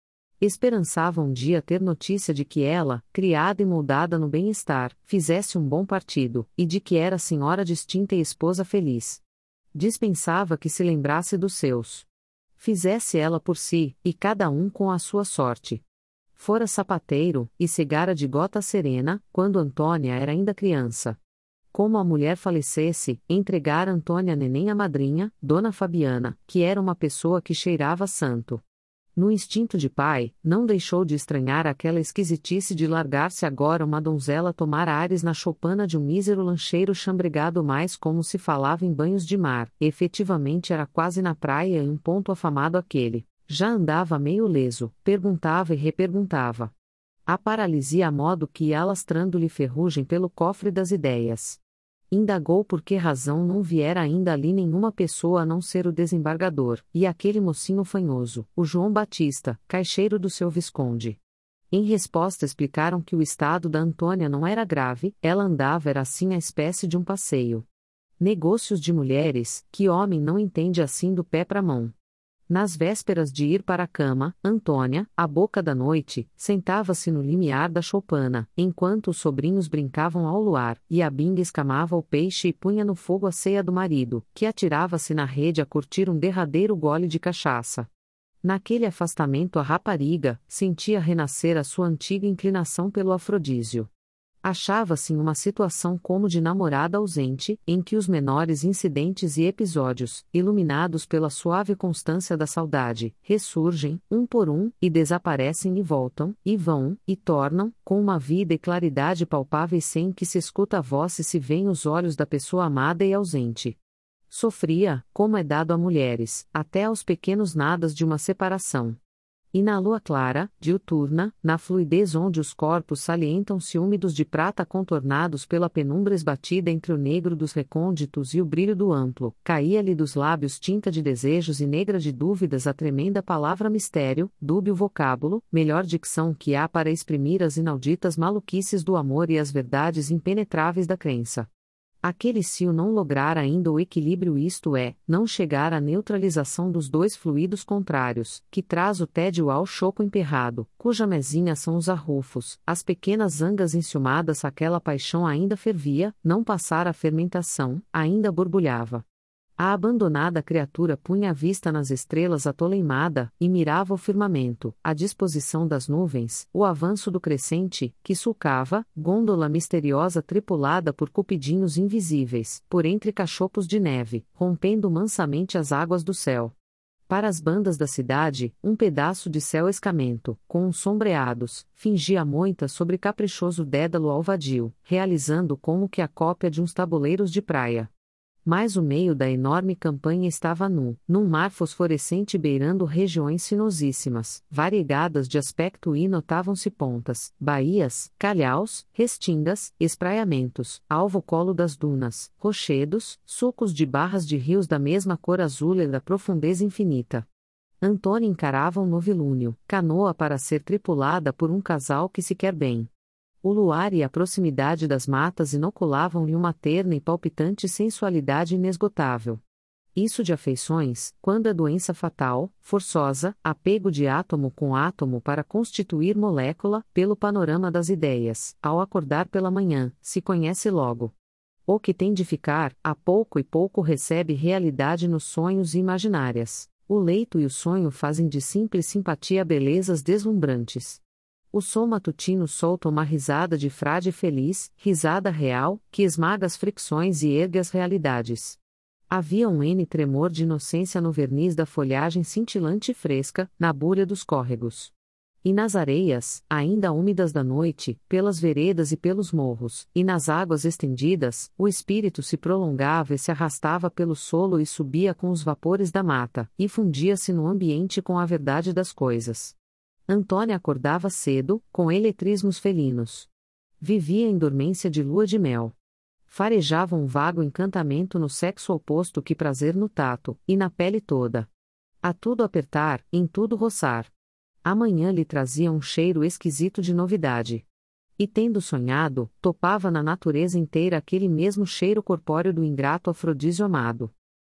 Esperançava um dia ter notícia de que ela, criada e moldada no bem-estar, fizesse um bom partido, e de que era senhora distinta e esposa feliz. Dispensava que se lembrasse dos seus. Fizesse ela por si, e cada um com a sua sorte. Fora sapateiro, e cegara de gota serena, quando Antônia era ainda criança. Como a mulher falecesse, entregara Antônia neném à madrinha, Dona Fabiana, que era uma pessoa que cheirava santo. No instinto de pai, não deixou de estranhar aquela esquisitice de largar-se agora uma donzela tomar ares na choupana de um mísero lancheiro chambregado, mais como se falava em banhos de mar, efetivamente era quase na praia e um ponto afamado aquele. Já andava meio leso, perguntava e reperguntava. A paralisia a modo que ia alastrando-lhe ferrugem pelo cofre das ideias. Indagou por que razão não viera ainda ali nenhuma pessoa a não ser o desembargador, e aquele mocinho fanhoso, o João Batista, caixeiro do seu Visconde. Em resposta explicaram que o estado da Antônia não era grave, ela andava era assim a espécie de um passeio. Negócios de mulheres, que homem não entende assim do pé para a mão. Nas vésperas de ir para a cama, Antônia, à boca da noite, sentava-se no limiar da choupana, enquanto os sobrinhos brincavam ao luar, e a binga escamava o peixe e punha no fogo a ceia do marido, que atirava-se na rede a curtir um derradeiro gole de cachaça. Naquele afastamento a rapariga sentia renascer a sua antiga inclinação pelo afrodísio. Achava-se em uma situação como de namorada ausente, em que os menores incidentes e episódios, iluminados pela suave constância da saudade, ressurgem, um por um, e desaparecem e voltam, e vão, e tornam, com uma vida e claridade palpáveis sem que se escuta a voz e se veem os olhos da pessoa amada e ausente. Sofria, como é dado a mulheres, até aos pequenos nadas de uma separação. E na lua clara, diuturna, na fluidez onde os corpos salientam-se úmidos de prata contornados pela penumbra esbatida entre o negro dos recônditos e o brilho do amplo, caía-lhe dos lábios tinta de desejos e negra de dúvidas a tremenda palavra mistério, dúbio vocábulo, melhor dicção que há para exprimir as inauditas maluquices do amor e as verdades impenetráveis da crença. Aquele cio não lograra ainda o equilíbrio, isto é, não chegar à neutralização dos dois fluidos contrários, que traz o tédio ao choco emperrado, cuja mesinha são os arrufos, as pequenas zangas enciumadas. Aquela paixão ainda fervia, não passara a fermentação, ainda borbulhava. A abandonada criatura punha a vista nas estrelas atoleimada, e mirava o firmamento, a disposição das nuvens, o avanço do crescente, que sulcava, gôndola misteriosa tripulada por cupidinhos invisíveis, por entre cachopos de neve, rompendo mansamente as águas do céu. Para as bandas da cidade, um pedaço de céu escamento, com uns sombreados, fingia moita sobre caprichoso dédalo alvadio, realizando como que a cópia de uns tabuleiros de praia. Mas o meio da enorme campanha estava nu, num mar fosforescente beirando regiões sinuosíssimas, variegadas de aspecto, e notavam-se pontas, baías, calhaus, restingas, espraiamentos, alvo colo das dunas, rochedos, sulcos de barras de rios da mesma cor azul e da profundeza infinita. Antônia encarava um novilúnio, canoa para ser tripulada por um casal que se quer bem. O luar e a proximidade das matas inoculavam-lhe uma terna e palpitante sensualidade inesgotável. Isso de afeições, quando é doença fatal, forçosa, apego de átomo com átomo para constituir molécula, pelo panorama das ideias, ao acordar pela manhã, se conhece logo. O que tem de ficar, a pouco e pouco recebe realidade nos sonhos e imaginárias. O leito e o sonho fazem de simples simpatia belezas deslumbrantes. O som matutino solta uma risada de frade feliz, risada real, que esmaga as fricções e ergue as realidades. Havia um N tremor de inocência no verniz da folhagem cintilante e fresca, na búria dos córregos. E nas areias, ainda úmidas da noite, pelas veredas e pelos morros, e nas águas estendidas, o espírito se prolongava e se arrastava pelo solo e subia com os vapores da mata, e fundia-se no ambiente com a verdade das coisas. Antônia acordava cedo, com eletrismos felinos. Vivia em dormência de lua de mel. Farejava um vago encantamento no sexo oposto que prazer no tato, e na pele toda. A tudo apertar, em tudo roçar. A manhã lhe trazia um cheiro esquisito de novidade. E tendo sonhado, topava na natureza inteira aquele mesmo cheiro corpóreo do ingrato afrodísio amado.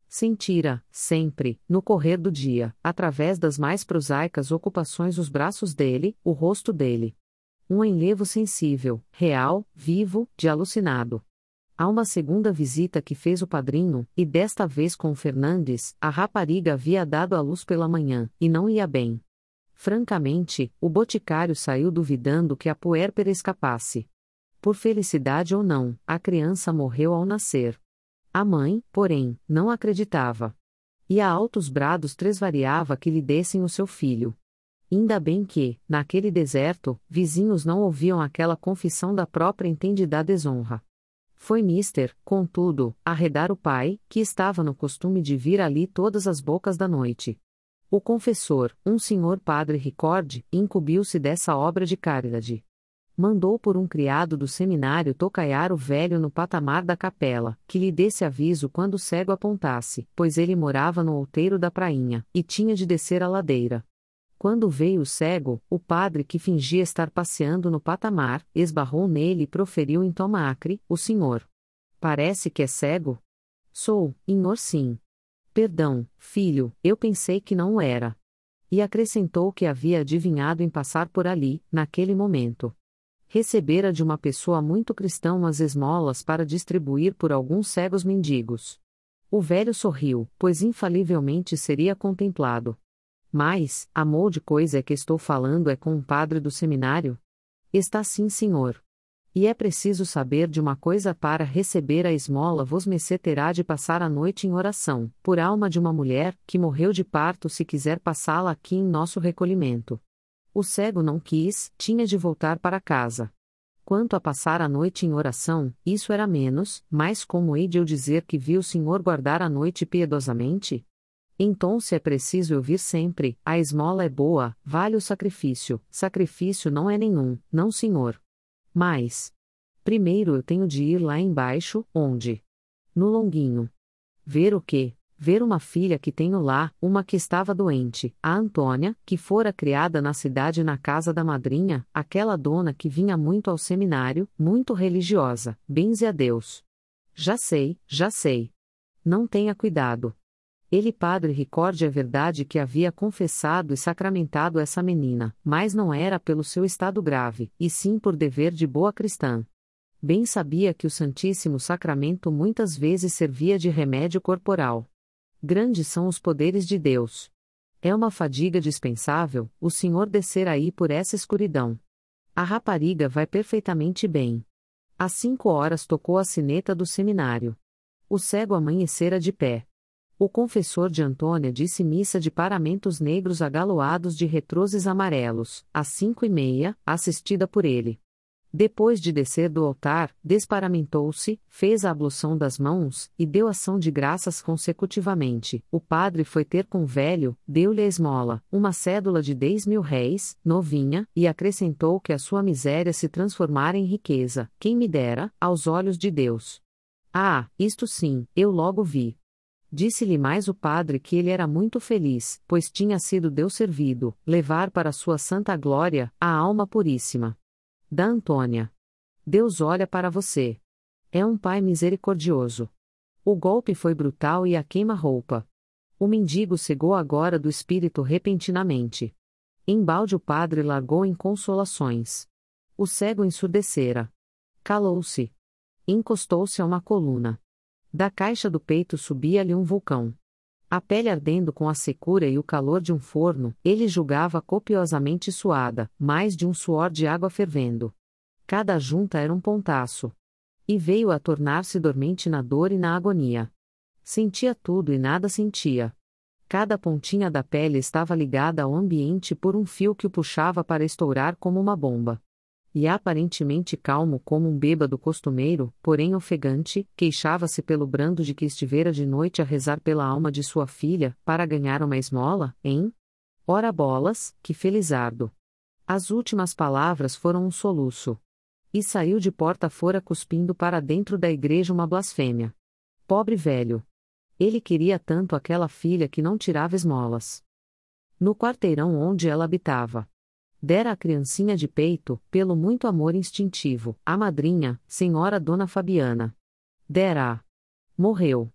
Sentira, sempre, no correr do dia, através das mais prosaicas ocupações os braços dele, o rosto dele. Um enlevo sensível, real, vivo, de alucinado. A uma segunda visita que fez o padrinho, e desta vez com o Fernandes, a rapariga havia dado à luz pela manhã, e não ia bem. Francamente, o boticário saiu duvidando que a puérpera escapasse. Por felicidade ou não, a criança morreu ao nascer. A mãe, porém, não acreditava. E a altos brados tresvariava que lhe dessem o seu filho. Ainda bem que, naquele deserto, vizinhos não ouviam aquela confissão da própria entendida desonra. Foi mister, contudo, arredar o pai, que estava no costume de vir ali todas as bocas da noite. O confessor, um senhor padre Ricorde, incumbiu-se dessa obra de caridade. Mandou por um criado do seminário tocaiar o velho no patamar da capela, que lhe desse aviso quando o cego apontasse, pois ele morava no outeiro da prainha, e tinha de descer a ladeira. Quando veio o cego, o padre que fingia estar passeando no patamar, esbarrou nele e proferiu em tom acre: "O senhor parece que é cego?" "Sou, inhor sim." "Perdão, filho, eu pensei que não o era." E acrescentou que havia adivinhado em passar por ali, naquele momento. Recebera de uma pessoa muito cristã umas esmolas para distribuir por alguns cegos mendigos. O velho sorriu, pois infalivelmente seria contemplado. "Mas, amor de coisa é que estou falando é com um padre do seminário?" "Está sim, senhor. E é preciso saber de uma coisa: para receber a esmola vosmecê terá de passar a noite em oração, por alma de uma mulher, que morreu de parto, se quiser passá-la aqui em nosso recolhimento." O cego não quis, tinha de voltar para casa. Quanto a passar a noite em oração, isso era menos, mas como hei de eu dizer que vi o senhor guardar a noite piedosamente? Então se é preciso ouvir sempre: a esmola é boa, vale o sacrifício, sacrifício não é nenhum, não senhor. Mas, primeiro eu tenho de ir lá embaixo, onde? No Longuinho. Ver o quê? Ver uma filha que tenho lá, uma que estava doente, a Antônia, que fora criada na cidade na casa da madrinha, aquela dona que vinha muito ao seminário, muito religiosa, benze a Deus. Já sei, já sei. Não tenha cuidado. Ele padre Ricorde é verdade que havia confessado e sacramentado essa menina, mas não era pelo seu estado grave, e sim por dever de boa cristã. Bem sabia que o Santíssimo Sacramento muitas vezes servia de remédio corporal. Grandes são os poderes de Deus. É uma fadiga dispensável, o senhor descer aí por essa escuridão. A rapariga vai perfeitamente bem. Às cinco horas tocou a sineta do seminário. O cego amanhecera de pé. O confessor de Antônia disse missa de paramentos negros agaloados de retrozes amarelos, às cinco e meia, assistida por ele. Depois de descer do altar, desparamentou-se, fez a ablução das mãos, e deu ação de graças consecutivamente. O padre foi ter com o velho, deu-lhe a esmola, uma cédula de dez mil réis, novinha, e acrescentou que a sua miséria se transformara em riqueza, quem me dera, aos olhos de Deus. "Ah, isto sim, eu logo vi." Disse-lhe mais o padre que ele era muito feliz, pois tinha sido Deus servido, levar para sua santa glória, a alma puríssima da Antônia. Deus olha para você. É um pai misericordioso. O golpe foi brutal e a queima-roupa. O mendigo cegou agora do espírito repentinamente. Embalde o padre largou em consolações. O cego ensurdecera. Calou-se. Encostou-se a uma coluna. Da caixa do peito subia-lhe um vulcão. A pele ardendo com a secura e o calor de um forno, ele julgava copiosamente suada, mais de um suor de água fervendo. Cada junta era um pontaço. E veio a tornar-se dormente na dor e na agonia. Sentia tudo e nada sentia. Cada pontinha da pele estava ligada ao ambiente por um fio que o puxava para estourar como uma bomba. E aparentemente calmo como um bêbado costumeiro, porém ofegante, queixava-se pelo brando de que estivera de noite a rezar pela alma de sua filha, para ganhar uma esmola, hein? Ora bolas, que felizardo! As últimas palavras foram um soluço. E saiu de porta fora cuspindo para dentro da igreja uma blasfêmia. Pobre velho! Ele queria tanto aquela filha que não tirava esmolas. No quarteirão onde ela habitava, dera a criancinha de peito, pelo muito amor instintivo, a madrinha, senhora Dona Fabiana. Dera-a. Morreu.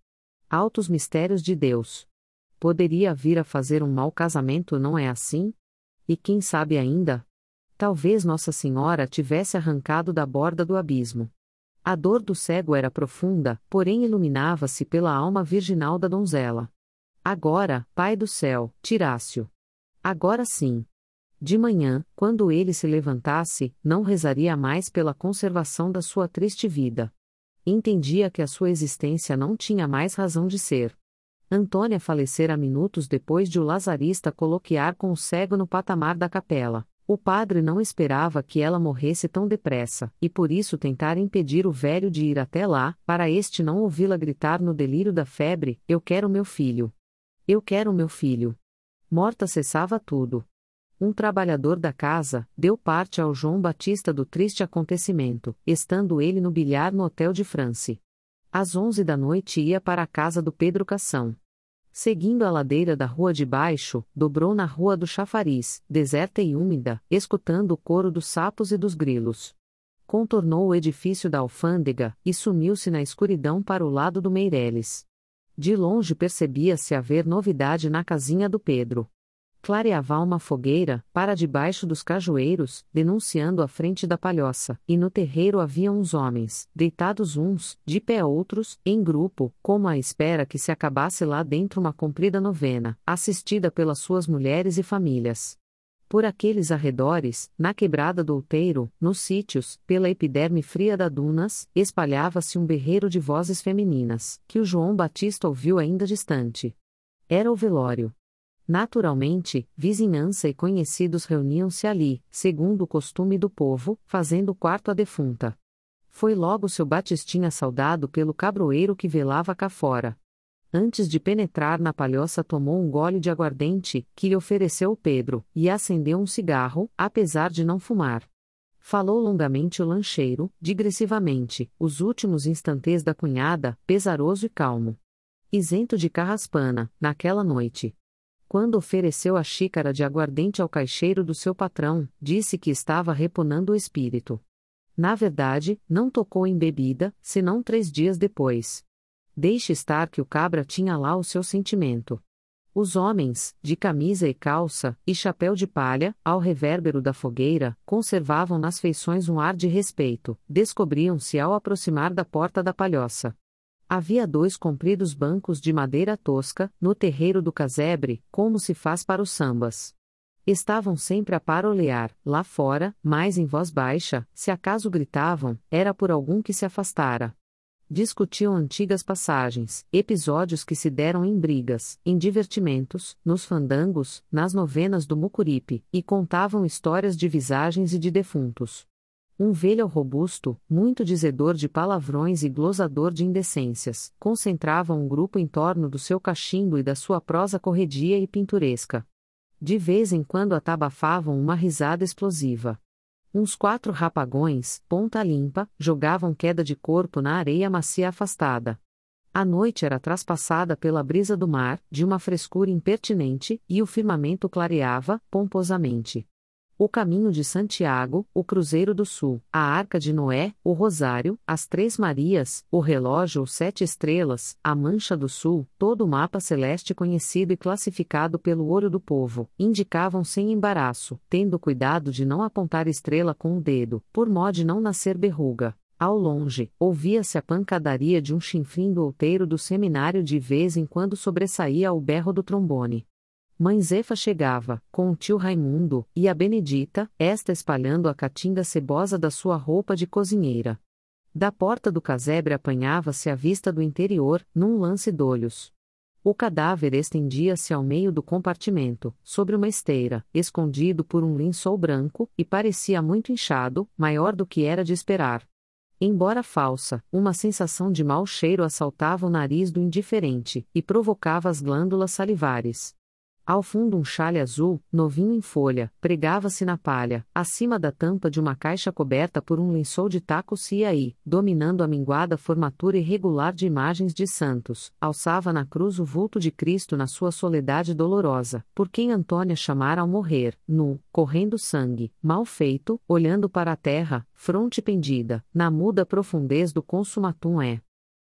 Altos mistérios de Deus. Poderia vir a fazer um mau casamento, não é assim? E quem sabe ainda? Talvez Nossa Senhora tivesse arrancado da borda do abismo. A dor do cego era profunda, porém iluminava-se pela alma virginal da donzela. Agora, Pai do céu, tirasse-o. Agora sim. De manhã, quando ele se levantasse, não rezaria mais pela conservação da sua triste vida. Entendia que a sua existência não tinha mais razão de ser. Antônia falecera minutos depois de o lazarista coloquiar com o cego no patamar da capela. O padre não esperava que ela morresse tão depressa, e por isso tentara impedir o velho de ir até lá, para este não ouvi-la gritar no delírio da febre: "Eu quero meu filho! Eu quero meu filho!" Morta cessava tudo. Um trabalhador da casa deu parte ao João Batista do triste acontecimento, estando ele no bilhar no Hotel de France. Às onze da noite ia para a casa do Pedro Cação. Seguindo a ladeira da rua de baixo, dobrou na rua do Chafariz, deserta e úmida, escutando o coro dos sapos e dos grilos. Contornou o edifício da alfândega, e sumiu-se na escuridão para o lado do Meireles. De longe percebia-se haver novidade na casinha do Pedro. Clareava uma fogueira, para debaixo dos cajueiros, denunciando a frente da palhoça, e no terreiro havia uns homens, deitados uns, de pé outros, em grupo, como à espera que se acabasse lá dentro uma comprida novena, assistida pelas suas mulheres e famílias. Por aqueles arredores, na quebrada do outeiro, nos sítios, pela epiderme fria da dunas, espalhava-se um berreiro de vozes femininas, que o João Batista ouviu ainda distante. Era o velório. Naturalmente, vizinhança e conhecidos reuniam-se ali, segundo o costume do povo, fazendo quarto à defunta. Foi logo seu Batistinha saudado pelo cabroeiro que velava cá fora. Antes de penetrar na palhoça tomou um gole de aguardente, que lhe ofereceu o Pedro, e acendeu um cigarro, apesar de não fumar. Falou longamente o lancheiro, digressivamente, os últimos instantes da cunhada, pesaroso e calmo. Isento de carraspana, naquela noite. Quando ofereceu a xícara de aguardente ao caixeiro do seu patrão, disse que estava reponando o espírito. Na verdade, não tocou em bebida, senão três dias depois. Deixe estar que o cabra tinha lá o seu sentimento. Os homens, de camisa e calça, e chapéu de palha, ao revérbero da fogueira, conservavam nas feições um ar de respeito, descobriam-se ao aproximar da porta da palhoça. Havia dois compridos bancos de madeira tosca, no terreiro do casebre, como se faz para os sambas. Estavam sempre a parolear, lá fora, mais em voz baixa, se acaso gritavam, era por algum que se afastara. Discutiam antigas passagens, episódios que se deram em brigas, em divertimentos, nos fandangos, nas novenas do Mucuripe, e contavam histórias de visagens e de defuntos. Um velho robusto, muito dizedor de palavrões e glosador de indecências, concentrava um grupo em torno do seu cachimbo e da sua prosa corredia e pinturesca. De vez em quando atabafavam uma risada explosiva. Uns quatro rapagões, ponta limpa, jogavam queda de corpo na areia macia afastada. A noite era traspassada pela brisa do mar, de uma frescura impertinente, e o firmamento clareava, pomposamente. O Caminho de Santiago, o Cruzeiro do Sul, a Arca de Noé, o Rosário, as Três Marias, o relógio ou sete estrelas, a Mancha do Sul, todo o mapa celeste conhecido e classificado pelo olho do povo, indicavam sem embaraço, tendo cuidado de não apontar estrela com o dedo, por mó de não nascer berruga. Ao longe, ouvia-se a pancadaria de um chinfrim do outeiro do seminário, de vez em quando sobressaía o berro do trombone. Mãe Zefa chegava, com o tio Raimundo, e a Benedita, esta espalhando a caatinga cebosa da sua roupa de cozinheira. Da porta do casebre apanhava-se a vista do interior, num lance d'olhos. O cadáver estendia-se ao meio do compartimento, sobre uma esteira, escondido por um lençol branco, e parecia muito inchado, maior do que era de esperar. Embora falsa, uma sensação de mau cheiro assaltava o nariz do indiferente, e provocava as glândulas salivares. Ao fundo um chale azul, novinho em folha, pregava-se na palha, acima da tampa de uma caixa coberta por um lençol de taco ciaí, dominando a minguada formatura irregular de imagens de santos, alçava na cruz o vulto de Cristo na sua soledade dolorosa, por quem Antônia chamara ao morrer, nu, correndo sangue, mal feito, olhando para a terra, fronte pendida, na muda profundez do consumatum é.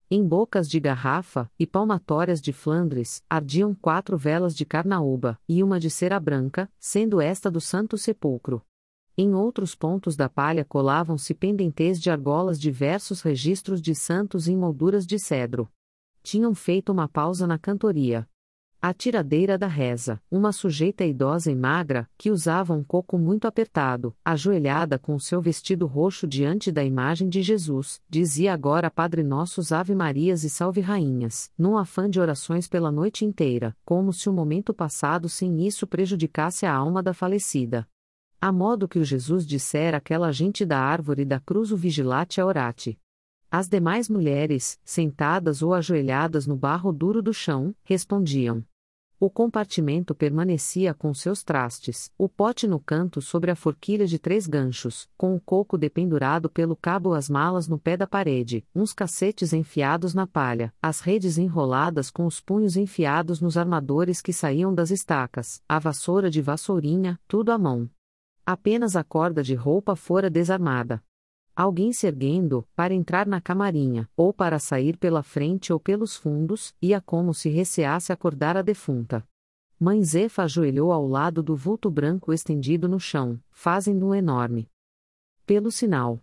Em bocas de garrafa, e palmatórias de Flandres, ardiam quatro velas de carnaúba, e uma de cera branca, sendo esta do Santo Sepulcro. Em outros pontos da palha colavam-se pendentes de argolas diversos registros de santos em molduras de cedro. Tinham feito uma pausa na cantoria. A tiradeira da reza, uma sujeita idosa e magra, que usava um coco muito apertado, ajoelhada com o seu vestido roxo diante da imagem de Jesus, dizia agora Padre Nossos Ave Marias e Salve Rainhas, num afã de orações pela noite inteira, como se o momento passado sem isso prejudicasse a alma da falecida. A modo que o Jesus dissera àquela gente da árvore da cruz o vigilate a orate. As demais mulheres, sentadas ou ajoelhadas no barro duro do chão, respondiam. O compartimento permanecia com seus trastes, o pote no canto sobre a forquilha de três ganchos, com o coco dependurado pelo cabo, as malas no pé da parede, uns cacetes enfiados na palha, as redes enroladas com os punhos enfiados nos armadores que saíam das estacas, a vassoura de vassourinha, tudo à mão. Apenas a corda de roupa fora desarmada. Alguém se erguendo, para entrar na camarinha, ou para sair pela frente ou pelos fundos, ia como se receasse acordar a defunta. Mãe Zefa ajoelhou ao lado do vulto branco estendido no chão, fazendo um enorme pelo sinal.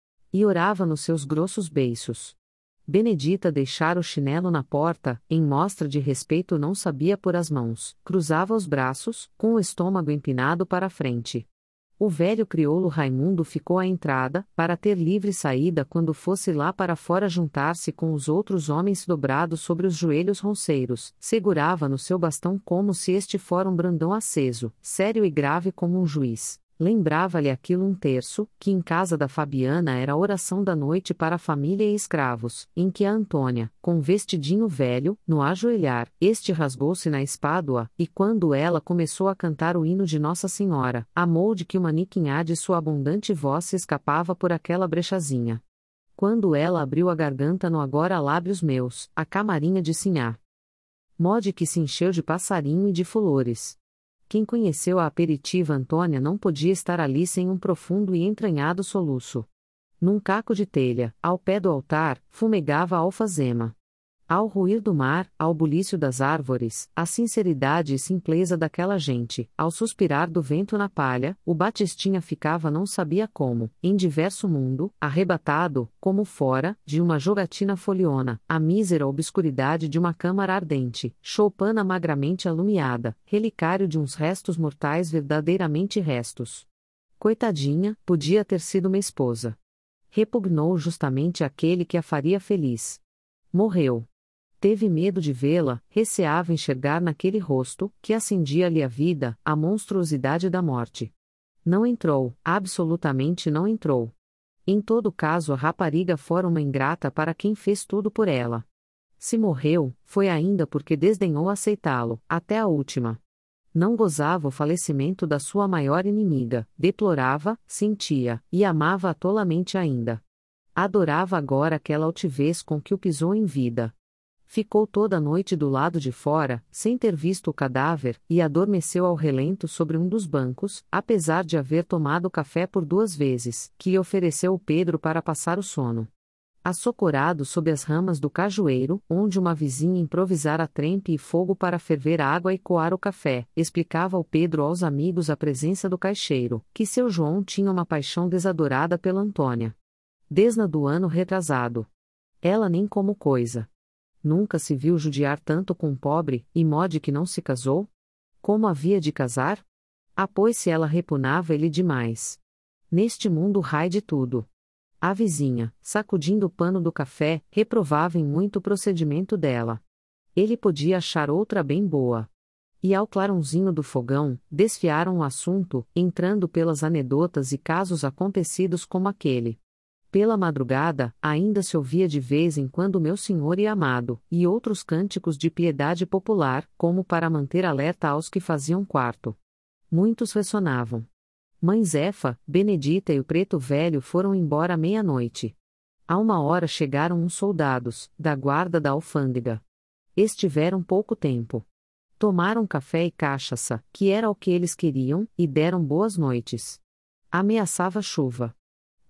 E orava nos seus grossos beiços. Benedita deixara o chinelo na porta, em mostra de respeito não sabia pôr as mãos, cruzava os braços, com o estômago empinado para a frente. O velho crioulo Raimundo ficou à entrada, para ter livre saída quando fosse lá para fora juntar-se com os outros homens dobrados sobre os joelhos ronceiros, segurava no seu bastão como se este fora um brandão aceso, sério e grave como um juiz. Lembrava-lhe aquilo um terço, que em casa da Fabiana era a oração da noite para a família e escravos, em que a Antônia, com vestidinho velho, no ajoelhar, este rasgou-se na espádua, e quando ela começou a cantar o hino de Nossa Senhora, amou de que uma niquinhá de sua abundante voz se escapava por aquela brechazinha. Quando ela abriu a garganta no agora lábios meus, a camarinha de Sinhá. Mode que se encheu de passarinho e de flores. Quem conheceu a aperitiva Antônia não podia estar ali sem um profundo e entranhado soluço. Num caco de telha, ao pé do altar, fumegava a alfazema. Ao ruir do mar, ao bulício das árvores, a sinceridade e simpleza daquela gente, ao suspirar do vento na palha, o Batistinha ficava não sabia como, em diverso mundo, arrebatado, como fora, de uma jogatina foliona, a mísera obscuridade de uma câmara ardente, choupana magramente alumiada, relicário de uns restos mortais verdadeiramente restos. Coitadinha, podia ter sido uma esposa. Repugnou justamente aquele que a faria feliz. Morreu. Teve medo de vê-la, receava enxergar naquele rosto, que acendia-lhe a vida, a monstruosidade da morte. Não entrou, absolutamente não entrou. Em todo caso a rapariga fora uma ingrata para quem fez tudo por ela. Se morreu, foi ainda porque desdenhou aceitá-lo, até a última. Não gozava o falecimento da sua maior inimiga, deplorava, sentia, e amava-a tolamente ainda. Adorava agora aquela altivez com que o pisou em vida. Ficou toda a noite do lado de fora, sem ter visto o cadáver, e adormeceu ao relento sobre um dos bancos, apesar de haver tomado café por duas vezes, que lhe ofereceu o Pedro para passar o sono. Assocorado sob as ramas do cajueiro, onde uma vizinha improvisara trempe e fogo para ferver a água e coar o café, explicava o Pedro aos amigos a presença do caixeiro, que seu João tinha uma paixão desadorada pela Antônia. Desde do ano retrasado. Ela nem como coisa. Nunca se viu judiar tanto com um pobre, e mode que não se casou? Como havia de casar? Ah, pois se ela repunava ele demais. Neste mundo rai de tudo. A vizinha, sacudindo o pano do café, reprovava em muito o procedimento dela. Ele podia achar outra bem boa. E ao clarãozinho do fogão, desfiaram o assunto, entrando pelas anedotas e casos acontecidos como aquele. Pela madrugada, ainda se ouvia de vez em quando Meu Senhor e Amado, e outros cânticos de piedade popular, como para manter alerta aos que faziam quarto. Muitos ressonavam. Mãe Zefa, Benedita e o preto velho foram embora à meia-noite. A uma hora chegaram uns soldados, da guarda da alfândega. Estiveram pouco tempo. Tomaram café e cachaça, que era o que eles queriam, e deram boas noites. Ameaçava chuva.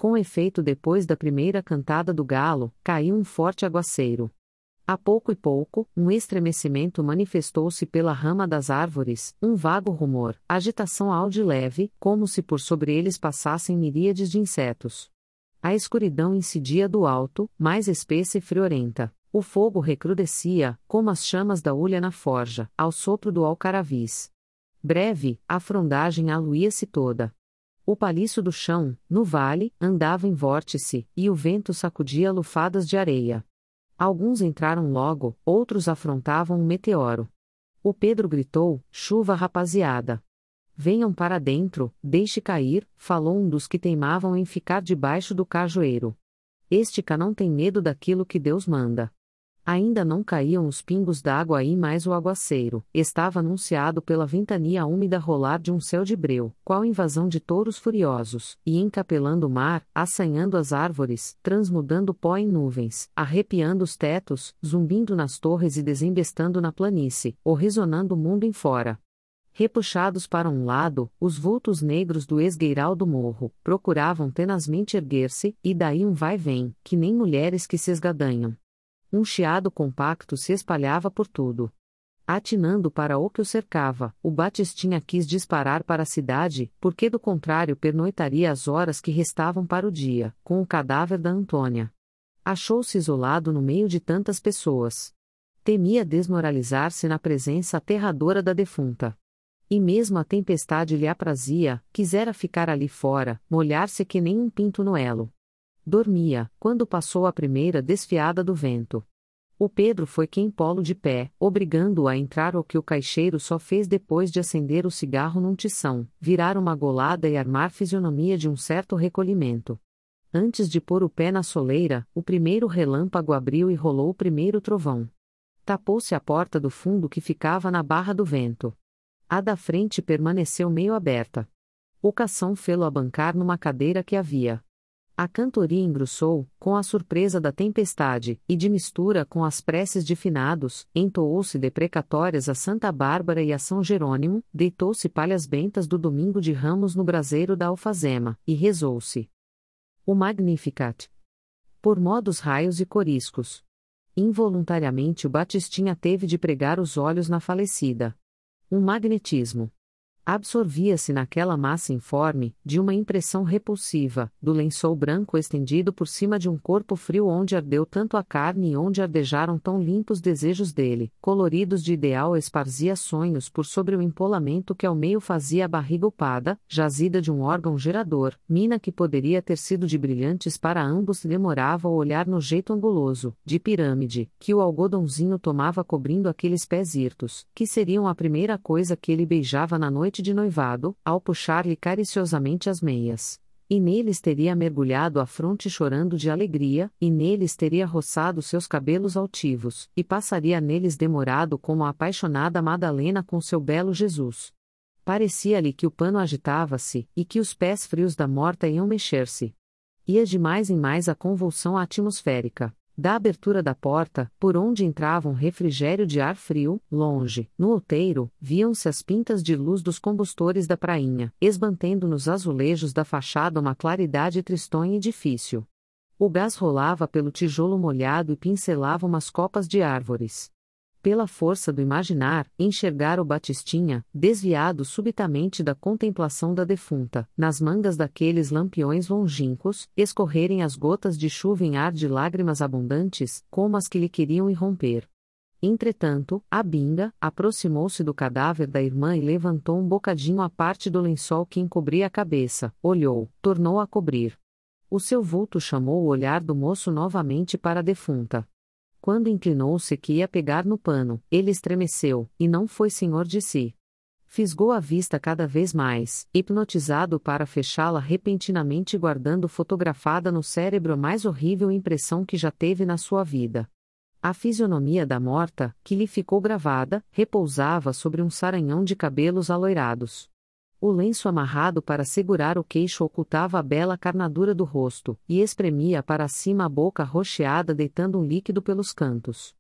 Com efeito, depois da primeira cantada do galo, caiu um forte aguaceiro. A pouco e pouco, um estremecimento manifestou-se pela rama das árvores, um vago rumor, agitação alta e leve, como se por sobre eles passassem miríades de insetos. A escuridão incidia do alto, mais espessa e friorenta. O fogo recrudescia, como as chamas da hulha na forja, ao sopro do alcaravis. Breve, a frondagem aluía-se toda. O paliço do chão, no vale, andava em vórtice, e o vento sacudia lufadas de areia. Alguns entraram logo, outros afrontavam um meteoro. O Pedro gritou: chuva, rapaziada! Venham para dentro, deixe cair, falou um dos que teimavam em ficar debaixo do cajueiro. Este cá não tem medo daquilo que Deus manda. Ainda não caíam os pingos d'água aí, mais o aguaceiro estava anunciado pela ventania úmida rolar de um céu de breu, qual invasão de touros furiosos, e encapelando o mar, assanhando as árvores, transmudando pó em nuvens, arrepiando os tetos, zumbindo nas torres e desembestando na planície, ou ressonando o mundo em fora. Repuxados para um lado, os vultos negros do esgueiral do morro procuravam tenazmente erguer-se, e daí um vai-vem, que nem mulheres que se esgadanham. Um chiado compacto se espalhava por tudo. Atinando para o que o cercava, o Batistinha quis disparar para a cidade, porque do contrário pernoitaria as horas que restavam para o dia, com o cadáver da Antônia. Achou-se isolado no meio de tantas pessoas. Temia desmoralizar-se na presença aterradora da defunta. E mesmo a tempestade lhe aprazia, quisera ficar ali fora, molhar-se que nem um pinto no elo. Dormia, quando passou a primeira desfiada do vento. O Pedro foi quem pô-lo de pé, obrigando-o a entrar, o que o caixeiro só fez depois de acender o cigarro num tição, virar uma golada e armar fisionomia de um certo recolhimento. Antes de pôr o pé na soleira, o primeiro relâmpago abriu e rolou o primeiro trovão. Tapou-se a porta do fundo que ficava na barra do vento. A da frente permaneceu meio aberta. O cação fê-lo abancar numa cadeira que havia. A cantoria engrossou, com a surpresa da tempestade, e de mistura com as preces de finados, entoou-se deprecatórias a Santa Bárbara e a São Jerônimo, deitou-se palhas bentas do domingo de Ramos no braseiro da alfazema, e rezou-se o Magnificat. Por modos raios e coriscos. Involuntariamente o Batistinha teve de pregar os olhos na falecida. Um magnetismo absorvia-se naquela massa informe, de uma impressão repulsiva, do lençol branco estendido por cima de um corpo frio onde ardeu tanto a carne e onde ardejaram tão limpos desejos dele, coloridos de ideal, esparzia sonhos por sobre o empolamento que ao meio fazia a barriga upada, jazida de um órgão gerador, mina que poderia ter sido de brilhantes para ambos, demorava o olhar no jeito anguloso, de pirâmide, que o algodãozinho tomava cobrindo aqueles pés hirtos, que seriam a primeira coisa que ele beijava na noite de noivado, ao puxar-lhe cariciosamente as meias. E neles teria mergulhado a fronte chorando de alegria, e neles teria roçado seus cabelos altivos, e passaria neles demorado como a apaixonada Madalena com seu belo Jesus. Parecia-lhe que o pano agitava-se, e que os pés frios da morta iam mexer-se. Ia de mais em mais a convulsão atmosférica. Da abertura da porta, por onde entrava um refrigério de ar frio, longe, no outeiro, viam-se as pintas de luz dos combustores da prainha, esbandendo nos azulejos da fachada uma claridade tristonha e difícil. O gás rolava pelo tijolo molhado e pincelava umas copas de árvores. Pela força do imaginar, enxergara o Batistinha, desviado subitamente da contemplação da defunta, nas mangas daqueles lampiões longínquos, escorrerem as gotas de chuva em ar de lágrimas abundantes, como as que lhe queriam irromper. Entretanto, a Binga aproximou-se do cadáver da irmã e levantou um bocadinho a parte do lençol que encobria a cabeça, olhou, tornou a cobrir. O seu vulto chamou o olhar do moço novamente para a defunta. Quando inclinou-se que ia pegar no pano, ele estremeceu, e não foi senhor de si. Fisgou a vista cada vez mais, hipnotizado para fechá-la repentinamente, guardando fotografada no cérebro a mais horrível impressão que já teve na sua vida. A fisionomia da morta, que lhe ficou gravada, repousava sobre um saranhão de cabelos aloirados. O lenço amarrado para segurar o queixo ocultava a bela carnadura do rosto, e espremia para cima a boca roxeada, deitando um líquido pelos cantos.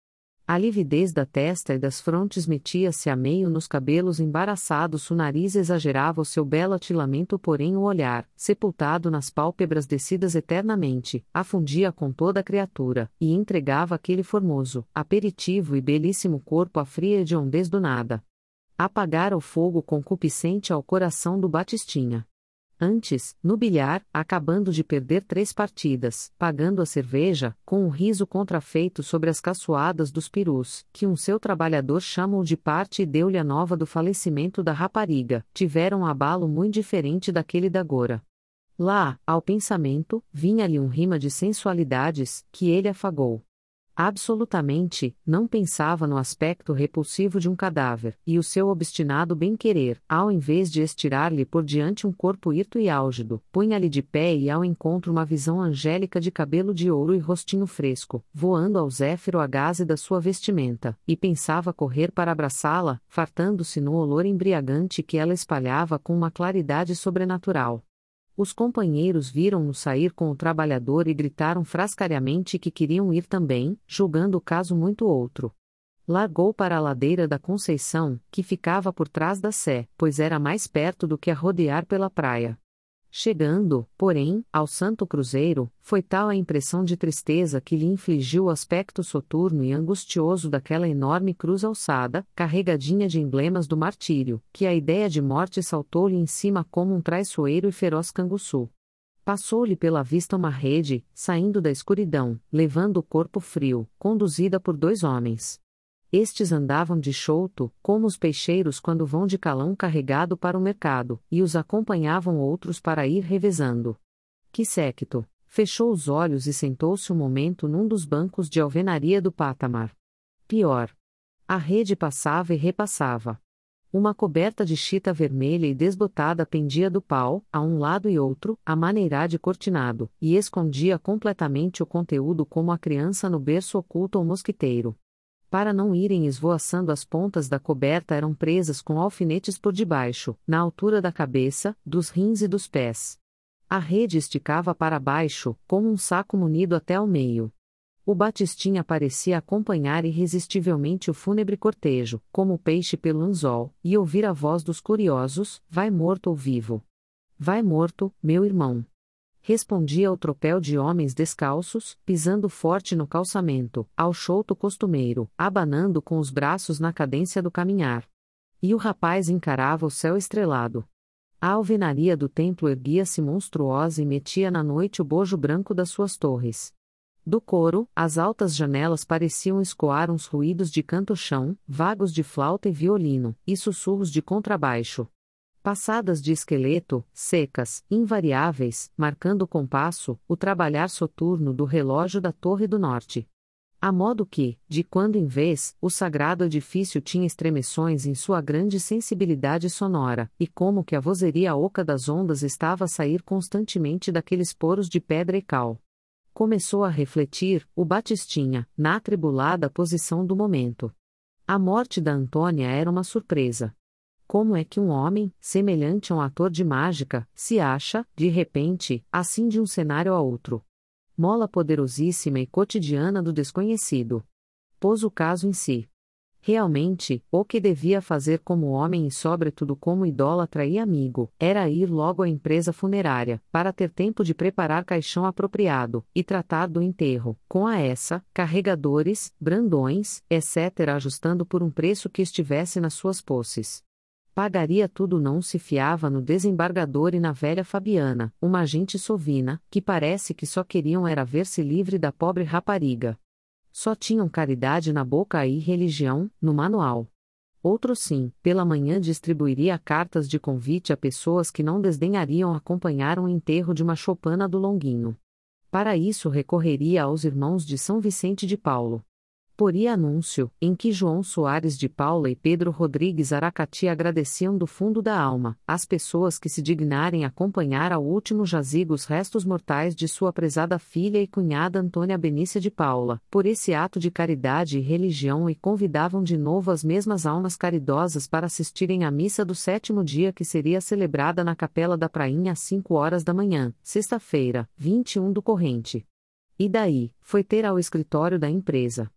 A lividez da testa e das frontes metia-se a meio nos cabelos embaraçados, o nariz exagerava o seu belo atilamento, porém o olhar, sepultado nas pálpebras descidas eternamente, afundia com toda a criatura, e entregava aquele formoso, aperitivo e belíssimo corpo à fria hediondez do nada. Apagara o fogo concupiscente ao coração do Batistinha. Antes, no bilhar, acabando de perder três partidas, pagando a cerveja, com um riso contrafeito sobre as caçoadas dos perus, que um seu trabalhador chamou de parte e deu-lhe a nova do falecimento da rapariga, tiveram um abalo muito diferente daquele da agora. Lá, ao pensamento, vinha-lhe um rima de sensualidades, que ele afagou. Absolutamente, não pensava no aspecto repulsivo de um cadáver, e o seu obstinado bem-querer, ao invés de estirar-lhe por diante um corpo hirto e álgido, punha-lhe de pé e ao encontro uma visão angélica de cabelo de ouro e rostinho fresco, voando ao zéfiro a gaze da sua vestimenta, e pensava correr para abraçá-la, fartando-se no olor embriagante que ela espalhava com uma claridade sobrenatural. Os companheiros viram-no sair com o trabalhador e gritaram frascariamente que queriam ir também, julgando o caso muito outro. Largou para a ladeira da Conceição, que ficava por trás da Sé, pois era mais perto do que a rodear pela praia. Chegando, porém, ao Santo Cruzeiro, foi tal a impressão de tristeza que lhe infligiu o aspecto soturno e angustioso daquela enorme cruz alçada, carregadinha de emblemas do martírio, que a ideia de morte saltou-lhe em cima como um traiçoeiro e feroz canguçu. Passou-lhe pela vista uma rede, saindo da escuridão, levando o corpo frio, conduzida por dois homens. Estes andavam de chouto, como os peixeiros quando vão de calão carregado para o mercado, e os acompanhavam outros para ir revezando. Que séquito! Fechou os olhos e sentou-se um momento num dos bancos de alvenaria do patamar. Pior. A rede passava e repassava. Uma coberta de chita vermelha e desbotada pendia do pau, a um lado e outro, a maneira de cortinado, e escondia completamente o conteúdo como a criança no berço oculta o mosquiteiro. Para não irem esvoaçando, as pontas da coberta eram presas com alfinetes por debaixo, na altura da cabeça, dos rins e dos pés. A rede esticava para baixo, como um saco munido até ao meio. O Batistinha parecia acompanhar irresistivelmente o fúnebre cortejo, como o peixe pelo anzol, e ouvir a voz dos curiosos: vai morto ou vivo? Vai morto, meu irmão. Respondia o tropel de homens descalços, pisando forte no calçamento, ao chouto costumeiro, abanando com os braços na cadência do caminhar. E o rapaz encarava o céu estrelado. A alvenaria do templo erguia-se monstruosa e metia na noite o bojo branco das suas torres. Do coro, as altas janelas pareciam escoar uns ruídos de canto-chão, vagos de flauta e violino, e sussurros de contrabaixo. Passadas de esqueleto, secas, invariáveis, marcando o compasso, o trabalhar soturno do relógio da Torre do Norte. A modo que, de quando em vez, o sagrado edifício tinha estremeções em sua grande sensibilidade sonora, e como que a vozeria oca das ondas estava a sair constantemente daqueles poros de pedra e cal. Começou a refletir, o Batistinha, na atribulada posição do momento. A morte da Antônia era uma surpresa. Como é que um homem, semelhante a um ator de mágica, se acha, de repente, assim de um cenário a outro? Mola poderosíssima e cotidiana do desconhecido. Pôs o caso em si. Realmente, o que devia fazer como homem e sobretudo como idólatra e amigo, era ir logo à empresa funerária, para ter tempo de preparar caixão apropriado, e tratar do enterro, com a essa, carregadores, brandões, etcétera, ajustando por um preço que estivesse nas suas posses. Pagaria tudo, não se fiava no desembargador e na velha Fabiana, uma gente sovina, que parece que só queriam era ver-se livre da pobre rapariga. Só tinham caridade na boca e religião, no manual. Outro sim, pela manhã distribuiria cartas de convite a pessoas que não desdenhariam acompanhar um enterro de uma choupana do Longuinho. Para isso recorreria aos irmãos de São Vicente de Paulo. Poria anúncio, em que João Soares de Paula e Pedro Rodrigues Aracati agradeciam do fundo da alma as pessoas que se dignarem acompanhar ao último jazigo os restos mortais de sua prezada filha e cunhada Antônia Benícia de Paula, por esse ato de caridade e religião, e convidavam de novo as mesmas almas caridosas para assistirem à missa do sétimo dia, que seria celebrada na Capela da Prainha às cinco horas da manhã, sexta-feira, vinte e um do corrente. E daí, foi ter ao escritório da empresa.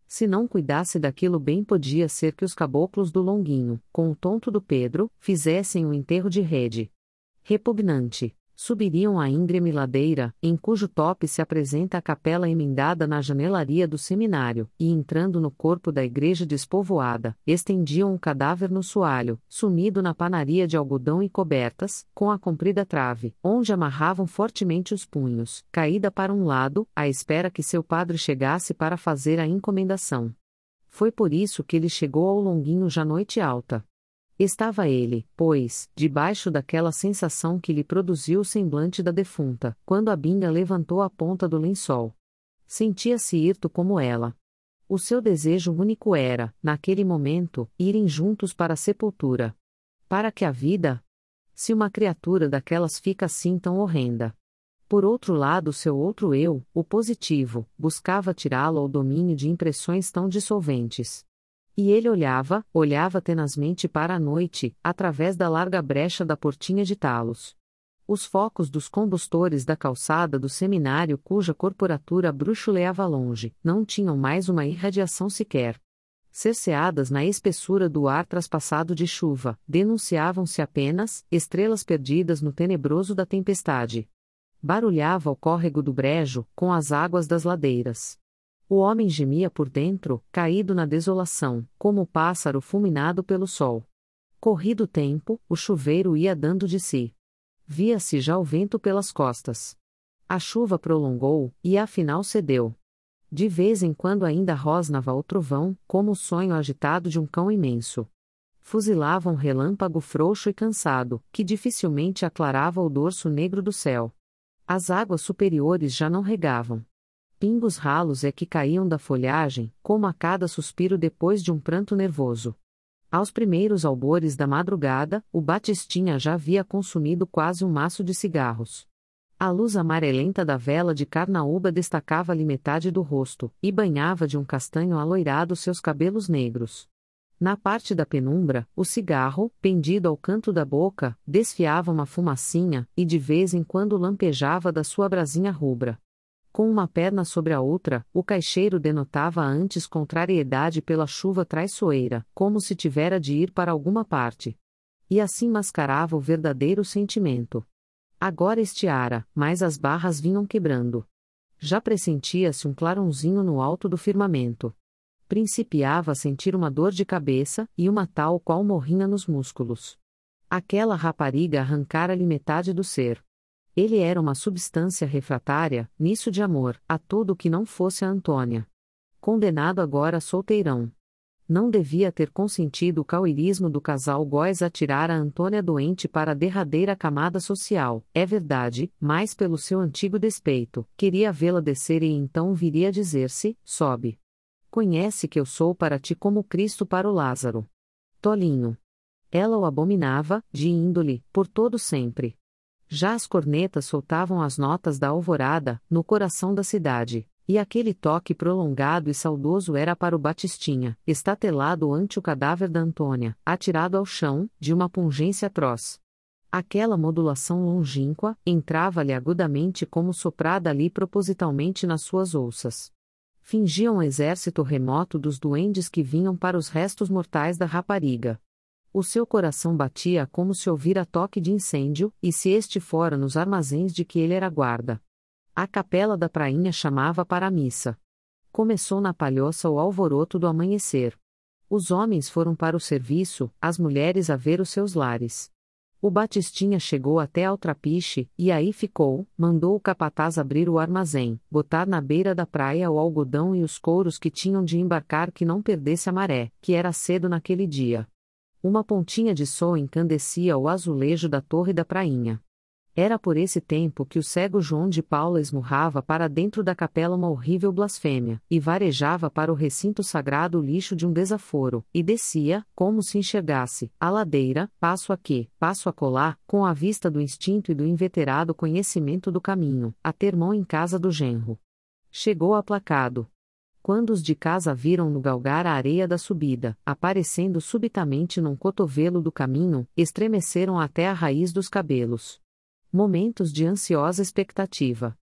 Se não cuidasse daquilo bem, podia ser que os caboclos do Longuinho, com o tonto do Pedro, fizessem um enterro de rede. Repugnante. Subiriam a íngreme ladeira, em cujo tope se apresenta a capela emendada na janelaria do seminário, e entrando no corpo da igreja despovoada, estendiam o cadáver no soalho, sumido na panaria de algodão e cobertas, com a comprida trave, onde amarravam fortemente os punhos, caída para um lado, à espera que seu padre chegasse para fazer a encomendação. Foi por isso que ele chegou ao Longuinho já noite alta. Estava ele, pois, debaixo daquela sensação que lhe produziu o semblante da defunta, quando a Binga levantou a ponta do lençol. Sentia-se hirto como ela. O seu desejo único era, naquele momento, irem juntos para a sepultura. Para que a vida? Se uma criatura daquelas fica assim tão horrenda. Por outro lado, seu outro eu, o positivo, buscava tirá-lo ao domínio de impressões tão dissolventes. E ele olhava, olhava tenazmente para a noite, através da larga brecha da portinha de talos. Os focos dos combustores da calçada do seminário, cuja corporatura bruxuleava longe, não tinham mais uma irradiação sequer. Cerceadas na espessura do ar traspassado de chuva, denunciavam-se apenas estrelas perdidas no tenebroso da tempestade. Barulhava o córrego do brejo, com as águas das ladeiras. O homem gemia por dentro, caído na desolação, como o pássaro fulminado pelo sol. Corrido o tempo, o chuveiro ia dando de si. Via-se já o vento pelas costas. A chuva prolongou, e afinal cedeu. De vez em quando ainda rosnava o trovão, como o sonho agitado de um cão imenso. Fuzilava um relâmpago frouxo e cansado, que dificilmente aclarava o dorso negro do céu. As águas superiores já não regavam. Pingos ralos é que caíam da folhagem, como a cada suspiro depois de um pranto nervoso. Aos primeiros albores da madrugada, o Batistinha já havia consumido quase um maço de cigarros. A luz amarelenta da vela de carnaúba destacava-lhe metade do rosto, e banhava de um castanho aloirado seus cabelos negros. Na parte da penumbra, o cigarro, pendido ao canto da boca, desfiava uma fumacinha, e de vez em quando lampejava da sua brasinha rubra. Com uma perna sobre a outra, o caixeiro denotava antes contrariedade pela chuva traiçoeira, como se tivera de ir para alguma parte. E assim mascarava o verdadeiro sentimento. Agora estiara, mas as barras vinham quebrando. Já pressentia-se um clarãozinho no alto do firmamento. Principiava a sentir uma dor de cabeça, e uma tal qual morrinha nos músculos. Aquela rapariga arrancara-lhe metade do ser. Ele era uma substância refratária, nisso de amor, a tudo o que não fosse a Antônia. Condenado agora a solteirão. Não devia ter consentido o cauirismo do casal Góes a tirar a Antônia doente para a derradeira camada social, é verdade, mas pelo seu antigo despeito, queria vê-la descer e então viria a dizer-se, sobe. Conhece que eu sou para ti como Cristo para o Lázaro. Tolinho. Ela o abominava, de índole, por todo sempre. Já as cornetas soltavam as notas da alvorada, no coração da cidade, e aquele toque prolongado e saudoso era para o Batistinha, estatelado ante o cadáver da Antônia, atirado ao chão, de uma pungência atroz. Aquela modulação longínqua, entrava-lhe agudamente como soprada ali propositalmente nas suas ouças. Fingia um exército remoto dos duendes que vinham para os restos mortais da rapariga. O seu coração batia como se ouvira toque de incêndio, e se este fora nos armazéns de que ele era guarda. A capela da prainha chamava para a missa. Começou na Palhoça o alvoroto do amanhecer. Os homens foram para o serviço, as mulheres a ver os seus lares. O Batistinha chegou até ao trapiche, e aí ficou, mandou o capataz abrir o armazém, botar na beira da praia o algodão e os couros que tinham de embarcar que não perdesse a maré, que era cedo naquele dia. Uma pontinha de sol encandecia o azulejo da torre da prainha. Era por esse tempo que o cego João de Paula esmurrava para dentro da capela uma horrível blasfêmia, e varejava para o recinto sagrado o lixo de um desaforo, e descia, como se enxergasse, a ladeira, passo aqui, passo acolá, com a vista do instinto e do inveterado conhecimento do caminho, a ter mão em casa do genro. Chegou aplacado. Quando os de casa viram-no galgar a areia da subida, aparecendo subitamente num cotovelo do caminho, estremeceram até a raiz dos cabelos. Momentos de ansiosa expectativa.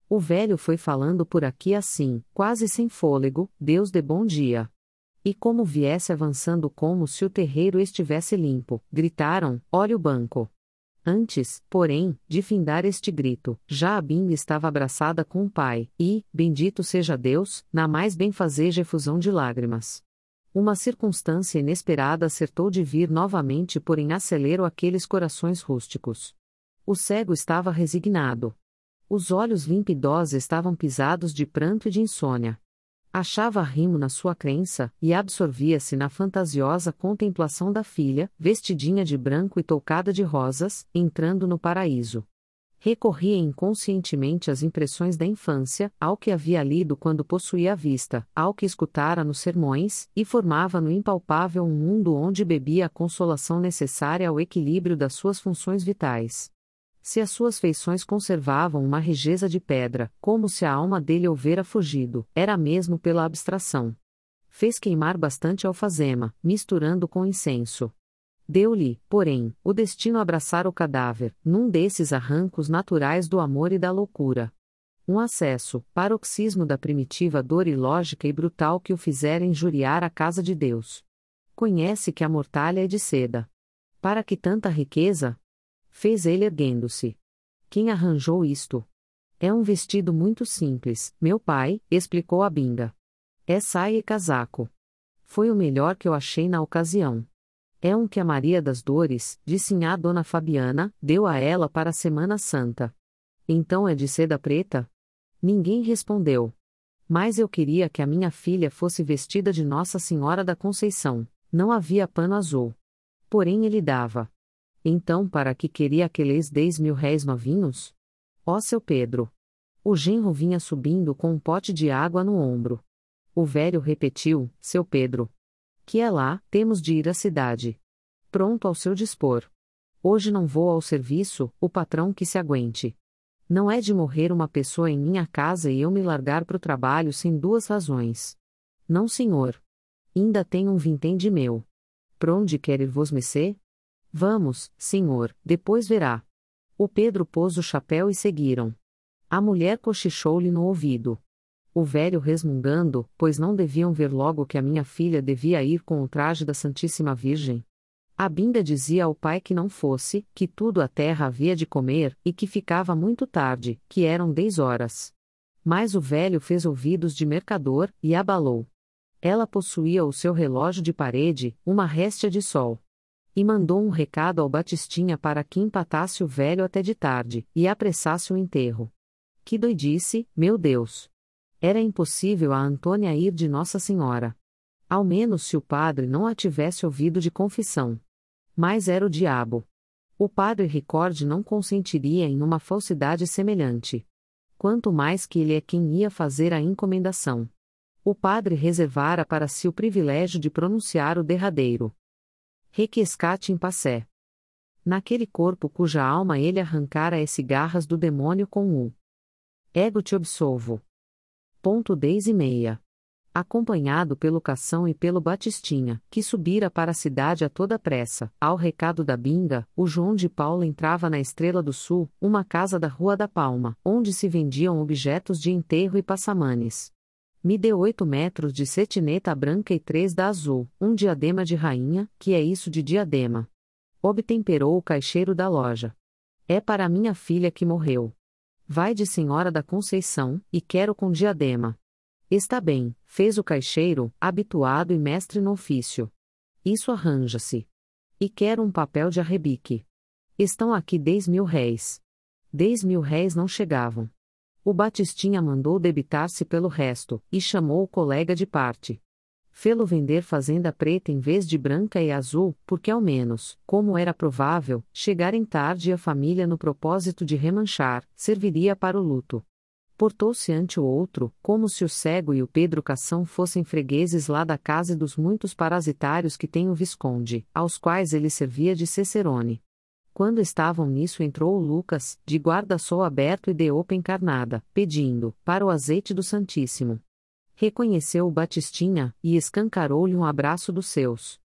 O velho foi falando por aqui assim, quase sem fôlego, Deus dê bom dia. E como viesse avançando como se o terreiro estivesse limpo, gritaram, olha o banco. Antes, porém, de findar este grito, já a Binga estava abraçada com o pai, e, bendito seja Deus, na mais benfazeja efusão de lágrimas. Uma circunstância inesperada acertou de vir novamente por em acelero aqueles corações rústicos. O cego estava resignado. Os olhos límpidos estavam pisados de pranto e de insônia. Achava rimo na sua crença, e absorvia-se na fantasiosa contemplação da filha, vestidinha de branco e toucada de rosas, entrando no paraíso. Recorria inconscientemente às impressões da infância, ao que havia lido quando possuía a vista, ao que escutara nos sermões, e formava no impalpável um mundo onde bebia a consolação necessária ao equilíbrio das suas funções vitais. Se as suas feições conservavam uma rijeza de pedra, como se a alma dele houvera fugido, era mesmo pela abstração. Fez queimar bastante alfazema, misturando com incenso. Deu-lhe, porém, o destino abraçar o cadáver, num desses arrancos naturais do amor e da loucura. Um acesso, paroxismo da primitiva dor ilógica e brutal que o fizera injuriar a casa de Deus. Conhece que a mortalha é de seda. Para que tanta riqueza? Fez ele erguendo-se. Quem arranjou isto? É um vestido muito simples, meu pai, explicou a Binga. É saia e casaco. Foi o melhor que eu achei na ocasião. É um que a Maria das Dores, disse a dona Fabiana, deu a ela para a Semana Santa. Então é de seda preta? Ninguém respondeu. Mas eu queria que a minha filha fosse vestida de Nossa Senhora da Conceição. Não havia pano azul. Porém ele dava. Então para que queria aqueles dez mil réis novinhos? Ó seu Pedro! O genro vinha subindo com um pote de água no ombro. O velho repetiu, seu Pedro. Que é lá, temos de ir à cidade. Pronto ao seu dispor. Hoje não vou ao serviço, o patrão que se aguente. Não é de morrer uma pessoa em minha casa e eu me largar pro trabalho sem duas razões. Não senhor. Ainda tenho um vintém de meu. Pronde quer ir vos mecer? Vamos, senhor, depois verá. O Pedro pôs o chapéu e seguiram. A mulher cochichou-lhe no ouvido. O velho resmungando, pois não deviam ver logo que a minha filha devia ir com o traje da Santíssima Virgem. A Binga dizia ao pai que não fosse, que tudo a terra havia de comer, e que ficava muito tarde, que eram dez horas. Mas o velho fez ouvidos de mercador, e abalou. Ela possuía o seu relógio de parede, uma réstia de sol. E mandou um recado ao Batistinha para que empatasse o velho até de tarde, e apressasse o enterro. Que doidice, meu Deus! Era impossível a Antônia ir de Nossa Senhora. Ao menos se o padre não a tivesse ouvido de confissão. Mas era o diabo. O padre Ricorde não consentiria em uma falsidade semelhante. Quanto mais que ele é quem ia fazer a encomendação. O padre reservara para si o privilégio de pronunciar o derradeiro requiescat in pace. Naquele corpo cuja alma ele arrancara as cigarras do demônio com o ego te absolvo. Ponto dez e meia. Acompanhado pelo Cação e pelo Batistinha, que subira para a cidade a toda pressa, ao recado da Binga, o João de Paula entrava na Estrela do Sul, uma casa da Rua da Palma, onde se vendiam objetos de enterro e passamanes. Me deu oito metros de cetineta branca e três da azul, um diadema de rainha, que é isso de diadema. Obtemperou o caixeiro da loja. É para minha filha que morreu. Vai de Senhora da Conceição, e quero com diadema. Está bem, fez o caixeiro, habituado e mestre no ofício. Isso arranja-se. E quero um papel de arrebique. Estão aqui dez mil réis. Dez mil réis não chegavam. O Batistinha mandou debitar-se pelo resto, e chamou o colega de parte. Fê-lo vender fazenda preta em vez de branca e azul, porque ao menos, como era provável, chegarem tarde a família no propósito de remanchar, serviria para o luto. Portou-se ante o outro, como se o cego e o Pedro Cação fossem fregueses lá da casa dos muitos parasitários que tem o Visconde, aos quais ele servia de cicerone. Quando estavam nisso entrou o Lucas, de guarda-sol aberto e de opa encarnada, pedindo, para o azeite do Santíssimo. Reconheceu o Batistinha, e escancarou-lhe um abraço dos seus.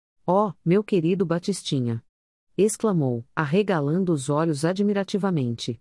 Ó, meu querido Batistinha! Exclamou, arregalando os olhos admirativamente.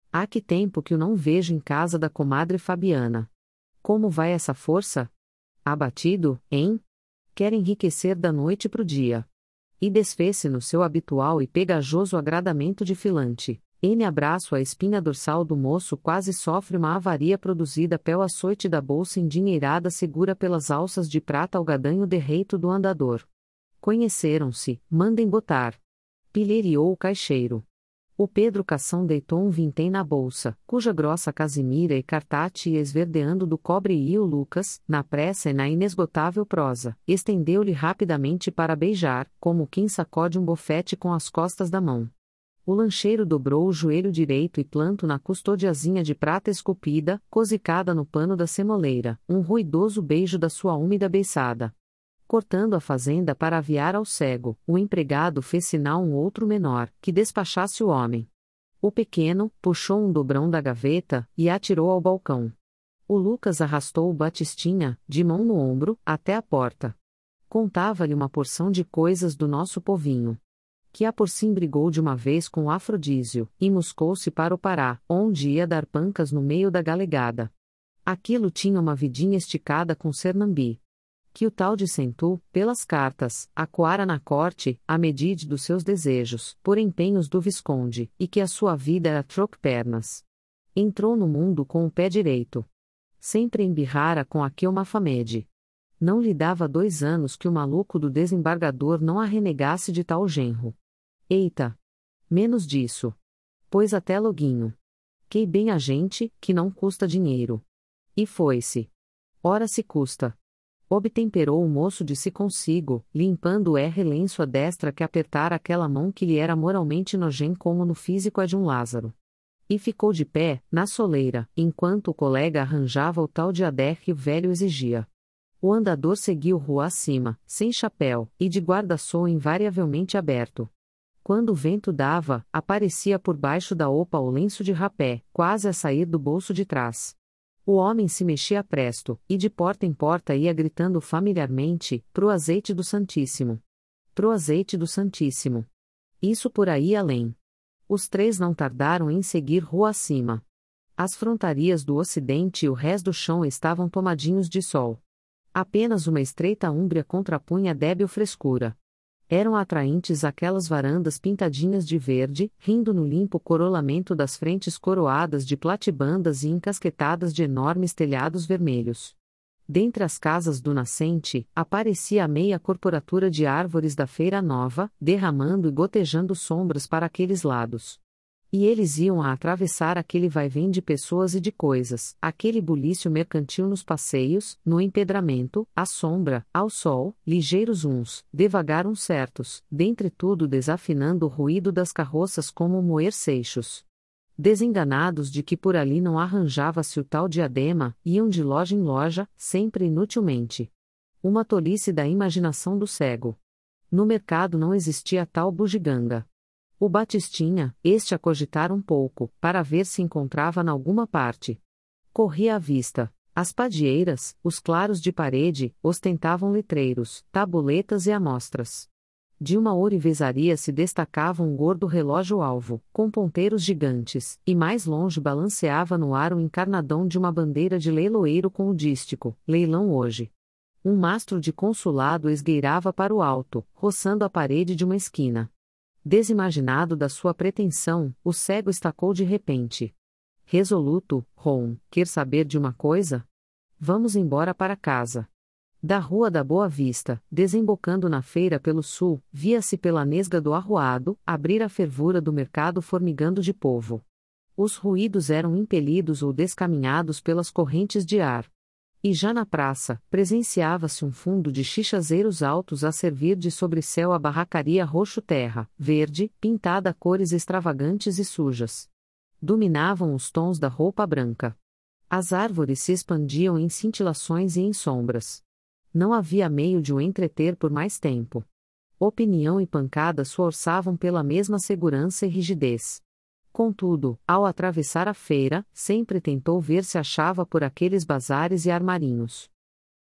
Há que tempo que o não vejo em casa da comadre Fabiana. Como vai essa força? Abatido, hein? Quer enriquecer da noite pro dia. E desfez-se no seu habitual e pegajoso agradamento de filante. N abraço a espinha dorsal do moço quase sofre uma avaria produzida pelo açoite da bolsa endinheirada segura pelas alças de prata ao gadanho derreito do andador. Conheceram-se, mandem botar. Pilheriou o caixeiro. O Pedro Cação deitou um vintém na bolsa, cuja grossa casimira e cartate ia esverdeando do cobre e o Lucas, na pressa e na inesgotável prosa, estendeu-lhe rapidamente para beijar, como quem sacode um bofete com as costas da mão. O lancheiro dobrou o joelho direito e planto na custodiazinha de prata esculpida, cosicada no pano da semoleira, um ruidoso beijo da sua úmida beiçada. Cortando a fazenda para aviar ao cego, o empregado fez sinal um outro menor, que despachasse o homem. O pequeno, puxou um dobrão da gaveta, e atirou ao balcão. O Lucas arrastou o Batistinha, de mão no ombro, até a porta. Contava-lhe uma porção de coisas do nosso povinho. Que a porcim brigou de uma vez com o Afrodísio, e muscou-se para o Pará, onde ia dar pancas no meio da galegada. Aquilo tinha uma vidinha esticada com Sernambi. Que o tal de Centu, pelas cartas, acuara na corte, a medide dos seus desejos, por empenhos do Visconde, e que a sua vida era troque-pernas. Entrou no mundo com o pé direito. Sempre embirrara com aquele Mafamede. Não lhe dava dois anos que o maluco do desembargador não a renegasse de tal genro. Eita! Menos disso. Pois até loguinho. Quei bem a gente, que não custa dinheiro. E foi-se. Ora se custa. Obtemperou o moço de si consigo, limpando o R lenço a destra que apertara aquela mão que lhe era moralmente nojem como no físico a de um Lázaro. E ficou de pé, na soleira, enquanto o colega arranjava o tal diader que o velho exigia. O andador seguiu rua acima, sem chapéu, e de guarda-sol invariavelmente aberto. Quando o vento dava, aparecia por baixo da opa o lenço de rapé, quase a sair do bolso de trás. O homem se mexia presto, e de porta em porta ia gritando familiarmente, pro azeite do Santíssimo. Pro azeite do Santíssimo. Isso por aí além. Os três não tardaram em seguir rua acima. As frontarias do ocidente e o resto do chão estavam tomadinhos de sol. Apenas uma estreita úmbria contrapunha a débil frescura. Eram atraentes aquelas varandas pintadinhas de verde, rindo no limpo corolamento das frentes coroadas de platibandas e encasquetadas de enormes telhados vermelhos. Dentre as casas do nascente, aparecia a meia corporatura de árvores da Feira Nova, derramando e gotejando sombras para aqueles lados. E eles iam a atravessar aquele vai-vem de pessoas e de coisas, aquele bulício mercantil nos passeios, no empedramento, à sombra, ao sol, ligeiros uns, devagar uns certos, dentre tudo desafinando o ruído das carroças como moer seixos. Desenganados de que por ali não arranjava-se o tal diadema, iam de loja em loja, sempre inutilmente. Uma tolice da imaginação do cego. No mercado não existia tal bugiganga. O Batistinha, este a cogitar um pouco, para ver se encontrava nalguma parte. Corria à vista. As padieiras, os claros de parede, ostentavam letreiros, tabuletas e amostras. De uma ourivesaria se destacava um gordo relógio-alvo, com ponteiros gigantes, e mais longe balanceava no ar o encarnadão de uma bandeira de leiloeiro com o dístico, leilão hoje. Um mastro de consulado esgueirava para o alto, roçando a parede de uma esquina. Desimaginado da sua pretensão, o cego estacou de repente. Resoluto, Rom, quer saber de uma coisa? Vamos embora para casa. Da Rua da Boa Vista, desembocando na feira pelo sul, via-se pela nesga do arruado, abrir a fervura do mercado formigando de povo. Os ruídos eram impelidos ou descaminhados pelas correntes de ar. E já na praça, presenciava-se um fundo de xixazeiros altos a servir de sobrecéu à barracaria roxo-terra, verde, pintada a cores extravagantes e sujas. Dominavam os tons da roupa branca. As árvores se expandiam em cintilações e em sombras. Não havia meio de o entreter por mais tempo. Opinião e pancada esforçavam pela mesma segurança e rigidez. Contudo, ao atravessar a feira, sempre tentou ver se achava por aqueles bazares e armarinhos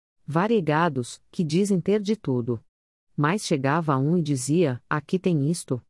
variegados, que dizem ter de tudo. Mas chegava a um e dizia, aqui tem isto.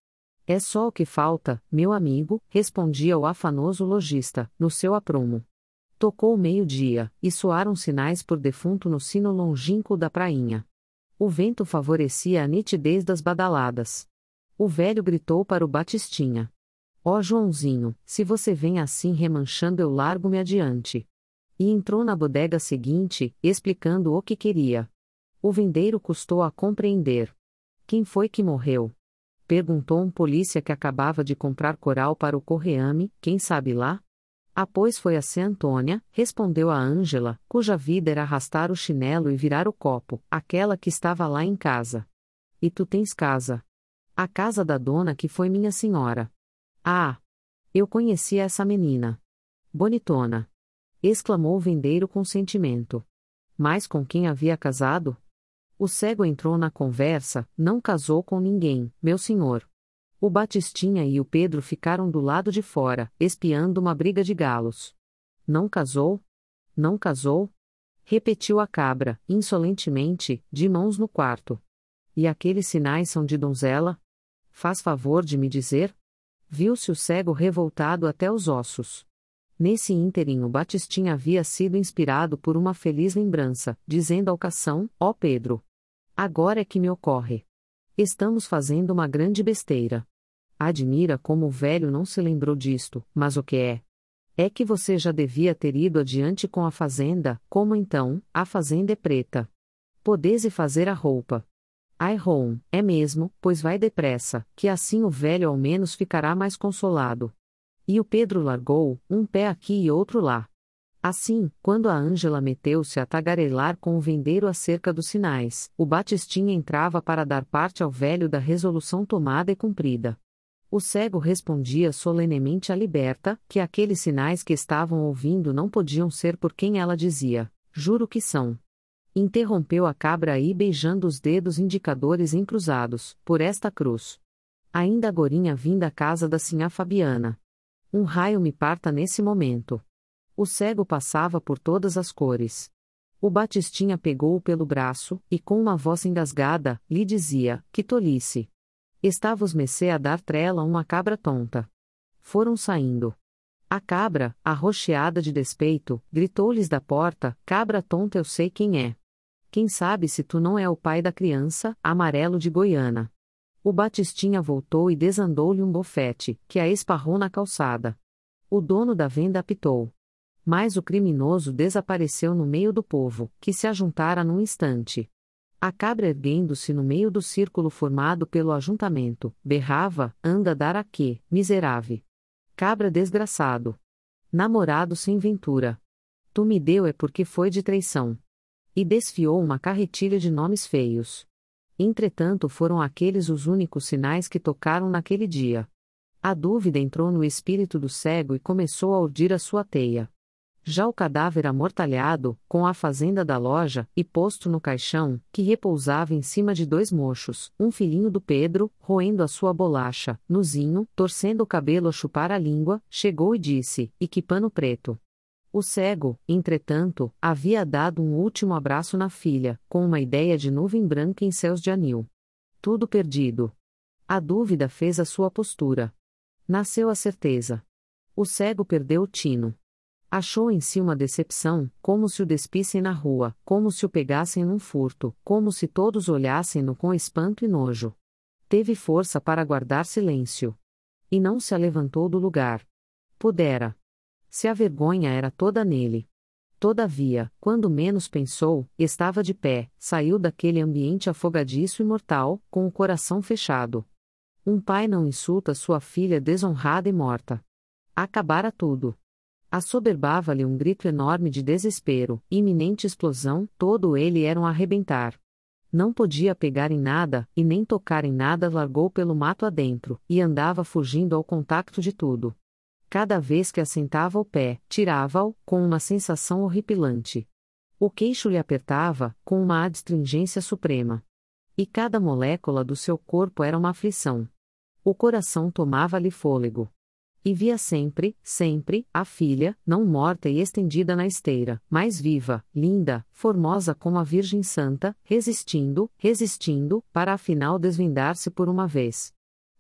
É só o que falta, meu amigo, respondia o afanoso lojista, no seu aprumo. Tocou o meio-dia, e soaram sinais por defunto no sino longínquo da prainha. O vento favorecia a nitidez das badaladas. O velho gritou para o Batistinha: Ó Joãozinho, se você vem assim remanchando eu largo-me adiante. E entrou na bodega seguinte, explicando o que queria. O vendeiro custou a compreender. Quem foi que morreu? Perguntou um polícia que acabava de comprar coral para o correame, quem sabe lá? Ah, pois foi a Sé Antônia, respondeu a Ângela, cuja vida era arrastar o chinelo e virar o copo, aquela que estava lá em casa. E tu tens casa? A casa da dona que foi minha senhora. Ah! Eu conhecia essa menina. Bonitona! Exclamou o vendeiro com sentimento. Mas com quem havia casado? O cego entrou na conversa, não casou com ninguém, meu senhor. O Batistinha e o Pedro ficaram do lado de fora, espiando uma briga de galos. Não casou? Não casou? Repetiu a cabra, insolentemente, de mãos no quarto. E aqueles sinais são de donzela? Faz favor de me dizer? Viu-se o cego revoltado até os ossos. Nesse ínterim o Batistinha havia sido inspirado por uma feliz lembrança, dizendo ao cação: ó Pedro! Agora é que me ocorre. Estamos fazendo uma grande besteira. Admira como o velho não se lembrou disto, mas o que é? É que você já devia ter ido adiante com a fazenda, como então, a fazenda é preta. Podese fazer a roupa. Ai rom, é mesmo, pois vai depressa, que assim o velho ao menos ficará mais consolado. E o Pedro largou, um pé aqui e outro lá. Assim, quando a Ângela meteu-se a tagarelar com o vendeiro acerca dos sinais, o Batistinha entrava para dar parte ao velho da resolução tomada e cumprida. O cego respondia solenemente à liberta, que aqueles sinais que estavam ouvindo não podiam ser por quem ela dizia: juro que são. Interrompeu a cabra aí beijando os dedos indicadores encruzados, por esta cruz. Ainda agorinha vim da casa da sinhá Fabiana. Um raio me parta nesse momento. O cego passava por todas as cores. O Batistinha pegou-o pelo braço, e com uma voz engasgada, lhe dizia: que tolice! Estava-os mecê a dar trela a uma cabra tonta. Foram saindo. A cabra, arroxeada de despeito, gritou-lhes da porta: cabra tonta, eu sei quem é. Quem sabe se tu não é o pai da criança, amarelo de Goiânia. O Batistinha voltou e desandou-lhe um bofete, que a esparrou na calçada. O dono da venda apitou. Mas o criminoso desapareceu no meio do povo, que se ajuntara num instante. A cabra, erguendo-se no meio do círculo formado pelo ajuntamento, berrava: anda dar a quê, miserável? Cabra desgraçado! Namorado sem ventura! Tu me deu é porque foi de traição. E desfiou uma carretilha de nomes feios. Entretanto foram aqueles os únicos sinais que tocaram naquele dia. A dúvida entrou no espírito do cego e começou a urdir a sua teia. Já o cadáver amortalhado, com a fazenda da loja, e posto no caixão, que repousava em cima de dois mochos, um filhinho do Pedro, roendo a sua bolacha, nuzinho, torcendo o cabelo a chupar a língua, chegou e disse: e que pano preto! O cego, entretanto, havia dado um último abraço na filha, com uma ideia de nuvem branca em céus de anil. Tudo perdido. A dúvida fez a sua postura. Nasceu a certeza. O cego perdeu o tino. Achou em si uma decepção, como se o despissem na rua, como se o pegassem num furto, como se todos olhassem-no com espanto e nojo. Teve força para guardar silêncio. E não se alevantou do lugar. Pudera. Se a vergonha era toda nele. Todavia, quando menos pensou, estava de pé, saiu daquele ambiente afogadiço e mortal, com o coração fechado. Um pai não insulta sua filha desonrada e morta. Acabara tudo. Assoberbava-lhe um grito enorme de desespero, iminente explosão, todo ele era um arrebentar. Não podia pegar em nada, e nem tocar em nada, largou pelo mato adentro, e andava fugindo ao contacto de tudo. Cada vez que assentava o pé, tirava-o, com uma sensação horripilante. O queixo lhe apertava, com uma adstringência suprema. E cada molécula do seu corpo era uma aflição. O coração tomava-lhe fôlego. E via sempre, sempre, a filha, não morta e estendida na esteira, mas viva, linda, formosa como a Virgem Santa, resistindo, resistindo, para afinal desvendar-se por uma vez.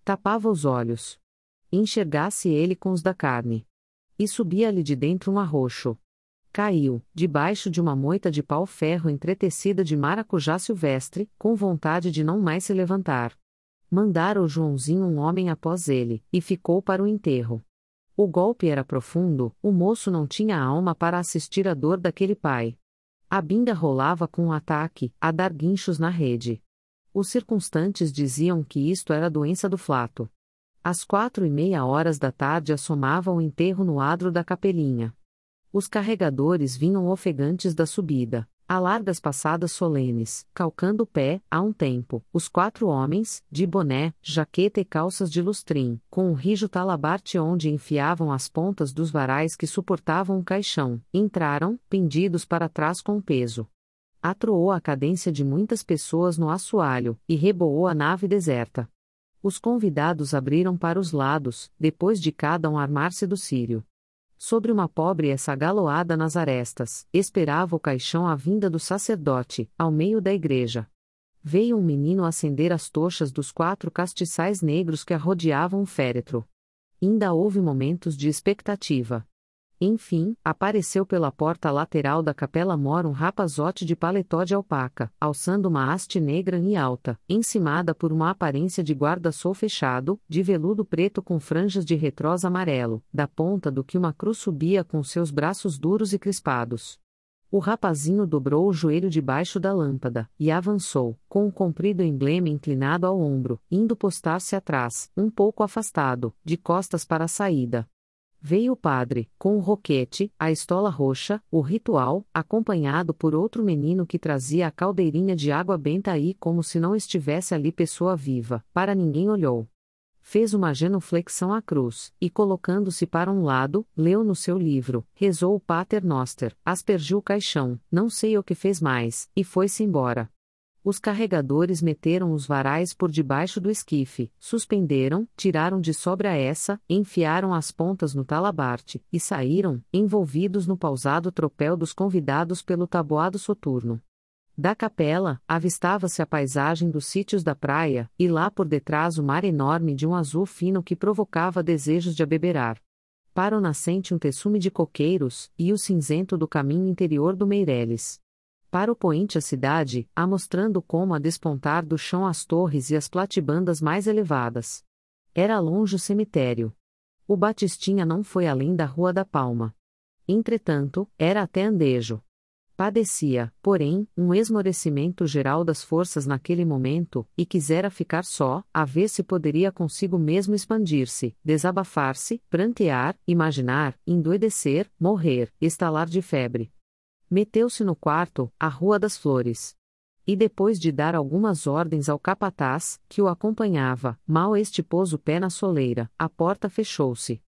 Tapava os olhos. Enxergasse ele com os da carne. E subia-lhe de dentro um arroxo. Caiu, debaixo de uma moita de pau-ferro entretecida de maracujá silvestre, com vontade de não mais se levantar. Mandara o Joãozinho um homem após ele, e ficou para o enterro. O golpe era profundo, o moço não tinha alma para assistir à dor daquele pai. A binga rolava com um ataque, a dar guinchos na rede. Os circunstantes diziam que isto era doença do flato. Às quatro e meia horas da tarde assomava o enterro no adro da capelinha. Os carregadores vinham ofegantes da subida, a largas passadas solenes, calcando o pé, a um tempo, os quatro homens, de boné, jaqueta e calças de lustrim, com um rijo talabarte onde enfiavam as pontas dos varais que suportavam o caixão, entraram, pendidos para trás com peso. Atroou a cadência de muitas pessoas no assoalho, e reboou a nave deserta. Os convidados abriram para os lados, depois de cada um armar-se do círio. Sobre uma pobre essa galoada nas arestas, esperava o caixão a vinda do sacerdote, ao meio da igreja. Veio um menino acender as tochas dos quatro castiçais negros que arrodeavam o féretro. Ainda houve momentos de expectativa. Enfim, apareceu pela porta lateral da capela mor um rapazote de paletó de alpaca, alçando uma haste negra e alta, encimada por uma aparência de guarda-sol fechado, de veludo preto com franjas de retrós amarelo, da ponta do que uma cruz subia com seus braços duros e crispados. O rapazinho dobrou o joelho debaixo da lâmpada, e avançou, com um comprido emblema inclinado ao ombro, indo postar-se atrás, um pouco afastado, de costas para a saída. Veio o padre, com o roquete, a estola roxa, o ritual, acompanhado por outro menino que trazia a caldeirinha de água benta aí como se não estivesse ali pessoa viva, para ninguém olhou. Fez uma genuflexão à cruz, e colocando-se para um lado, leu no seu livro, rezou o Pater Noster, aspergiu o caixão, não sei o que fez mais, e foi-se embora. Os carregadores meteram os varais por debaixo do esquife, suspenderam, tiraram de sobre a essa, enfiaram as pontas no talabarte, e saíram, envolvidos no pausado tropel dos convidados pelo taboado soturno. Da capela, avistava-se a paisagem dos sítios da praia, e lá por detrás o mar enorme de um azul fino que provocava desejos de abeberar. Para o nascente um teçume de coqueiros, e o cinzento do caminho interior do Meireles. Para o poente a cidade, amostrando como a despontar do chão as torres e as platibandas mais elevadas. Era longe o cemitério. O Batistinha não foi além da Rua da Palma. Entretanto, era até andejo. Padecia, porém, um esmorecimento geral das forças naquele momento, e quisera ficar só, a ver se poderia consigo mesmo expandir-se, desabafar-se, prantear, imaginar, endoidecer, morrer, estalar de febre. Meteu-se no quarto, à Rua das Flores. E depois de dar algumas ordens ao capataz, que o acompanhava, mal este pôs o pé na soleira, a porta fechou-se.